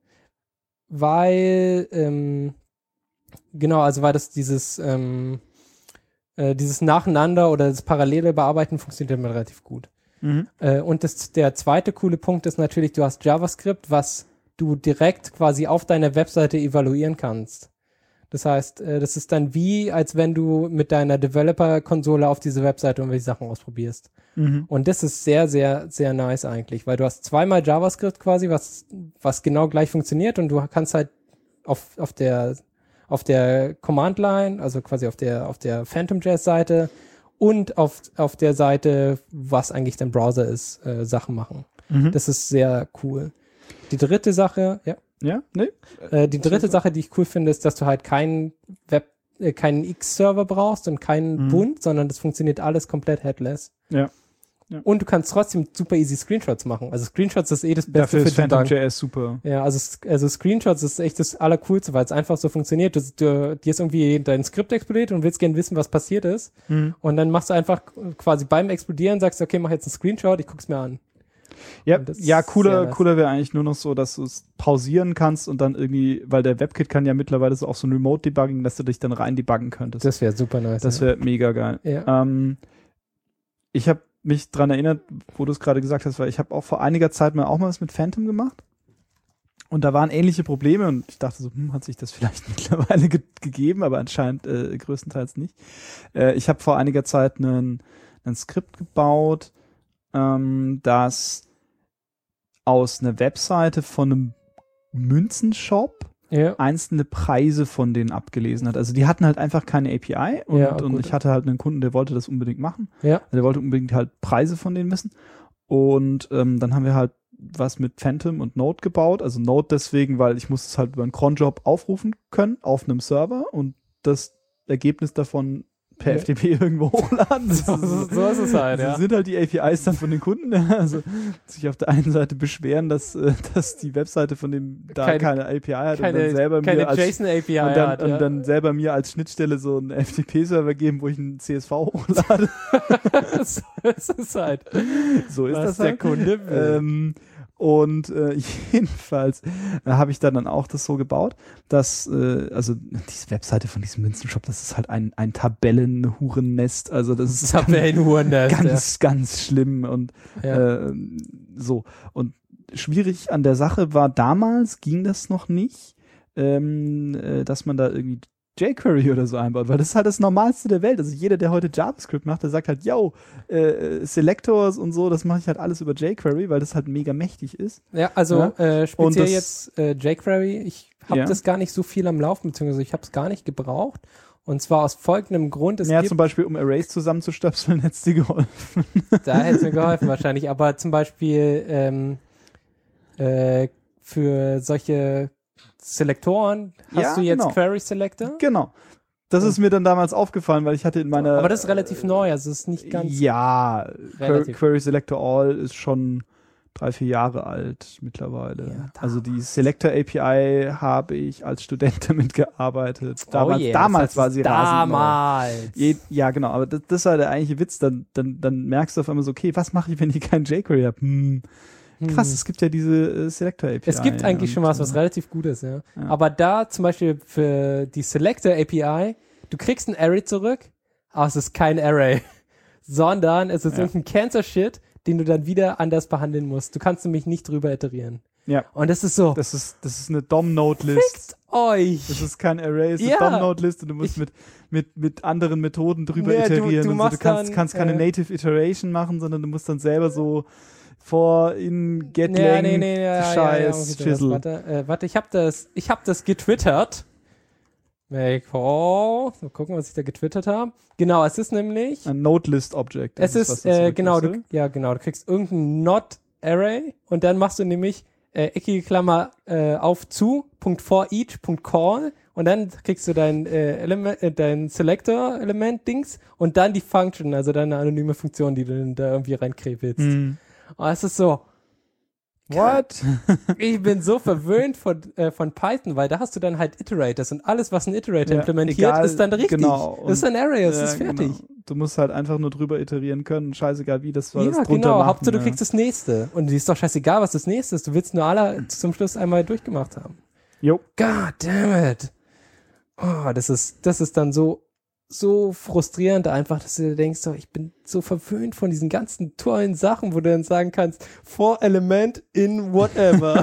weil, ähm, genau, also weil das dieses, ähm, äh, dieses Nacheinander oder das parallele Bearbeiten funktioniert immer relativ gut. Mhm. Äh, und das, der zweite coole Punkt ist natürlich, du hast JavaScript, was du direkt quasi auf deiner Webseite evaluieren kannst. Das heißt, äh, das ist dann wie, als wenn du mit deiner Developer-Konsole auf diese Webseite irgendwelche Sachen ausprobierst. Mhm. Und das ist sehr, sehr, sehr nice eigentlich, weil du hast zweimal JavaScript quasi, was, was genau gleich funktioniert und du kannst halt auf, auf der, auf der Command-Line, also quasi auf der, auf der PhantomJS-Seite und auf, auf der Seite, was eigentlich dein Browser ist, äh, Sachen machen. Mhm. Das ist sehr cool. Die dritte Sache, ja, Ja, nee. äh, die dritte Sache, die ich cool finde, ist, dass du halt keinen Web, äh, keinen X-Server brauchst und keinen Mhm. Bund, sondern das funktioniert alles komplett headless. Ja. Ja. Und du kannst trotzdem super easy Screenshots machen. Also Screenshots ist eh das Beste Dafür für ist Phantom Debuggen. J S super. Ja, also, also Screenshots ist echt das Allercoolste, weil es einfach so funktioniert. Du, du, dir ist irgendwie dein Skript explodiert und willst gerne wissen, was passiert ist. Mhm. Und dann machst du einfach quasi beim Explodieren, sagst, okay, mach jetzt einen Screenshot, ich guck's mir an. Ja, Und das ja ist cooler, sehr nice. cooler wäre eigentlich nur noch so, dass du es pausieren kannst und dann irgendwie, weil der WebKit kann ja mittlerweile so auch so ein Remote-Debugging, dass du dich dann rein debuggen könntest. Das wäre super nice. Das ja. wäre mega geil. Ja. Ähm, ich habe mich dran erinnert, wo du es gerade gesagt hast, weil ich habe auch vor einiger Zeit mal auch mal was mit Phantom gemacht. Und da waren ähnliche Probleme und ich dachte so, hm, hat sich das vielleicht mittlerweile ge- gegeben, aber anscheinend äh, größtenteils nicht. Äh, ich habe vor einiger Zeit einen, ein Skript gebaut, ähm, das aus einer Webseite von einem Münzenshop Ja. einzelne Preise von denen abgelesen hat. Also die hatten halt einfach keine A P I und, Ja, und gut. ich hatte halt einen Kunden, der wollte das unbedingt machen. Ja. Der wollte unbedingt halt Preise von denen wissen. Und ähm, dann haben wir halt was mit Phantom und Node gebaut. Also Node deswegen, weil ich musste es halt über einen cron-Job aufrufen können auf einem Server und das Ergebnis davon per Ja. F T P irgendwo hochladen. Das So, so, so ist es halt, also ja. sind halt die A P Is dann von den Kunden, also sich auf der einen Seite beschweren, dass, äh, dass die Webseite von dem da Keine- keine, A P I hat und Keine, dann selber keine mir als JSON-A P I und dann, hat. und ja. dann selber mir als Schnittstelle so einen F T P-Server geben, wo ich einen C S V hochlade. so ist es halt. So ist Was das der halt. Kunde will. Ähm, und äh, jedenfalls äh, habe ich dann, dann auch das so gebaut, dass, äh, also diese Webseite von diesem Münzenshop, das ist halt ein, ein Tabellenhurennest. Also das ist Tabellenhurennest, ganz, ganz schlimm und ja. äh, so. Und schwierig an der Sache war, damals ging das noch nicht, ähm, äh, dass man da irgendwie jQuery oder so einbaut, weil das ist halt das Normalste der Welt. Also jeder, der heute JavaScript macht, der sagt halt, yo, äh, Selectors und so, das mache ich halt alles über jQuery, weil das halt mega mächtig ist. Ja, also Ja. äh, Und speziell das- jetzt äh, jQuery, ich habe Ja. das gar nicht so viel am Laufen, beziehungsweise ich habe es gar nicht gebraucht. Und zwar aus folgendem Grund, es Ja, gibt, zum Beispiel, um Arrays zusammenzustöpseln, hätte es dir geholfen. da hätte es mir geholfen wahrscheinlich, aber zum Beispiel ähm, äh, für solche Selektoren hast Ja, du jetzt genau. Query Selector. Genau. Das ist mir dann damals aufgefallen, weil ich hatte in meiner... Aber das ist relativ neu, also es ist nicht ganz. Ja, Query, relativ. Query Selector All ist schon drei, vier Jahre alt mittlerweile. Ja, also die Selector A P I habe ich als Student damit gearbeitet. Damals, oh yeah, damals das war heißt, sie rasend neu. Damals. Je, ja, genau, aber das, das war der eigentliche Witz. Dann, dann, dann merkst du auf einmal so, okay, was mache ich, wenn ich kein jQuery habe? Hm. Krass, Hm. es gibt ja diese äh, Selector A P I. Es gibt eigentlich und, schon was, was äh, relativ gut ist, ja. Ja. Aber da zum Beispiel für die Selector A P I, du kriegst ein Array zurück, aber es ist kein Array, sondern es ist Ja. irgendein Cancer-Shit, den du dann wieder anders behandeln musst. Du kannst nämlich nicht drüber iterieren. Ja, Und das ist so, das ist, das ist eine D O M-Node-List. fickt euch! Das ist kein Array, es ist Ja. eine D O M-Node-List und du musst Ich- mit, mit, mit anderen Methoden drüber Ja, du- iterieren. du und so. Du machst kannst, dann, kannst keine äh, Native Iteration machen, sondern du musst dann selber so for, in, get, Ja, length, nee, nee, ja, ja, ja, Scheiß, irgendwie sowas. Chisel. Warte, äh, warte, ich hab das, ich hab das getwittert. Make oh, mal gucken, was ich da getwittert habe. Genau, es ist nämlich, Ein Node-List-Object. es das ist, was du äh, genau, du, zurückkriegst, ja, genau, du kriegst irgendein Not-Array und dann machst du nämlich äh, eckige Klammer äh, auf zu, Punkt for each, Punkt call und dann kriegst du dein, äh, Element, äh, dein Selector-Element-Dings und dann die Function, also deine anonyme Funktion, die du dann da irgendwie reinkrebelst. Hm. Und es ist so, What? ich bin so verwöhnt von, äh, von Python, weil da hast du dann halt Iterators und alles, was ein Iterator Ja, implementiert, egal, ist dann richtig. genau. Das ist ein Array, es Ja, ist fertig. genau. Du musst halt einfach nur drüber iterieren können, scheißegal wie, das soll Ja, das drunter genau. machen. Hauptsache, du ja. kriegst das nächste. Und dir ist doch scheißegal, was das nächste ist. Du willst nur alle zum Schluss einmal durchgemacht haben. Jo. God damn it. Oh, das ist, das ist dann so, so frustrierend einfach, dass du dir denkst, so, ich bin so verwöhnt von diesen ganzen tollen Sachen, wo du dann sagen kannst, for element in whatever.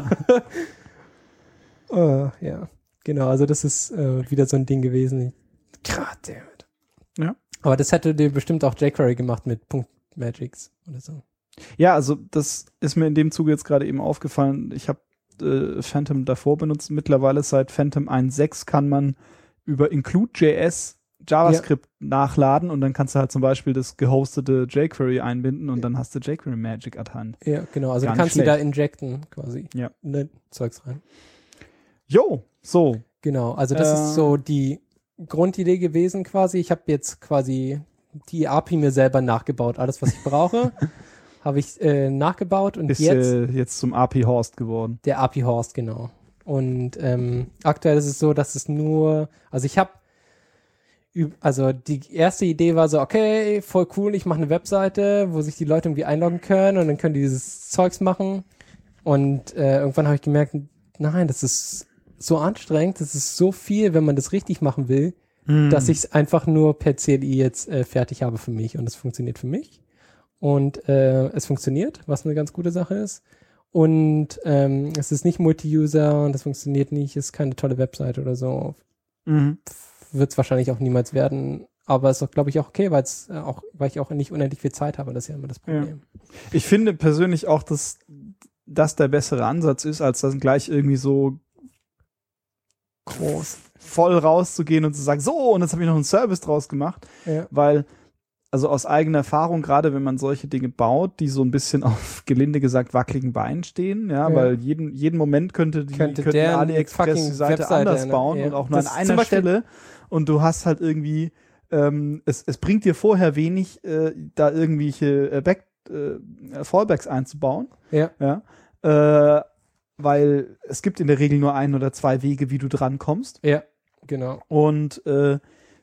Oh, ja. Genau, also das ist äh, wieder so ein Ding gewesen. God damn it. Ja. Aber das hätte dir bestimmt auch jQuery gemacht mit Punkt Magics oder so. Ja, also das ist mir in dem Zuge jetzt gerade eben aufgefallen. Ich habe äh, Phantom davor benutzt. Mittlerweile seit Phantom eins Punkt sechs kann man über Include.js JavaScript nachladen und dann kannst du halt zum Beispiel das gehostete jQuery einbinden und dann hast du jQuery Magic at hand. Ja, genau. Also Gar du nicht kannst die da schlecht. injecten quasi. Ja. In dein Zeugs rein. Jo, so. Genau. Also das Äh. ist so die Grundidee gewesen quasi. Ich habe jetzt quasi die A P I mir selber nachgebaut. Alles, was ich brauche. habe ich äh, nachgebaut und Ist jetzt äh, jetzt zum A P Horst geworden. der A P Horst, genau. Und ähm, aktuell ist es so, dass es nur, also ich habe, also die erste Idee war so, okay, voll cool, ich mache eine Webseite, wo sich die Leute irgendwie einloggen können und dann können die dieses Zeugs machen. Und äh, irgendwann habe ich gemerkt, nein, das ist so anstrengend, das ist so viel, wenn man das richtig machen will, hm. dass ich es einfach nur per C L I jetzt äh, fertig habe für mich und es funktioniert für mich. Und äh, es funktioniert, was eine ganz gute Sache ist. Und ähm, es ist nicht Multi-User und das funktioniert nicht, ist keine tolle Webseite oder so. Mhm. Wird es wahrscheinlich auch niemals werden. Aber ist doch, glaube ich, auch okay, weil es äh, auch, weil ich auch nicht unendlich viel Zeit habe. Das ist ja immer das Problem. Ja. Ich finde persönlich auch, dass das der bessere Ansatz ist, als das gleich irgendwie so groß voll rauszugehen und zu sagen, so, und jetzt habe ich noch einen Service draus gemacht. Ja. Weil also aus eigener Erfahrung, gerade wenn man solche Dinge baut, die so ein bisschen auf gelinde gesagt wackeligen Beinen stehen, ja, ja. weil jeden, jeden Moment könnte die könnte könnte AliExpress die Seite Webseite anders bauen ja. und auch nur das an einer Stelle und du hast halt irgendwie, ähm, es, es bringt dir vorher wenig, äh, da irgendwelche äh, Back, äh, Fallbacks einzubauen, ja, ja äh, weil es gibt in der Regel nur ein oder zwei Wege, wie du dran kommst. Ja, genau. Und äh,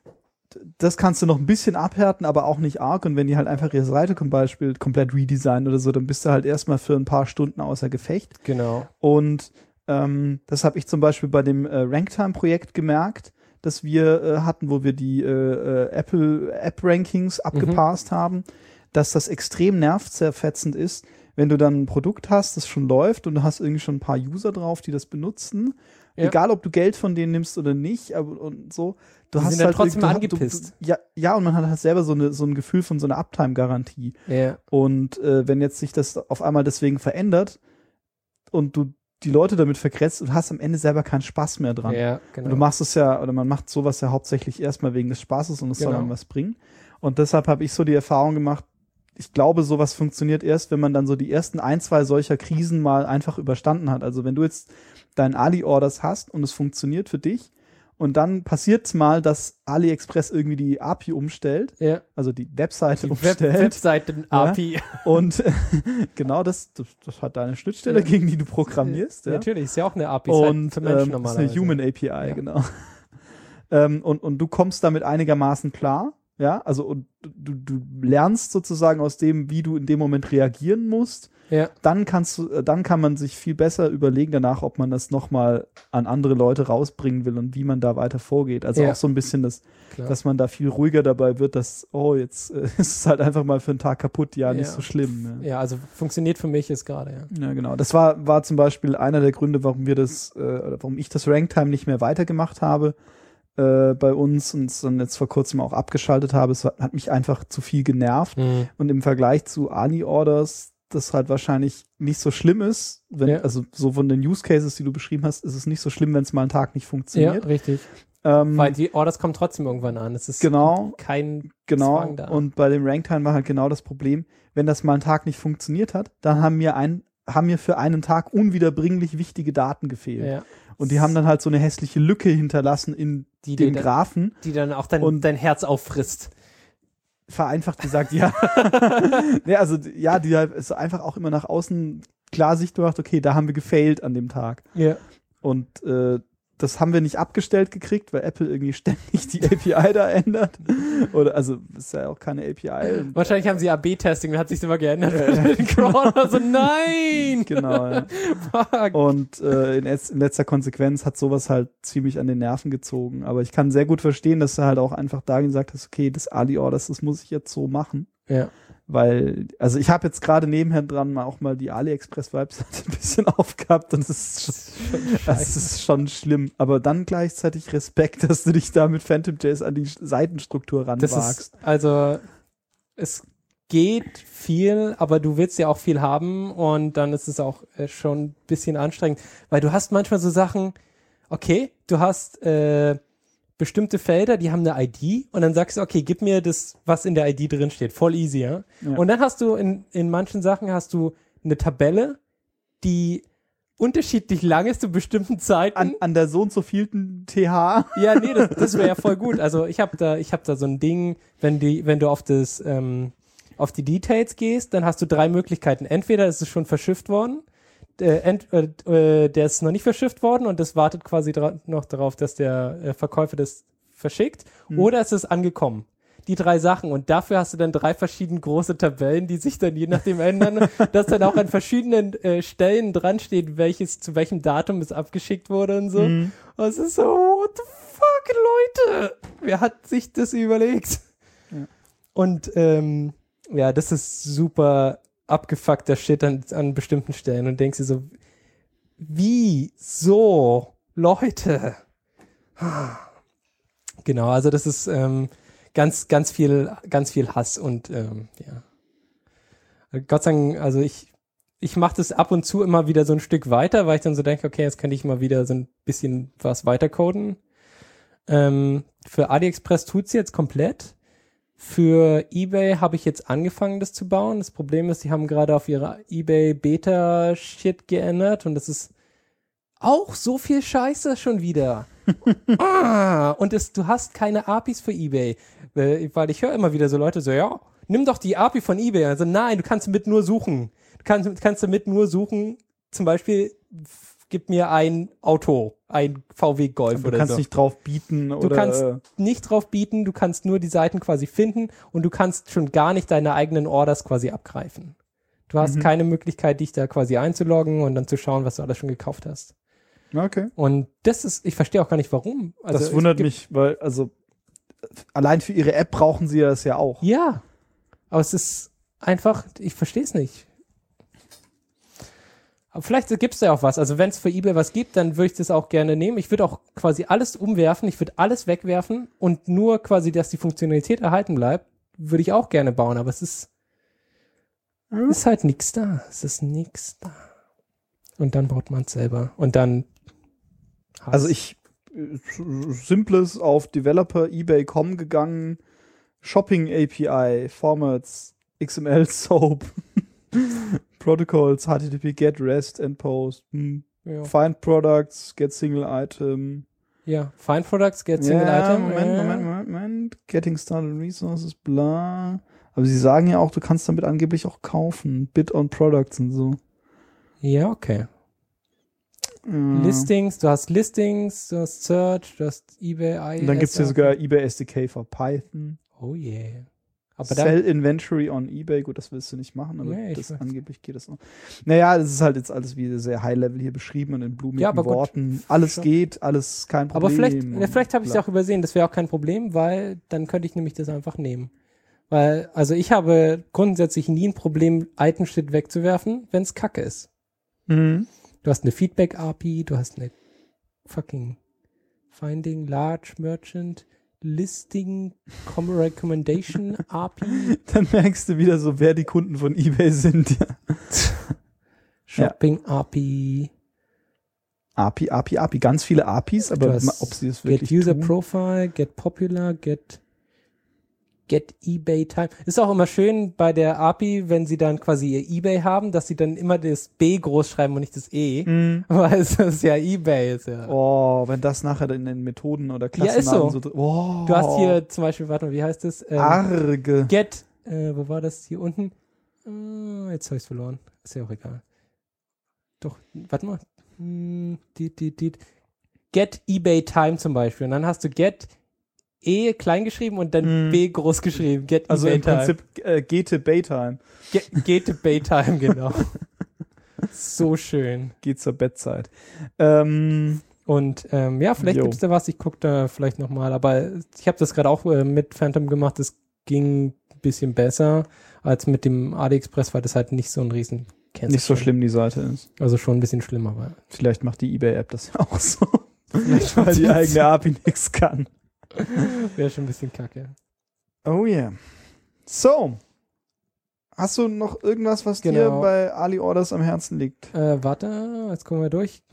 das kannst du noch ein bisschen abhärten, aber auch nicht arg. Und wenn die halt einfach ihre Seite zum Beispiel komplett redesignen oder so, dann bist du halt erstmal für ein paar Stunden außer Gefecht. Genau. Und ähm, das habe ich zum Beispiel bei dem äh, Ranktime-Projekt gemerkt, das wir äh, hatten, wo wir die äh, äh, Apple App-Rankings abgepasst mhm. haben, dass das extrem nervzerfetzend ist, wenn du dann ein Produkt hast, das schon läuft und du hast irgendwie schon ein paar User drauf, die das benutzen. Ja. Egal, ob du Geld von denen nimmst oder nicht, aber und so. Du die hast sind halt trotzdem du, angepisst. Du, ja, ja, und man hat halt selber so, eine, so ein Gefühl von so einer Uptime-Garantie. Ja. Und äh, wenn jetzt sich das auf einmal deswegen verändert und du die Leute damit vergrätzt und hast am Ende selber keinen Spaß mehr dran. Ja, genau. Und du machst es ja, oder man macht sowas ja hauptsächlich erstmal wegen des Spaßes und es Genau. soll dann was bringen. Und deshalb habe ich so die Erfahrung gemacht, ich glaube, sowas funktioniert erst, wenn man dann so die ersten ein, zwei solcher Krisen mal einfach überstanden hat. Also wenn du jetzt deinen Ali-Orders hast und es funktioniert für dich und dann passiert es mal, dass AliExpress irgendwie die A P I umstellt, ja. also die Webseite die umstellt. Web Webseiten-A P I. Ja, und genau das, das, das hat deine Schnittstelle, ja. gegen die du programmierst. Ja. Natürlich, ist ja auch eine A P I und, für Menschen ähm, normalerweise. ist eine Human A P I, ja. genau. ähm, und, und du kommst damit einigermaßen klar. Ja, also und du, du lernst sozusagen aus dem, wie du in dem Moment reagieren musst. Ja. Dann kannst du, dann kann man sich viel besser überlegen danach, ob man das nochmal an andere Leute rausbringen will und wie man da weiter vorgeht. Also ja. auch so ein bisschen, das, Klar. dass man da viel ruhiger dabei wird, dass, oh, jetzt äh, ist es halt einfach mal für einen Tag kaputt, ja, ja. nicht so schlimm. Ja, ja also funktioniert für mich jetzt gerade, ja. Ja, genau. Das war, war zum Beispiel einer der Gründe, warum wir das, äh, oder warum ich das Ranktime nicht mehr weitergemacht habe. Äh, bei uns und dann jetzt vor kurzem auch abgeschaltet habe. Es hat mich einfach zu viel genervt. Mhm. Und im Vergleich zu Ali-Orders, das halt wahrscheinlich nicht so schlimm ist, wenn, ja. also so von den Use Cases, die du beschrieben hast, ist es nicht so schlimm, wenn es mal einen Tag nicht funktioniert. Ja, richtig. Ähm, Weil die Orders kommen trotzdem irgendwann an. Es ist genau, kein genau. Zwang da. Und bei dem Ranktime war halt genau das Problem, wenn das mal einen Tag nicht funktioniert hat, dann haben mir ein, haben mir für einen Tag unwiederbringlich wichtige Daten gefehlt. Ja. Und die haben dann halt so eine hässliche Lücke hinterlassen in die dem dann, Graphen. Die dann auch dein, und dein Herz auffrisst. Vereinfacht gesagt, ja. ja, also ja, die halt ist einfach auch immer nach außen klar sichtbar macht, okay, da haben wir gefailt an dem Tag. Ja. Und äh, das haben wir nicht abgestellt gekriegt, weil Apple irgendwie ständig die A P I da ändert. Oder, also, ist ja auch keine A P I. Wahrscheinlich haben sie A B-Testing und hat sich immer geändert. Crawler so, nein! Genau, ja. Fuck. Und äh, in, in letzter Konsequenz hat sowas halt ziemlich an den Nerven gezogen. Aber ich kann sehr gut verstehen, dass du halt auch einfach da gesagt hast, okay, das Ali-Orders, das muss ich jetzt so machen. Ja. Weil, also ich habe jetzt gerade nebenher dran mal auch mal die AliExpress-Webseite ein bisschen aufgehabt und das ist schon, das ist schon schlimm. Aber dann gleichzeitig Respekt, dass du dich da mit PhantomJS an die Seitenstruktur ranwagst. Also, es geht viel, aber du willst ja auch viel haben und dann ist es auch äh, schon ein bisschen anstrengend, weil du hast manchmal so Sachen, okay, du hast äh, bestimmte Felder, die haben eine I D und dann sagst du, okay, gib mir das, was in der I D drin steht. Voll easy, ja? Ja. Und dann hast du in, in manchen Sachen hast du eine Tabelle, die unterschiedlich lang ist zu bestimmten Zeiten. An, an der so und so vielten T H. Ja, nee, das, das wäre ja voll gut. Also ich habe da, ich habe da so ein Ding, wenn die, wenn du auf das, ähm, auf die Details gehst, dann hast du drei Möglichkeiten. Entweder ist es schon verschifft worden, äh, ent, äh, äh, der ist noch nicht verschifft worden und das wartet quasi dra- noch darauf, dass der äh, Verkäufer das verschickt, hm. oder es ist angekommen. Die drei Sachen. Und dafür hast du dann drei verschiedene große Tabellen, die sich dann je nachdem ändern, dass dann auch an verschiedenen äh, Stellen dran steht, welches zu welchem Datum es abgeschickt wurde und so. Mhm. Und es ist so, what the fuck, Leute? Wer hat sich das überlegt? Ja. Und ähm, ja, das ist super abgefuckter Shit an, an bestimmten Stellen und denkst dir so, wie so, Leute? Genau, also das ist ähm, ganz, ganz viel, ganz viel Hass und ähm, ja. Gott sei Dank, also ich, ich mache das ab und zu immer wieder so ein Stück weiter, weil ich dann so denke, okay, jetzt könnte ich mal wieder so ein bisschen was weitercoden. Ähm, für AliExpress tut's jetzt komplett. Für eBay habe ich jetzt angefangen, das zu bauen. Das Problem ist, die haben gerade auf ihre eBay Beta-Shit geändert und das ist auch so viel Scheiße schon wieder. ah, und es, du hast keine A P Is für eBay. Weil ich höre immer wieder so Leute so, ja, nimm doch die A P I von eBay. Also nein, du kannst damit nur suchen. Du kannst, kannst damit nur suchen, zum Beispiel, gib mir ein Auto, ein V W Golf oder so. Du kannst nicht drauf bieten oder... Du kannst nicht drauf bieten, du kannst nur die Seiten quasi finden und du kannst schon gar nicht deine eigenen Orders quasi abgreifen. Du hast mhm. keine Möglichkeit, dich da quasi einzuloggen und dann zu schauen, was du alles schon gekauft hast. Okay. Und das ist, ich verstehe auch gar nicht, warum. Also das wundert mich, weil, also, allein für ihre App brauchen sie das ja auch. Ja, aber es ist einfach, ich verstehe es nicht. Aber vielleicht gibt es da auch was. Also wenn es für eBay was gibt, dann würde ich das auch gerne nehmen. Ich würde auch quasi alles umwerfen, ich würde alles wegwerfen und nur quasi, dass die Funktionalität erhalten bleibt, würde ich auch gerne bauen. Aber es ist, hm? ist halt nichts da. Es ist nichts da. Und dann baut man es selber. Und dann Hass. Also ich simples auf Developer eBay Punkt com gegangen, Shopping A P I, Formats, X M L Soap, Protocols, H T T P Get, REST, Endpost, hm. ja. Find Products, Get Single Item. Ja, Find Products, Get Single ja, Item. Moment, ja. Moment, Moment, Moment. Getting Started Resources, bla. Aber sie sagen ja auch, du kannst damit angeblich auch kaufen. Bid on Products und so. Ja, okay. Mm. Listings, du hast Listings, du hast Search, du hast eBay. Und dann gibt es hier sogar eBay S D K für Python. Oh yeah. Aber Sell Inventory on eBay, gut, das willst du nicht machen, aber nee, das angeblich geht das noch. Naja, das ist halt jetzt alles wieder sehr High-Level hier beschrieben und in blumigen ja, aber Worten. Gut. Alles geht, alles kein Problem. Aber vielleicht, ja, vielleicht habe ich es auch übersehen, das wäre auch kein Problem, weil dann könnte ich nämlich das einfach nehmen. Weil, also ich habe grundsätzlich nie ein Problem, Item-Shit wegzuwerfen, wenn es kacke ist. Mhm. Du hast eine Feedback-A P I, du hast eine fucking Finding, Large Merchant, Listing, Com Recommendation A P I. Dann merkst du wieder so, wer die Kunden von eBay sind. Ja. Shopping A P I. A P I, A P I, A P I. Ganz viele A P Is, aber ob sie das wirklich Get User tun? Profile, Get Popular, Get Get eBay Time. Ist auch immer schön bei der A P I, wenn sie dann quasi ihr eBay haben, dass sie dann immer das B groß schreiben und nicht das E, mm. weil es ist ja eBay. Ist ja. Oh, wenn das nachher in den Methoden oder Klassennamen ja, ist so. so oh. Du hast hier zum Beispiel, warte mal, wie heißt das? Ähm, Arge. Get, äh, wo war das? Hier unten? Äh, jetzt habe ich es verloren. Ist ja auch egal. Doch, warte mal. Hm, dit, dit, dit. Get eBay Time zum Beispiel. Und dann hast du Get E klein geschrieben und dann mm. B groß geschrieben. Get also eBay im Prinzip äh, Gete Baytime. Ge- Gete Baytime, genau. So schön. Geht zur Bettzeit. Ähm, und ähm, ja, vielleicht gibt es da was. Ich gucke da vielleicht nochmal. Aber ich habe das gerade auch äh, mit Phantom gemacht. Das ging ein bisschen besser als mit dem AliExpress, weil das halt nicht so ein riesen Cancel Nicht so schlimm die Seite ist. Also schon ein bisschen schlimmer. Aber vielleicht macht die eBay-App das ja auch so. Vielleicht weil die eigene A P I nichts kann. Wäre schon ein bisschen kacke. Oh yeah. So. Hast du noch irgendwas, was genau. dir bei Ali Orders am Herzen liegt? Äh, warte, jetzt kommen wir durch.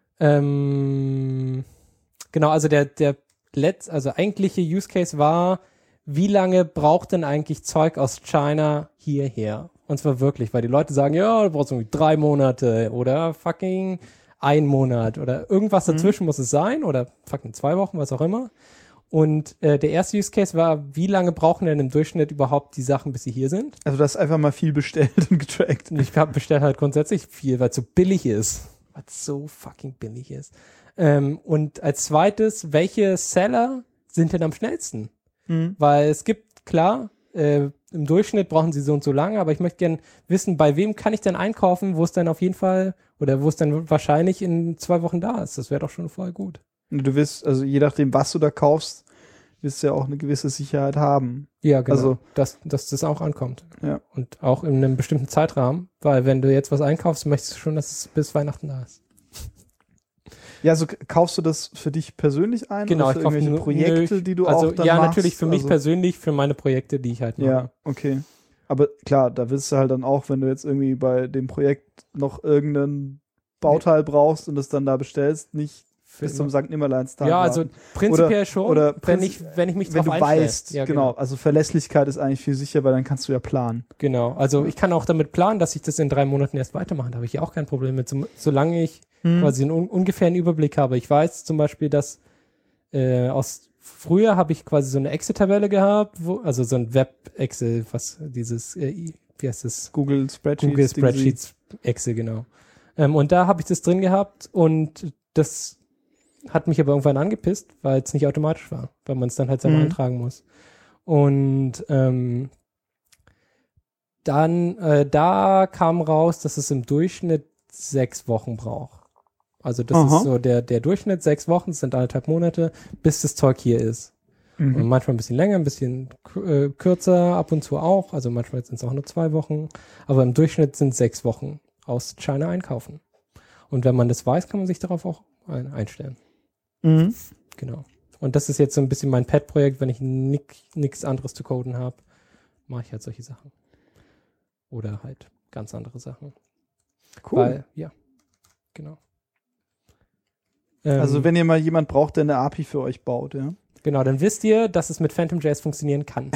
Ähm, genau, also der, der letz, also eigentliche Use Case war, wie lange braucht denn eigentlich Zeug aus China hierher? Und zwar wirklich, weil die Leute sagen, ja, du brauchst irgendwie drei Monate oder fucking ein Monat oder irgendwas dazwischen mhm. muss es sein oder fucking zwei Wochen, was auch immer. Und äh, der erste Use Case war, wie lange brauchen denn im Durchschnitt überhaupt die Sachen, bis sie hier sind? Also das einfach mal viel bestellt und getrackt. Und ich habe bestellt halt grundsätzlich viel, weil es so billig ist. Weil es so fucking billig ist. Ähm, und als zweites, welche Seller sind denn am schnellsten? Mhm. Weil es gibt, klar, äh, im Durchschnitt brauchen sie so und so lange, aber ich möchte gerne wissen, bei wem kann ich denn einkaufen, wo es dann auf jeden Fall oder wo es dann wahrscheinlich in zwei Wochen da ist. Das wäre doch schon voll gut. Du wirst, also je nachdem, was du da kaufst, wirst du ja auch eine gewisse Sicherheit haben. Ja, genau. Also, dass, dass das auch ankommt. Ja. Und auch in einem bestimmten Zeitrahmen, weil wenn du jetzt was einkaufst, möchtest du schon, dass es bis Weihnachten da ist. Ja, also kaufst du das für dich persönlich ein? Genau, oder für ich kaufe irgendwelche nur- Projekte, nö, die du also, auch dann ja, machst? natürlich für mich also, persönlich, für meine Projekte, die ich halt mache. Ja, okay. Aber klar, da willst du halt dann auch, wenn du jetzt irgendwie bei dem Projekt noch irgendein Bauteil brauchst und das dann da bestellst, nicht Für bis zum immer. Sankt Nimmerleinstag Ja, also warten. prinzipiell Oder- schon, oder wenn, prinzi- ich, wenn ich mich Wenn drauf du einstelle. weißt, Ja, genau. Also Verlässlichkeit ist eigentlich viel sicher, weil dann kannst du ja planen. Genau, also ich kann auch damit planen, dass ich das in drei Monaten erst weitermache. Da habe ich ja auch kein Problem mit, so, solange ich Hm. quasi einen un ungefähren Überblick habe. Ich weiß zum Beispiel, dass äh, aus früher habe ich quasi so eine Excel-Tabelle gehabt, wo, also so ein Web-Excel, was dieses, äh, wie heißt das? Google Spreadsheets. Google Ding Spreadsheets, Excel, genau. Ähm, und da habe ich das drin gehabt und das hat mich aber irgendwann angepisst, weil es nicht automatisch war, weil man es dann halt selber Mhm. eintragen muss. Und ähm, dann, äh, da kam raus, dass es im Durchschnitt sechs Wochen braucht. Also das Aha. ist so der, der Durchschnitt, sechs Wochen, das sind anderthalb Monate, bis das Zeug hier ist. Mhm. Und manchmal ein bisschen länger, ein bisschen k- äh, kürzer, ab und zu auch. Also manchmal sind es auch nur zwei Wochen. Aber im Durchschnitt sind sechs Wochen aus China einkaufen. Und wenn man das weiß, kann man sich darauf auch ein, einstellen. Mhm. Genau. Und das ist jetzt so ein bisschen mein Pet-Projekt, wenn ich nichts anderes zu coden habe, mache ich halt solche Sachen. Oder halt ganz andere Sachen. Cool. Weil, ja, genau. Ähm, Also wenn ihr mal jemand braucht, der eine A P I für euch baut, ja. Genau, dann wisst ihr, dass es mit PhantomJS funktionieren kann.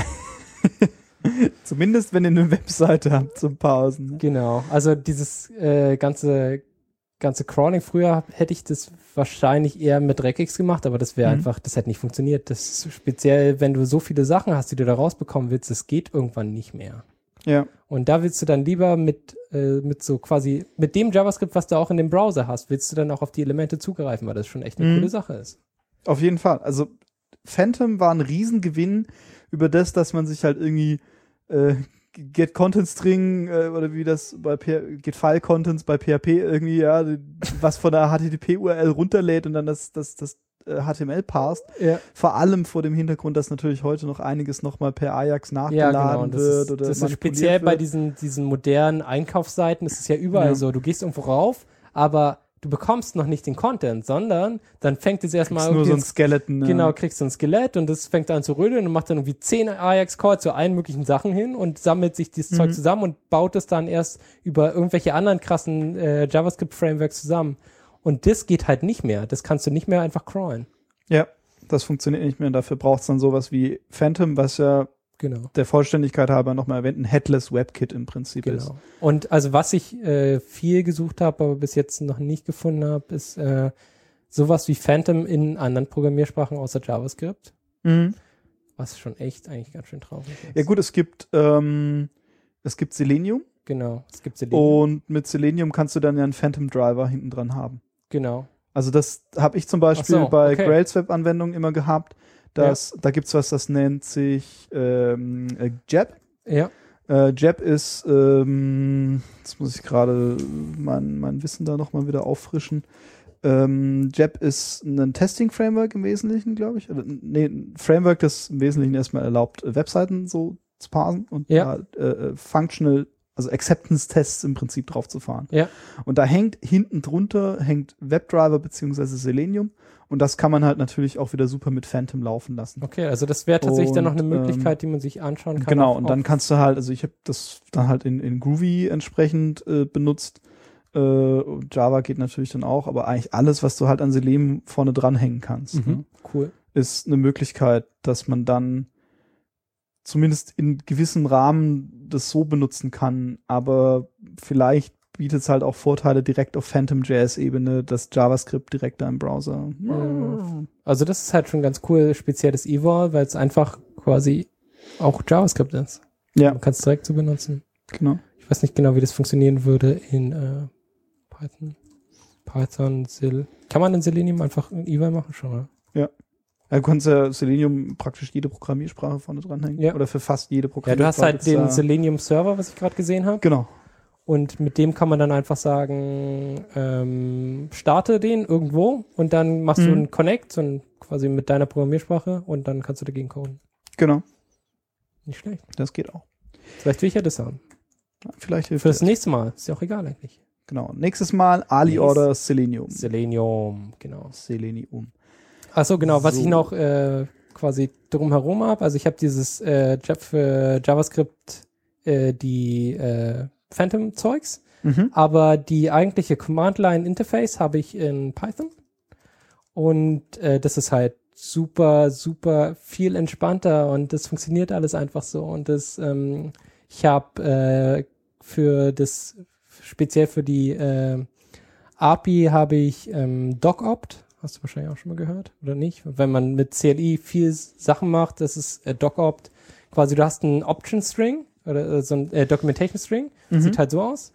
Zumindest wenn ihr eine Webseite habt zum Pausen. Ne? Genau, also dieses äh, ganze ganze Crawling, früher hätte ich das wahrscheinlich eher mit Regex gemacht, aber das wäre Mhm. einfach, das hätte nicht funktioniert. Das ist speziell, wenn du so viele Sachen hast, die du da rausbekommen willst, das geht irgendwann nicht mehr. Ja. Und da willst du dann lieber mit, äh, mit so quasi, mit dem JavaScript, was du auch in dem Browser hast, willst du dann auch auf die Elemente zugreifen, weil das schon echt eine Mhm. coole Sache ist. Auf jeden Fall. Also Phantom war ein Riesengewinn über das, dass man sich halt irgendwie äh, Get Content String äh, oder wie das bei P Get File Contents bei P H P irgendwie, ja, was von der H T T P-U R L runterlädt und dann das, das, das äh, H T M L parst. Ja, Vor allem vor dem Hintergrund, dass natürlich heute noch einiges nochmal per Ajax ja nachgeladen genau. Und das wird ist, oder das ist manipuliert speziell bei wird. diesen, diesen modernen Einkaufsseiten, das ist ja überall Ja. so. Du gehst irgendwo rauf, aber du bekommst noch nicht den Content, sondern dann fängt es erstmal Ist nur so ein irgendwie Skeleton. Ja. Genau, kriegst du ein Skelett und das fängt an zu rödeln und macht dann irgendwie zehn Ajax-Calls zu allen möglichen Sachen hin und sammelt sich dieses Mhm. Zeug zusammen und baut es dann erst über irgendwelche anderen krassen äh, JavaScript-Frameworks zusammen. Und das geht halt nicht mehr. Das kannst du nicht mehr einfach crawlen. Ja, das funktioniert nicht mehr. Dafür braucht es dann sowas wie Phantom, was ja Genau. der Vollständigkeit halber nochmal erwähnt, ein Headless WebKit im Prinzip ist. Genau. Und also was ich äh, viel gesucht habe, aber bis jetzt noch nicht gefunden habe, ist äh, sowas wie Phantom in anderen Programmiersprachen außer JavaScript, Mhm. was schon echt eigentlich ganz schön traurig ist. Ja gut, es gibt ähm, es gibt Selenium Genau, es gibt Selenium. und mit Selenium kannst du dann ja einen Phantom Driver hinten dran haben. Genau. Also das habe ich zum Beispiel Ach so, bei okay. Grails Web-Anwendungen immer gehabt. Dass, Da gibt's was, das nennt sich ähm, äh, Jab. Ja. Äh, Jab ist, ähm, jetzt muss ich gerade mein, mein Wissen da nochmal wieder auffrischen. Ähm, Jab ist ein Testing-Framework im Wesentlichen, glaube ich. Oder, nee, ein Framework, das im Wesentlichen erstmal erlaubt, äh, Webseiten so zu parsen und Ja. da, äh, Functional, also Acceptance-Tests im Prinzip drauf zu fahren. Ja. Und da hängt hinten drunter hängt WebDriver beziehungsweise Selenium und das kann man halt natürlich auch wieder super mit Phantom laufen lassen. Okay, also das wäre tatsächlich dann noch eine Und, Möglichkeit, die man sich anschauen kann. Genau, auf- und dann auf- kannst du halt, also ich habe das dann halt in, in Groovy entsprechend äh, benutzt. Äh, und Java geht natürlich dann auch, aber eigentlich alles, was du halt an Selenium vorne dranhängen kannst, Mhm, ne, cool. ist eine Möglichkeit, dass man dann zumindest in gewissem Rahmen das so benutzen kann, aber vielleicht bietet es halt auch Vorteile direkt auf Phantom.js-Ebene, das JavaScript direkt da im Browser. Also das ist halt schon ganz cool, spezielles Eval, weil es einfach quasi auch JavaScript ist. Ja. Man kann es direkt so benutzen. Genau. Ich weiß nicht genau, wie das funktionieren würde in äh, Python. Python, Sil. Kann man in Selenium einfach ein Eval machen schon, oder? Ja. Du kannst ja Selenium praktisch jede Programmiersprache vorne dranhängen. Ja. Oder für fast jede Ja, Programmiersprache. du hast halt gibt's den da- Selenium-Server, was ich gerade gesehen habe. Genau. Und mit dem kann man dann einfach sagen, ähm, starte den irgendwo und dann machst Mhm. du einen Connect, so ein, quasi mit deiner Programmiersprache und dann kannst du dagegen coden. Genau. Nicht schlecht. Das geht auch. Vielleicht will ich ja das haben. Vielleicht hilft Für das das. nächste Mal. Ist ja auch egal eigentlich. Genau. Nächstes Mal Ali Nächst- Order Selenium. Selenium, genau. Selenium. Achso, genau, was So. ich noch äh, quasi drumherum habe, also ich habe dieses äh, Java- für JavaScript äh, die äh, Phantom-Zeugs, Mhm. aber die eigentliche Command-Line-Interface habe ich in Python und äh, das ist halt super, super viel entspannter und das funktioniert alles einfach so und das, ähm, ich habe äh, für das, speziell für die äh, A P I habe ich ähm, DocOpt. Hast du wahrscheinlich auch schon mal gehört, oder nicht? Wenn man mit C L I viel Sachen macht, das ist äh, DocOpt. Quasi, du hast einen Option String oder äh, so ein äh, Documentation String. Mhm. Sieht halt so aus.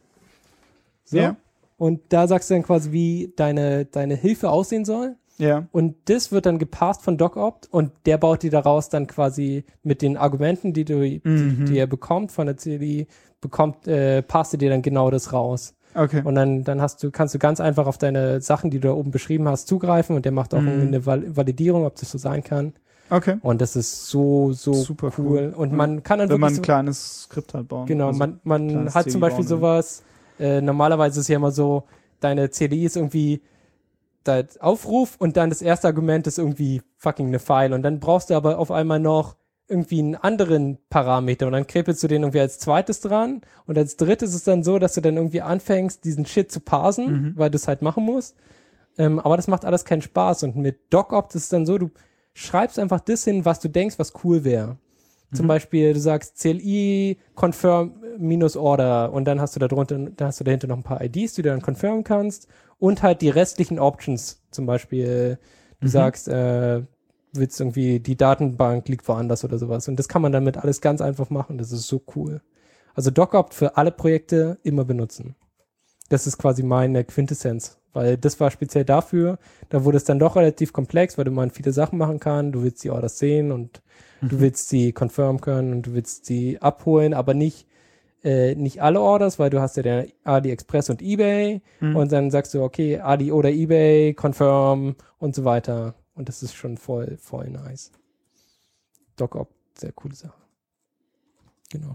So. Ja. Und da sagst du dann quasi, wie deine, deine Hilfe aussehen soll. Ja. Und das wird dann gepasst von DocOpt und der baut dir daraus dann quasi mit den Argumenten, die du, die, Mhm. die er bekommt von der C L I, bekommt, äh, passt er dir dann genau das raus. Okay. Und dann, dann hast du, kannst du ganz einfach auf deine Sachen, die du da oben beschrieben hast, zugreifen und der macht auch Mhm. eine Val- Validierung, ob das so sein kann. Okay. Und das ist so, so Super cool. cool. Und Ja. man kann dann Wenn man wirklich ein so, kleines Skript halt bauen. genau, Also, man, man kleines hat C L I zum Beispiel bauen will. sowas, äh, normalerweise ist ja immer so, deine C L I ist irgendwie der Aufruf und dann das erste Argument ist irgendwie fucking eine File und dann brauchst du aber auf einmal noch irgendwie einen anderen Parameter und dann krepelst du den irgendwie als zweites dran und als drittes ist es dann so, dass du dann irgendwie anfängst, diesen Shit zu parsen, Mhm. weil du es halt machen musst. Ähm, aber das macht alles keinen Spaß und mit DocOpt ist es dann so, du schreibst einfach das hin, was du denkst, was cool wäre. Zum Mhm. Beispiel, du sagst C L I confirm minus order und dann hast du da drunter, dann hast du dahinter noch ein paar I Ds, die du dann confirmen kannst und halt die restlichen Options. Zum Beispiel, du Mhm. sagst, äh, willst irgendwie, die Datenbank liegt woanders oder sowas. Und das kann man damit alles ganz einfach machen. Das ist so cool. Also DocOpt für alle Projekte immer benutzen. Das ist quasi meine Quintessenz. Weil das war speziell dafür, da wurde es dann doch relativ komplex, weil du mal viele Sachen machen kannst. Du willst die Orders sehen und du willst sie confirm können und du willst sie abholen, aber nicht äh, nicht alle Orders, weil du hast ja der AliExpress und eBay Mhm. und dann sagst du, okay, Ali oder eBay, confirm und so weiter. Und das ist schon voll, voll nice. DocOpt, sehr coole Sache. Genau.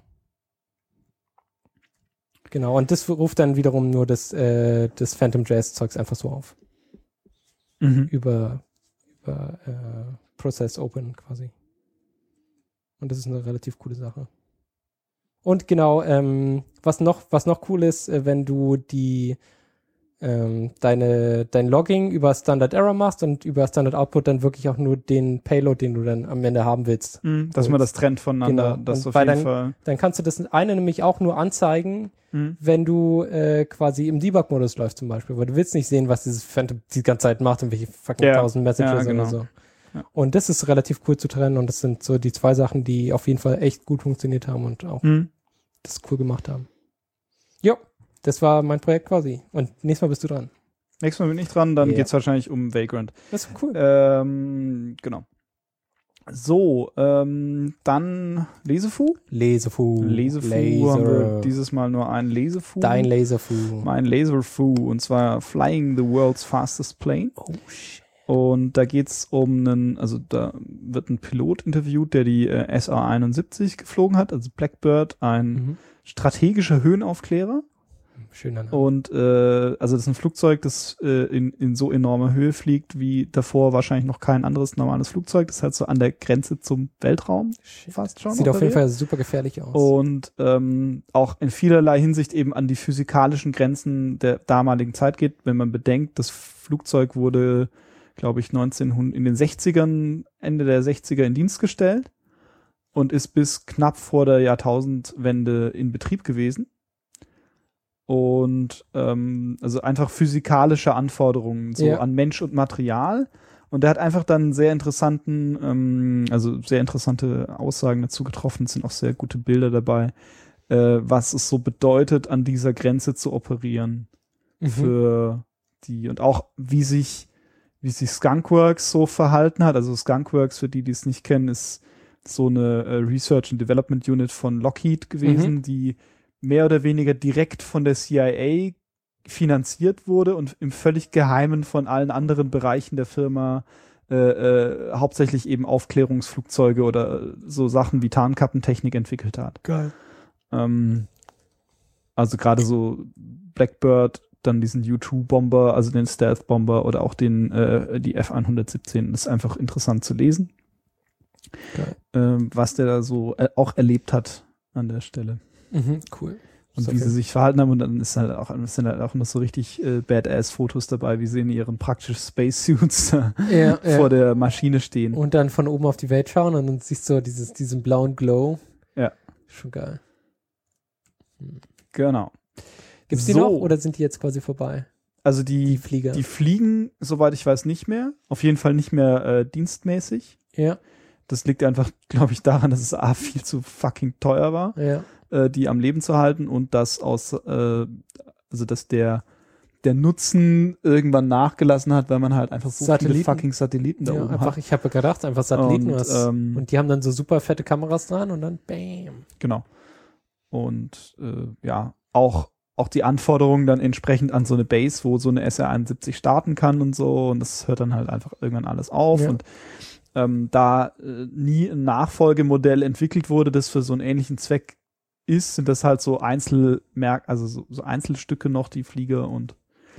Genau, und das ruft dann wiederum nur das, äh, das Phantom.js-Zeugs einfach so auf. Mhm. Über, über äh, Process Open quasi. Und das ist eine relativ coole Sache. Und genau, ähm, was noch, was noch cool ist, äh, wenn du die ähm, deine, dein Logging über Standard Error machst und über Standard Output dann wirklich auch nur den Payload, den du dann am Ende haben willst. Mhm. Dass man das trennt voneinander. Genau. Das Und auf weil jeden dann- Fall. Dann kannst du das eine nämlich auch nur anzeigen, Mhm. wenn du äh, quasi im Debug-Modus läufst zum Beispiel, weil du willst nicht sehen, was dieses Phantom die ganze Zeit macht und welche fucking Ja. tausend Messages Ja, genau. oder so. Ja. Und das ist relativ cool zu trennen und das sind so die zwei Sachen, die auf jeden Fall echt gut funktioniert haben und auch Mhm. das cool gemacht haben. Jo, das war mein Projekt quasi. Und nächstes Mal bist du dran. Nächstes Mal bin ich dran, dann Ja. geht's wahrscheinlich um Vagrant. Das ist cool. Ähm, genau. So, ähm, dann Lesefu. Laserfu. Lesefu Laser. haben wir dieses Mal nur ein Lesefu. Dein Laserfu. Mein Laserfu, und zwar Flying the World's Fastest Plane. Oh shit. Und da geht's um einen, also da wird ein Pilot interviewt, der die äh, S A einundsiebzig geflogen hat, also Blackbird, ein Mhm. strategischer Höhenaufklärer. Schöner Name. Und äh, also das ist ein Flugzeug, das äh, in, in so enormer Höhe fliegt, wie davor wahrscheinlich noch kein anderes normales Flugzeug. Das ist halt so an der Grenze zum Weltraum Shit. fast schon. Sieht auf jeden operiert. Fall super gefährlich aus. Und ähm, auch in vielerlei Hinsicht eben an die physikalischen Grenzen der damaligen Zeit geht, wenn man bedenkt, das Flugzeug wurde, glaube ich, neunzehnhundert in den sechzigern, Ende der sechziger in Dienst gestellt und ist bis knapp vor der Jahrtausendwende in Betrieb gewesen. und ähm, also einfach physikalische Anforderungen so Ja. an Mensch und Material. Und der hat einfach dann sehr interessanten, ähm, also sehr interessante Aussagen dazu getroffen. Es sind auch sehr gute Bilder dabei, äh, was es so bedeutet, an dieser Grenze zu operieren Mhm. für die und auch wie sich wie sich Skunkworks so verhalten hat. Also Skunkworks, für die, die es nicht kennen, ist so eine äh, Research and Development Unit von Lockheed gewesen, Mhm. die mehr oder weniger direkt von der C I A finanziert wurde und im völlig Geheimen von allen anderen Bereichen der Firma äh, äh, hauptsächlich eben Aufklärungsflugzeuge oder so Sachen wie Tarnkappentechnik entwickelt hat. Geil. Ähm, also gerade so Blackbird, dann diesen U zwei Bomber, also den Stealth Bomber oder auch den äh, die F hundertsiebzehn. Das ist einfach interessant zu lesen, Geil. ähm, was der da so äh, auch erlebt hat an der Stelle. Mhm, cool. Und So wie viel. sie sich verhalten haben. Und dann ist halt auch, sind halt auch noch so richtig äh, Badass-Fotos dabei, wie sie in ihren praktischen Spacesuits da Ja, ja. vor der Maschine stehen. Und dann von oben auf die Welt schauen und dann siehst du dieses, diesen blauen Glow. Ja. Schon geil. Genau. Gibt's die So. noch oder sind die jetzt quasi vorbei? Also Die die, Flieger. die fliegen, soweit ich weiß, nicht mehr. Auf jeden Fall nicht mehr äh, dienstmäßig. ja, Das liegt einfach, glaube ich, daran, dass es A, viel zu fucking teuer war, ja. äh, die am Leben zu halten und dass aus, äh, also dass der, der Nutzen irgendwann nachgelassen hat, weil man halt einfach so Satelliten. viele fucking Satelliten da ja oben einfach, hat. ich habe gedacht, einfach Satelliten. Und, was, ähm, und die haben dann so super fette Kameras dran und dann bam. Genau. Und äh, ja, auch, auch die Anforderungen dann entsprechend an so eine Base, wo so eine S R einundsiebzig starten kann und so. Und das hört dann halt einfach irgendwann alles auf. Ja. Und ähm, da äh, nie ein Nachfolgemodell entwickelt wurde, das für so einen ähnlichen Zweck ist, sind das halt so Einzelmerk, also so, so Einzelstücke noch, die Flieger und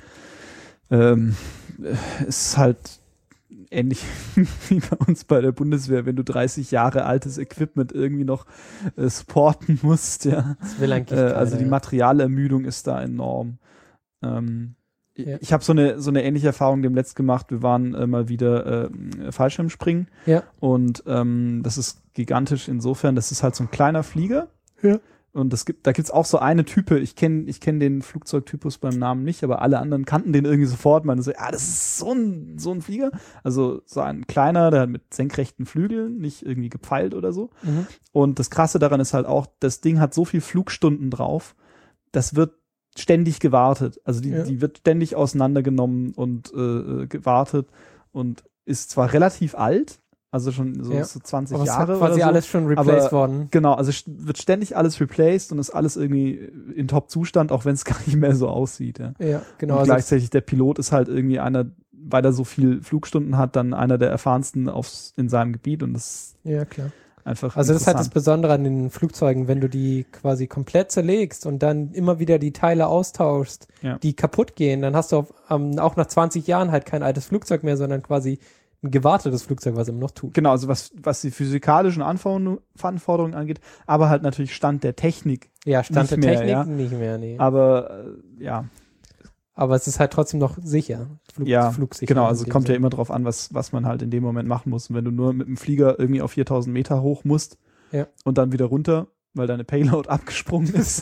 ähm, äh, ist halt ähnlich wie bei uns bei der Bundeswehr, wenn du dreißig Jahre altes Equipment irgendwie noch äh, supporten musst, ja. Das will eigentlich Äh, keiner, also die ja. Materialermüdung ist da enorm. Ähm, Ja. Ich habe so eine so eine ähnliche Erfahrung demnächst gemacht. Wir waren äh, mal wieder äh, Fallschirmspringen Ja. und ähm, das ist gigantisch insofern, das ist halt so ein kleiner Flieger. Ja. Und das gibt, da gibt's auch so eine Type, ich kenne ich kenn den Flugzeugtypus beim Namen nicht, aber alle anderen kannten den irgendwie sofort. Man so, ah, das ist so ein, so ein Flieger. Also so ein kleiner, der hat mit senkrechten Flügeln, nicht irgendwie gepfeilt oder so. Mhm. Und das Krasse daran ist halt auch, das Ding hat so viel Flugstunden drauf, das wird ständig gewartet. Also die, Ja. die wird ständig auseinandergenommen und äh, gewartet und ist zwar relativ alt, also schon so, Ja. so zwanzig Aber es Jahre hat quasi oder so. alles schon replaced aber- worden. Genau, also st- wird ständig alles replaced und ist alles irgendwie in Top-Zustand, auch wenn es gar nicht mehr so aussieht. Ja. Ja, genau. und Also, gleichzeitig der Pilot ist halt irgendwie einer, weil er so viel Flugstunden hat, dann einer der erfahrensten aufs, in seinem Gebiet und das ist ja, klar. einfach Also das ist halt das interessant. Besondere an den Flugzeugen, wenn du die quasi komplett zerlegst und dann immer wieder die Teile austauschst, Ja. die kaputt gehen, dann hast du auf, ähm, auch nach zwanzig Jahren halt kein altes Flugzeug mehr, sondern quasi ein gewartetes Flugzeug, was immer noch tut. Genau, also was, was die physikalischen Anforderungen, Anforderungen angeht, aber halt natürlich Stand der Technik. Ja, Stand der Nicht mehr, Technik ja. nicht mehr, nee. Aber äh, ja, Aber es ist halt trotzdem noch sicher. Flug, ja, flugsicher genau, in also dem kommt ja Sinne. immer drauf an, was, was man halt in dem Moment machen muss. Und wenn du nur mit dem Flieger irgendwie auf viertausend Meter hoch musst Ja. und dann wieder runter, weil deine Payload abgesprungen ist,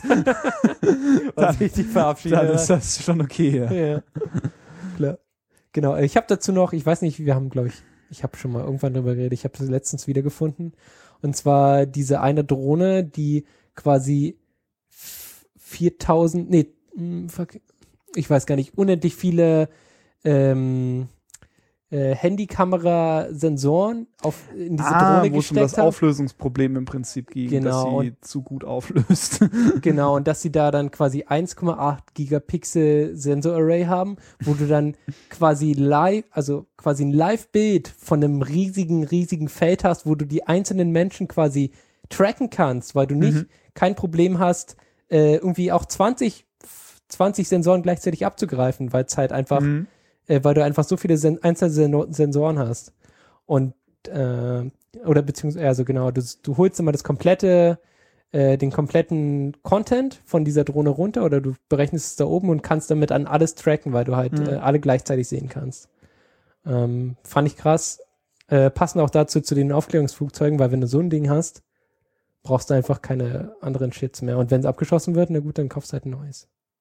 Was ich dich verabschiede. dann ist das schon okay. Ja. Ja, klar. Genau, ich habe dazu noch, ich weiß nicht, wir haben, glaube ich, ich habe schon mal irgendwann drüber geredet, ich habe das letztens wiedergefunden. Und zwar diese eine Drohne, die quasi viertausend, nee, mh, fuck, ich weiß gar nicht, unendlich viele ähm, äh, Handykamera-Sensoren auf in diese ah, Drohne wo es um das gesteckt haben. Auflösungsproblem im Prinzip ging, Genau, dass sie zu gut auflöst. Genau, und dass sie da dann quasi eins Komma acht Gigapixel Sensorarray haben, wo du dann quasi live, also quasi ein Live-Bild von einem riesigen, riesigen Feld hast, wo du die einzelnen Menschen quasi tracken kannst, weil du nicht Mhm. kein Problem hast, äh, irgendwie auch zwanzig, zwanzig Sensoren gleichzeitig abzugreifen, weil es halt einfach, Mhm. äh, weil du einfach so viele Sen einzelne Sen Sensoren hast. Und äh, oder beziehungsweise, also genau, du, du holst immer das komplette äh, den kompletten Content von dieser Drohne runter oder du berechnest es da oben und kannst damit an alles tracken, weil du halt Mhm. äh, alle gleichzeitig sehen kannst. Ähm, fand ich krass. Äh, passend auch dazu zu den Aufklärungsflugzeugen, weil wenn du so ein Ding hast, brauchst du einfach keine anderen Shits mehr. Und wenn es abgeschossen wird, na gut, dann kaufst du halt ein neues.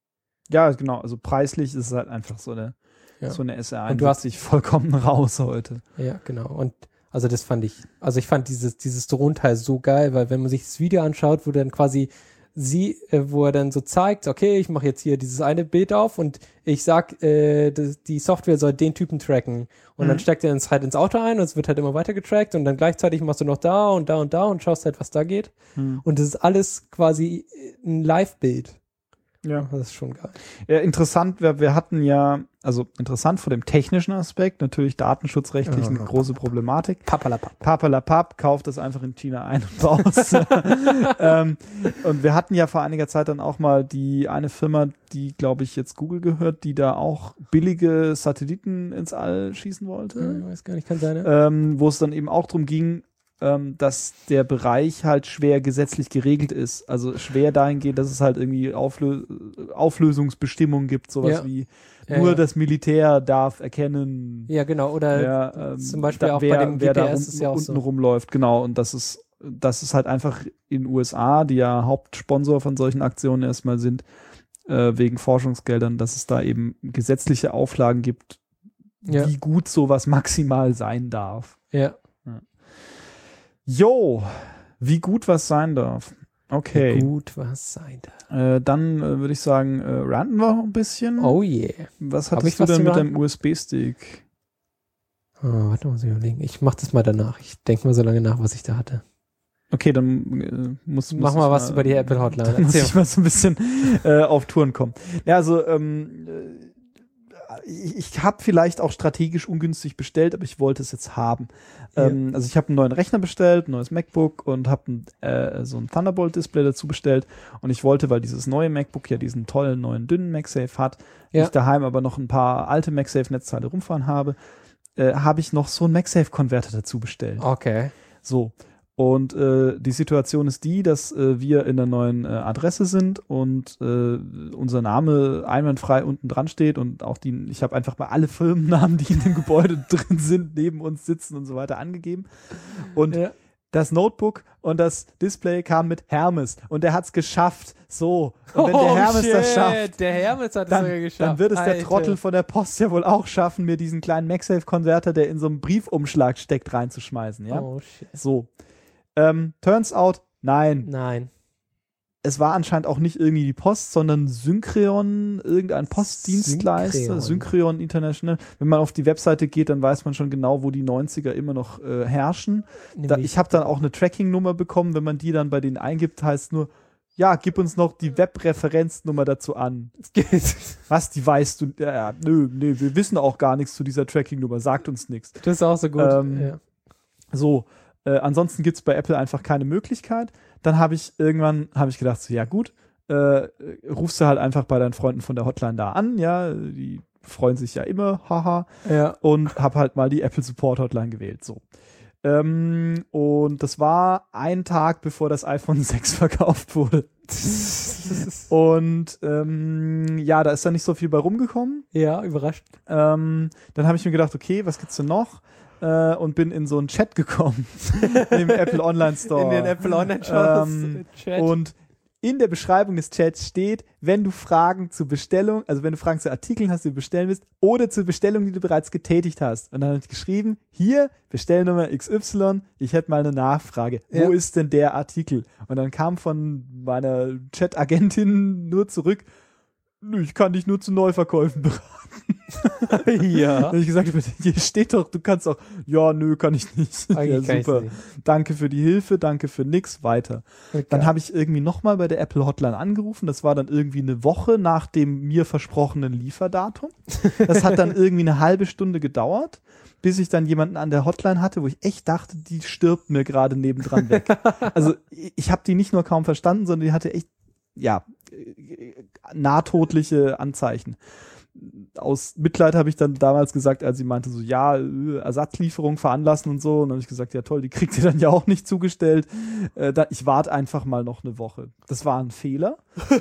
Ja, genau. Also preislich ist es halt einfach so eine, Ja. so eine S R Und du hast- einundsiebzig vollkommen raus heute. Ja, genau. Und also das fand ich, also ich fand dieses, dieses Drohnenteil so geil, weil wenn man sich das Video anschaut, wo dann quasi sie, äh, wo er dann so zeigt, okay, ich mache jetzt hier dieses eine Bild auf und ich sag, äh, das, die Software soll den Typen tracken. Und Mhm. dann steckt er es halt ins Auto ein und es wird halt immer weiter getrackt und dann gleichzeitig machst du noch da und da und da und schaust halt, was da geht. Hm. Und das ist alles quasi ein Live-Bild. Ja. Das ist schon geil. Ja, interessant, wir, wir hatten ja, also interessant vor dem technischen Aspekt, natürlich datenschutzrechtlich eine Ja. große Problematik. Papalapap. Papalapap, kauft das einfach in China ein und raus. ähm, und wir hatten ja vor einiger Zeit dann auch mal die eine Firma, die, glaube ich, jetzt Google gehört, die da auch billige Satelliten ins All schießen wollte. Ich weiß gar nicht, kann sein, ne? Ähm, wo es dann eben auch darum ging, ähm, dass der Bereich halt schwer gesetzlich geregelt ist. Also schwer dahingehend, dass es halt irgendwie Auflö Auflösungsbestimmungen gibt, sowas Ja. wie Ja, nur ja. das Militär darf erkennen, Ja, genau. Oder wer, ähm, zum Beispiel da, auch wer, bei dem wer G P S da rum, ist ja auch unten so. rumläuft. Genau, und das ist, das ist halt einfach in den U S A, die ja Hauptsponsor von solchen Aktionen erstmal sind, äh, wegen Forschungsgeldern, dass es da eben gesetzliche Auflagen gibt, Ja. wie gut sowas maximal sein darf. Ja. Jo, wie gut was sein darf. Okay, Gut, was sein da. äh, dann äh, würde ich sagen, äh, ranten wir noch ein bisschen. Oh yeah. Was Hab hattest ich du was denn zu mit ranten? deinem U S B-Stick? Oh, warte, muss ich überlegen. Ich mach das mal danach. Ich denke mal so lange nach, was ich da hatte. Okay, dann äh, muss, muss Mach mal ich was über die Apple Hotline. Dann muss Erzähl. ich mal so ein bisschen äh, auf Touren kommen. Ja, also ähm, äh, ich, ich habe vielleicht auch strategisch ungünstig bestellt, aber ich wollte es jetzt haben. Ja. Ähm, also ich habe einen neuen Rechner bestellt, ein neues MacBook und habe äh, so ein Thunderbolt-Display dazu bestellt. Und ich wollte, weil dieses neue MacBook ja diesen tollen neuen dünnen MagSafe hat, Ja. ich daheim aber noch ein paar alte MagSafe-Netzteile rumfahren habe, äh, habe ich noch so einen MagSafe-Konverter dazu bestellt. Okay. So. Und äh, die Situation ist die, dass äh, wir in einer neuen äh, Adresse sind und äh, unser Name einwandfrei unten dran steht und auch die, ich habe einfach mal alle Firmennamen, die in dem Gebäude drin sind, neben uns sitzen und so weiter angegeben. Und Ja. das Notebook und das Display kam mit Hermes und der hat's geschafft. So. Und wenn der Hermes das schafft, Der Hermes hat es dann, sogar geschafft. dann wird es der Alter. Trottel von der Post ja wohl auch schaffen, mir diesen kleinen MagSafe-Konverter, der in so einem Briefumschlag steckt, reinzuschmeißen. Ja. Oh shit. So. Ähm, turns out, nein. Nein. Es war anscheinend auch nicht irgendwie die Post, sondern Syncreon, irgendein Postdienstleister, Syncreon. Syncreon International. Wenn man auf die Webseite geht, dann weiß man schon genau, wo die neunziger immer noch äh, herrschen. Da, Nämlich- ich habe dann auch eine Tracking-Nummer bekommen. Wenn man die dann bei denen eingibt, heißt nur, ja, gib uns noch die Webreferenznummer dazu an. Was, die weißt du? Ja, nö, nö, wir wissen auch gar nichts zu dieser Tracking-Nummer. Sagt uns nichts. Das ist auch so gut. Ähm, ja. So, äh, ansonsten gibt es bei Apple einfach keine Möglichkeit. Dann habe ich irgendwann, habe ich gedacht, so, ja gut, äh, rufst du halt einfach bei deinen Freunden von der Hotline da an, ja, die freuen sich ja immer, haha, Ja. und habe halt mal die Apple Support Hotline gewählt, so. Ähm, und das war ein Tag, bevor das iPhone sechs verkauft wurde. Und ähm, ja, da ist dann nicht so viel bei rumgekommen. Ja, überrascht. Ähm, dann habe ich mir gedacht, okay, was gibt's denn noch? Äh, und bin in so einen Chat gekommen im Apple Online Store. In den Apple Online Shops. Ähm, Chat. Und in der Beschreibung des Chats steht, wenn du Fragen zur Bestellung, also wenn du Fragen zu Artikeln hast, die du bestellen willst, oder zur Bestellung, die du bereits getätigt hast. Und dann habe ich geschrieben, hier, Bestellnummer X Y, ich hätte mal eine Nachfrage. Ja. Wo ist denn der Artikel? Und dann kam von meiner Chat-Agentin nur zurück, nö, ich kann dich nur zu Neuverkäufen beraten. ja. Dann habe ich gesagt, hier steht doch, du kannst auch, ja, nö, kann ich nicht. Ja, Eigentlich kann ich's super. nicht. Danke für die Hilfe, danke für nix, weiter. Okay. Dann habe ich irgendwie nochmal bei der Apple Hotline angerufen. Das war dann irgendwie eine Woche nach dem mir versprochenen Lieferdatum. Das hat dann irgendwie eine halbe Stunde gedauert, bis ich dann jemanden an der Hotline hatte, wo ich echt dachte, die stirbt mir gerade nebendran weg. Also ich habe die nicht nur kaum verstanden, sondern die hatte echt, ja, nahtodliche Anzeichen. aus Mitleid habe ich dann damals gesagt, als sie meinte so, ja, äh, Ersatzlieferung veranlassen und so. Und dann habe ich gesagt, ja toll, die kriegt ihr dann ja auch nicht zugestellt. Äh, da, ich warte einfach mal noch eine Woche. Das war ein Fehler.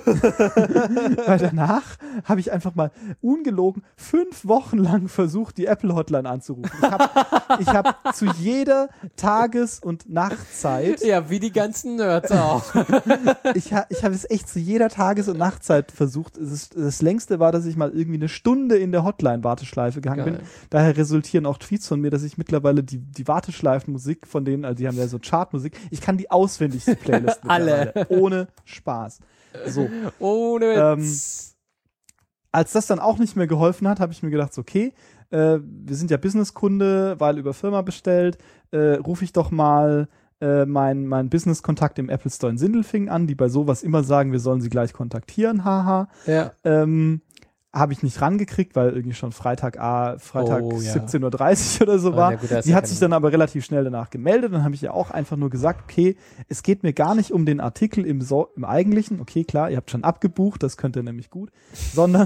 Weil danach habe ich einfach mal ungelogen fünf Wochen lang versucht, die Apple-Hotline anzurufen. Ich habe ich hab zu jeder Tages- und Nachtzeit Ja, wie die ganzen Nerds auch. ich, ha, ich habe es echt zu jeder Tages- und Nachtzeit versucht. Es ist, das längste war, dass ich mal irgendwie eine Stunde in der Hotline-Warteschleife gehangen Geil. bin. Daher resultieren auch Tweets von mir, dass ich mittlerweile die, die Warteschleifenmusik von denen, also die haben ja so Chartmusik, ich kann die auswendigste Playlist Alle. mittlerweile. Ohne Spaß. So. Ohne Witz. Als das dann auch nicht mehr geholfen hat, habe ich mir gedacht, so, okay, äh, wir sind ja Businesskunde, weil über Firma bestellt, äh, rufe ich doch mal äh, meinen mein Business-Kontakt im Apple Store in Sindelfingen an, die bei sowas immer sagen, wir sollen sie gleich kontaktieren, haha. Ja. Ähm, habe ich nicht rangekriegt, weil irgendwie schon Freitag, ah, Freitag Oh, ja. siebzehn Uhr dreißig oder so Oh, war. na gut, da ist Sie ja hat keine- sich dann aber relativ schnell danach gemeldet. Dann habe ich ja auch einfach nur gesagt, okay, es geht mir gar nicht um den Artikel im, so im Eigentlichen. Okay, klar, ihr habt schon abgebucht, das könnt ihr nämlich gut. Sondern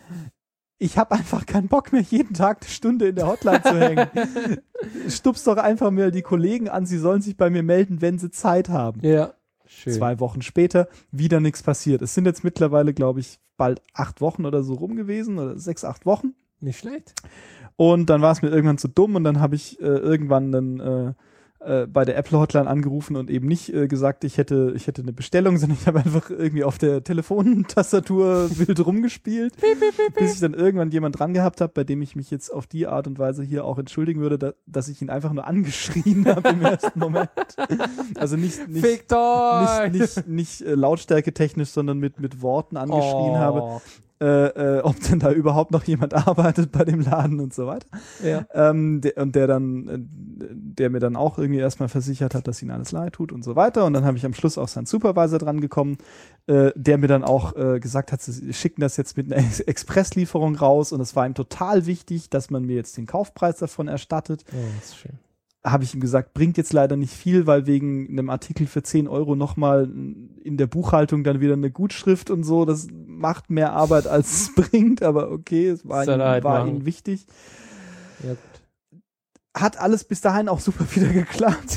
ich habe einfach keinen Bock mehr, jeden Tag eine Stunde in der Hotline zu hängen. Stupst doch einfach mal die Kollegen an, sie sollen sich bei mir melden, wenn sie Zeit haben. Ja. Schön. Zwei Wochen später wieder nichts passiert. Es sind jetzt mittlerweile, glaube ich, bald acht Wochen oder so rum gewesen oder sechs, acht Wochen. Nicht schlecht. Und dann war es mir irgendwann zu dumm und dann habe ich äh, irgendwann dann äh, äh, bei der Apple Hotline angerufen und eben nicht äh, gesagt, ich hätte, ich hätte eine Bestellung, sondern ich habe einfach irgendwie auf der Telefontastatur wild rumgespielt, bis ich dann irgendwann jemand dran gehabt habe, bei dem ich mich jetzt auf die Art und Weise hier auch entschuldigen würde, da, dass ich ihn einfach nur angeschrien habe im ersten Moment. Also nicht, nicht, Fickt euch! nicht, nicht, nicht äh, lautstärketechnisch, sondern mit, mit Worten angeschrien Oh. habe, äh, äh, ob denn da überhaupt noch jemand arbeitet bei dem Laden und so weiter. Ja. Ähm, der, und der dann, äh, der mir dann auch irgendwie erstmal versichert hat, dass ihm alles leid tut und so weiter. Und dann habe ich am Schluss auch seinen Supervisor dran gekommen, äh, der mir dann auch äh, gesagt hat, sie schicken das jetzt mit einer Ex- Expresslieferung raus und es war ihm total wichtig, dass man mir jetzt den Kaufpreis davon erstattet. Oh, das ist schön. Habe ich ihm gesagt, bringt jetzt leider nicht viel, weil wegen einem Artikel für zehn Euro nochmal in der Buchhaltung dann wieder eine Gutschrift und so, das macht mehr Arbeit, als es bringt, aber okay, es war, Soll ihm, er halt war machen. ihm wichtig. Ja, gut. Hat alles bis dahin auch super wieder geklappt.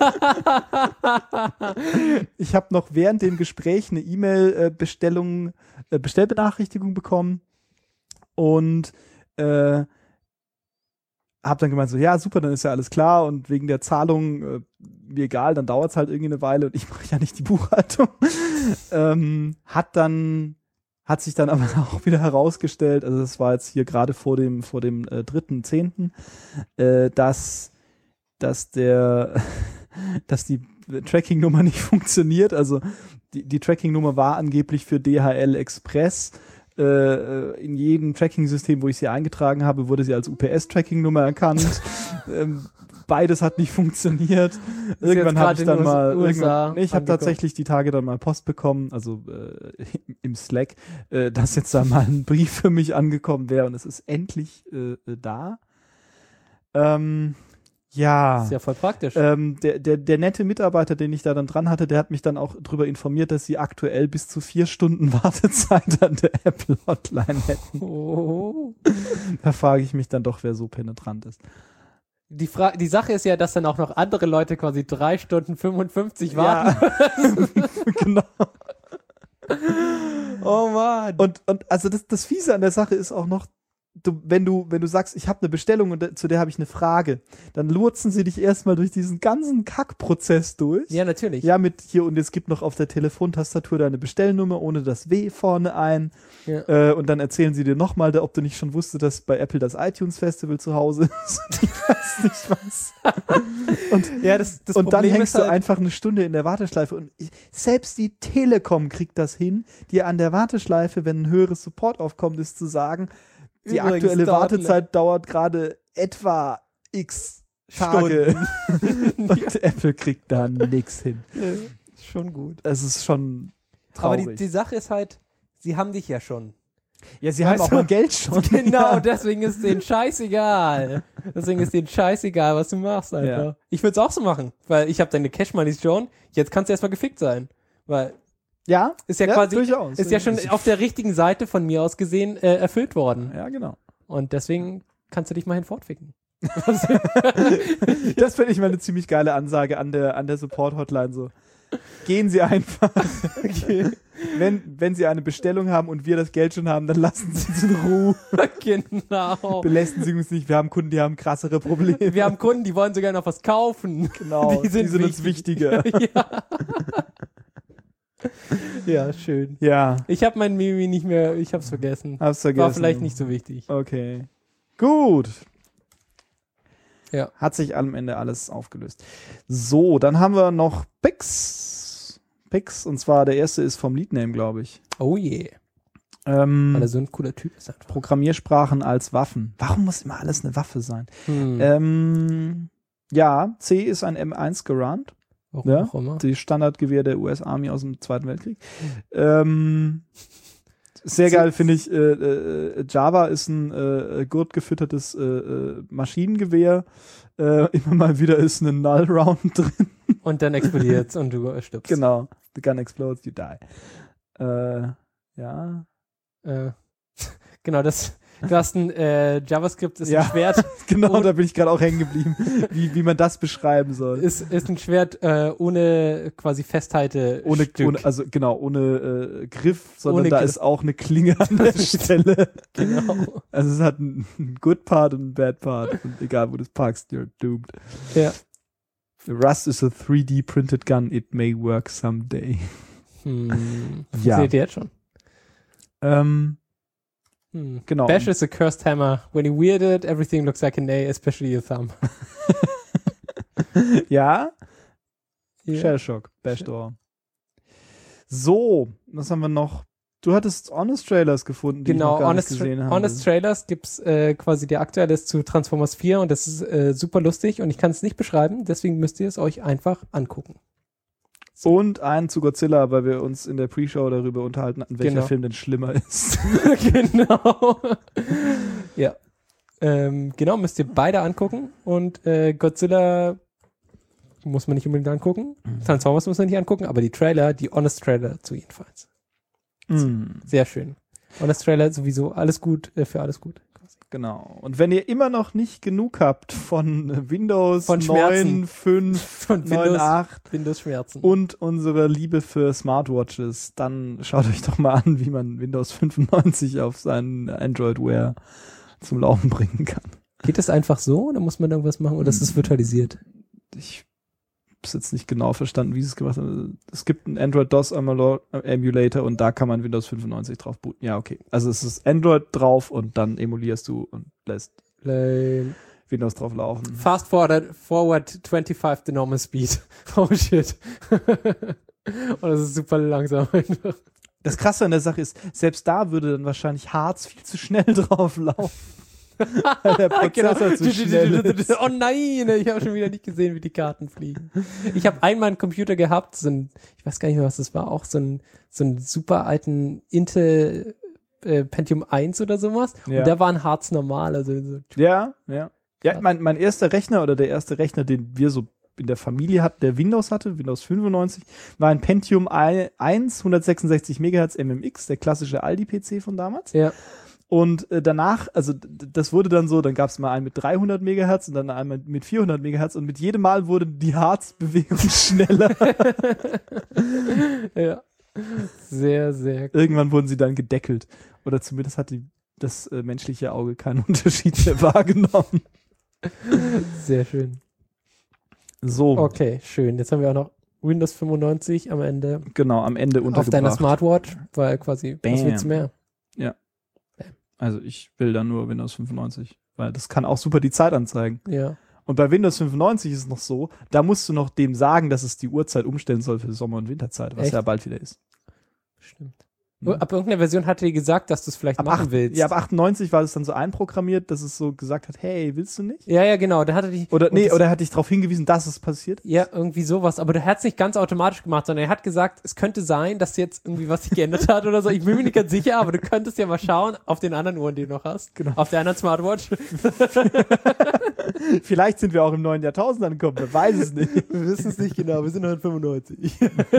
Ich habe noch während dem Gespräch eine E-Mail-Bestellung, äh, Bestellbenachrichtigung bekommen und äh, hab dann gemeint so, ja super, dann ist ja alles klar und wegen der Zahlung, äh, mir egal, dann dauert es halt irgendwie eine Weile und ich mache ja nicht die Buchhaltung. ähm, hat dann, hat sich dann aber auch wieder herausgestellt, also das war jetzt hier gerade vor dem, vor dem äh, dritten Zehnten, äh, dass, dass der, dass die Tracking-Nummer nicht funktioniert, also die, die Tracking-Nummer war angeblich für D H L Express. In jedem Tracking-System, wo ich sie eingetragen habe, wurde sie als U P S-Tracking-Nummer erkannt. ähm, beides hat nicht funktioniert. Irgendwann habe ich dann mal, irgendwann, nee, ich habe tatsächlich die Tage dann mal Post bekommen, also äh, im Slack, äh, dass jetzt da mal ein Brief für mich angekommen wäre und es ist endlich äh, da. Ähm, ja. Ist ja voll praktisch. Ähm, der, der, der nette Mitarbeiter, den ich da dann dran hatte, der hat mich dann auch darüber informiert, dass sie aktuell bis zu vier Stunden Wartezeit an der Apple Hotline hätten. Oh. Da frage ich mich dann doch, wer so penetrant ist. Die, Fra- die Sache ist ja, dass dann auch noch andere Leute quasi drei Stunden fünfundfünfzig warten. Ja. Genau. Oh Mann. Und, und also das, das Fiese an der Sache ist auch noch, du, wenn du, wenn du sagst, ich habe eine Bestellung und zu der habe ich eine Frage, dann lurzen sie dich erstmal durch diesen ganzen Kackprozess durch. Ja, natürlich. Ja, mit hier und es gibt noch auf der Telefontastatur deine Bestellnummer ohne das W vorne ein. Ja. Äh, und dann erzählen sie dir nochmal, ob du nicht schon wusstest, dass bei Apple das iTunes Festival zu Hause ist. Ich weiß nicht was. Und, Ja, das, das und dann Problem hängst ist du halt, einfach eine Stunde in der Warteschleife. Und ich, selbst die Telekom kriegt das hin, dir an der Warteschleife, wenn ein höheres Support aufkommt, ist zu sagen, die Übrigens aktuelle dauert Wartezeit dauert gerade etwa x Tage. Und Apple kriegt da nix hin. schon gut. Es ist schon Aber traurig. die, die Sache ist halt, sie haben dich ja schon. ja, sie haben Weißt auch du, mein Geld schon. Genau, Ja. deswegen ist denen scheißegal. Deswegen ist denen scheißegal, was du machst, Alter. Ja. Ich würde es auch so machen, weil ich habe deine Cash Money schon, jetzt kannst du erstmal gefickt sein. Weil Ja, Ist ja, ja quasi, durchaus. ist ja schon auf der richtigen Seite von mir aus gesehen äh, erfüllt worden. Ja, genau. Und deswegen kannst du dich mal hinfortficken. Das finde ich mal eine ziemlich geile Ansage an der, an der Support-Hotline. So. Gehen Sie einfach. Okay. Wenn, wenn Sie eine Bestellung haben und wir das Geld schon haben, dann lassen Sie uns in Ruhe. Genau. Belästigen Sie uns nicht. Wir haben Kunden, die haben krassere Probleme. Wir haben Kunden, die wollen sogar noch was kaufen. Genau, die sind, die sind uns wichtiger. Ja. Ja, schön. Ja. Ich habe mein Mimi nicht mehr, ich hab's vergessen. Hab's vergessen. War vielleicht nicht so wichtig. Okay. Gut. Ja. Hat sich am Ende alles aufgelöst. So, dann haben wir noch Picks. Picks, und zwar der erste ist vom Leadname, glaube ich. Oh je. Ähm, Weil er so ein cooler Typ ist einfach. Programmiersprachen als Waffen. Warum muss immer alles eine Waffe sein? Hm. Ähm, ja, C ist ein M eins gerannt. Warum Ja, auch immer. die Standardgewehr der U S Army aus dem Zweiten Weltkrieg. Ähm, sehr geil finde ich, äh, äh, Java ist ein äh, gut gefüttertes äh, äh, Maschinengewehr. Äh, immer mal wieder ist ein Null-Round drin. Und dann explodiert's und du äh, stirbst. Genau. The gun explodes, you die. Äh, ja. Äh, genau, das. Du hast ein äh, JavaScript, ist Ja. ein Schwert. Genau, Und- da bin ich gerade auch hängen geblieben, wie, wie man das beschreiben soll. Ist, ist ein Schwert äh, ohne quasi Festhalte. Ohne, Stück. ohne, also genau, ohne äh, Griff, sondern Ohne da Griff. ist auch eine Klinge an der Stelle. Genau. Also es hat einen, einen Good Part und einen Bad Part. Und egal, wo du es packst, you're doomed. Ja. Rust is a three D printed gun. It may work someday. Hm. Ja. Seht ihr jetzt schon? Ähm, Hm. genau. Bash is a cursed hammer. When you wield it, everything looks like a nail, especially your thumb. Ja, Ja. Shellshock, Bash Door. So, was haben wir noch? Du hattest Honest Trailers gefunden, die Genau, ich noch gar Honest, nicht gesehen habe. Honest Trailers gibt's äh, quasi, der aktuelle ist zu Transformers vier und das ist äh, super lustig und ich kann es nicht beschreiben, deswegen müsst ihr es euch einfach angucken. Und einen zu Godzilla, weil wir uns in der Pre-Show darüber unterhalten hatten, welcher Genau. Film denn schlimmer ist. Genau. Ja. Ähm, genau, müsst ihr beide angucken und äh, Godzilla muss man nicht unbedingt angucken, Transformers muss man nicht angucken, aber die Trailer, die Honest Trailer dazu jedenfalls. Mm, Sehr schön. Honest Trailer sowieso, alles gut, äh, für alles gut. Quasi. genau. Und wenn ihr immer noch nicht genug habt von Windows Von Schmerzen. neun, fünf, Von neun, Windows, acht Windows Schmerzen. und unsere Liebe für Smartwatches, dann schaut euch doch mal an, wie man Windows fünfundneunzig auf seinen Android Wear zum Laufen bringen kann. Geht das einfach so oder muss man irgendwas machen oder ist es virtualisiert? Ich hab's jetzt nicht genau verstanden, wie sie es gemacht haben. Es gibt einen Android-DOS Emulator und da kann man Windows fünfundneunzig drauf booten. Ja, okay. Also es ist Android drauf und dann emulierst du und lässt Lame. Windows drauf laufen. Fast forward, forward fünfundzwanzig the normal speed. Oh shit. Und das ist super langsam einfach. Das Krasse an der Sache ist, selbst da würde dann wahrscheinlich Harz viel zu schnell drauf laufen. Weil der Prozessor zu schnell ist. Oh nein, ich habe schon wieder nicht gesehen, wie die Karten fliegen. Ich habe einmal einen Computer gehabt, so ein, ich weiß gar nicht mehr, was das war, auch so ein so einen super alten Intel äh, Pentium eins oder sowas. Ja. Und der war ein Harz normal. Also so, Ja, ja. Ja, mein, mein erster Rechner oder der erste Rechner, den wir so in der Familie hatten, der Windows hatte, Windows fünfundneunzig, war ein Pentium eins, hundertsechsundsechzig Megahertz M M X, der klassische Aldi-P C von damals. ja. Und äh, danach, also d- das wurde dann so, dann gab es mal einen mit dreihundert Megahertz und dann einmal mit vierhundert Megahertz und mit jedem Mal wurde die Harzbewegung schneller. Ja. Sehr, sehr Irgendwann wurden sie dann gedeckelt. Oder zumindest hat die, das äh, menschliche Auge keinen Unterschied mehr wahrgenommen. Sehr schön. So, Okay, schön. Jetzt haben wir auch noch Windows fünfundneunzig am Ende genau, am Ende untergebracht. auf deiner Smartwatch, weil quasi, was Bam. willst du mehr? Also ich will dann nur Windows fünfundneunzig, weil das kann auch super die Zeit anzeigen. Ja. Und bei Windows fünfundneunzig ist es noch so, da musst du noch dem sagen, dass es die Uhrzeit umstellen soll für Sommer- und Winterzeit, was Echt? ja bald wieder ist. Stimmt. Ab irgendeiner Version hatte die gesagt, dass du es vielleicht Ab machen acht, willst. ja, ab achtundneunzig war es dann so einprogrammiert, dass es so gesagt hat, hey, willst du nicht? ja, ja, genau. Da hatte die, Oder und nee, das- oder hat dich darauf hingewiesen, dass es passiert? Ja, irgendwie sowas. Aber der hat es nicht ganz automatisch gemacht, sondern er hat gesagt, es könnte sein, dass jetzt irgendwie was sich geändert hat oder so. Ich bin mir nicht ganz sicher, aber du könntest ja mal schauen auf den anderen Uhren, die du noch hast. Genau. Auf der anderen Smartwatch. Vielleicht sind wir auch im neuen Jahrtausend angekommen, wer weiß es nicht. Wir wissen es nicht genau. Wir sind neunzehnhundertfünfundneunzig.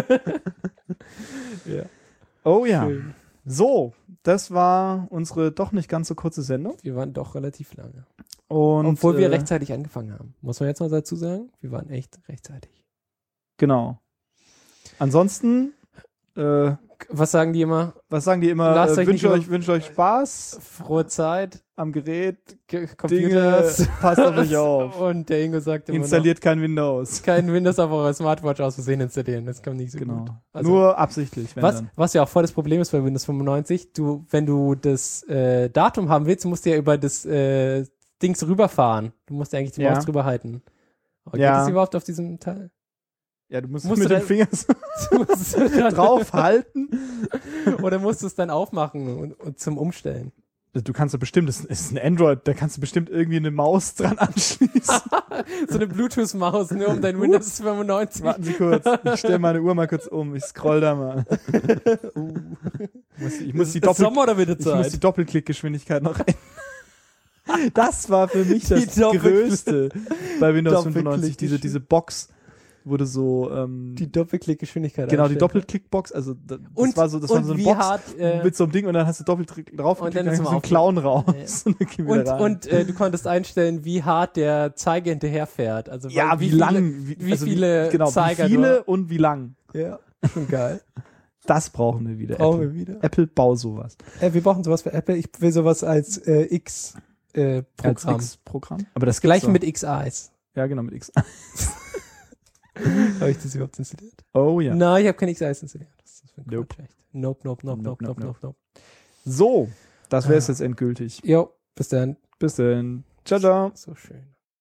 Ja. Oh ja. Schön. So, das war unsere doch nicht ganz so kurze Sendung. Wir waren doch relativ lange. Und, Obwohl wir äh, rechtzeitig angefangen haben. Muss man jetzt mal dazu sagen? Wir waren echt rechtzeitig. Genau. Ansonsten, äh, Was sagen die immer? was sagen die immer? Lasst Äh, euch wünsche nicht euch, wünsche euch Spaß Frohe Zeit, am Gerät, G- Dinge, Computers. passt auf euch auf. Und der Ingo sagt immer Installiert kein Windows. noch, kein Windows auf eurer Smartwatch aus Versehen installieren. Das kommt nicht so Genau. gut. Also, Nur absichtlich, wenn was, dann. was ja auch voll das Problem ist bei Windows fünfundneunzig, du, wenn du das äh, Datum haben willst, musst du ja über das äh, Dings rüberfahren. Du musst ja eigentlich die Ja. Maus drüber halten. Aber Ja. geht das überhaupt auf diesem Teil? Ja, du musst, Musst mit du den dann- Fingern so Musst du dann- draufhalten. Oder musst du es dann aufmachen und, und zum Umstellen? Du kannst ja bestimmt, das ist ein Android, da kannst du bestimmt irgendwie eine Maus dran anschließen. So eine Bluetooth-Maus, nur um dein Windows fünfundneunzig. Warten Sie kurz, ich stelle meine Uhr mal kurz um, ich scroll da mal. Uh. Ich muss, ich muss, die, Ist Doppel Sommer oder ich muss Winterzeit? die Doppelklickgeschwindigkeit noch ändern. Das war für mich das Die Doppelklick- Größte bei Windows Doppelklick- fünfundneunzig, diese, diese Box wurde so, ähm, Die Doppelklickgeschwindigkeit. genau, die einstellen. Doppelklickbox, also da- das Und, war so, das und war so eine wie Box hart, äh, mit so einem Ding und dann hast du Doppelklick drauf und und dann dann ist ist man so ein auf- Clown raus. Ja. Und dann geh wieder und, rein. und äh, du konntest einstellen, wie hart der Zeiger hinterherfährt. Also ja, weil- wie, viele- lang, wie also viele genau, Zeiger wie viele du- und wie lang. Ja, schon geil. Das brauchen wir wieder. Brauchen Apple. wir wieder. Apple, bau sowas. Äh, wir brauchen sowas für Apple. Ich will sowas als äh, X-Programm. Äh, Als Programm. X-Programm. Aber das Gleich gibt's doch. mit X-Eyes. Ja, genau, mit X. Habe ich das überhaupt installiert? Oh ja. Nein, ich habe kein X-Eyes installiert. Das ist für ein Nope. Quatsch, echt. Nope, nope, nope, nope, Nope, nope, nope, nope, nope. So, das wäre es Ah. jetzt endgültig. Jo, bis dann. Bis dann. Ciao, ciao. So schön.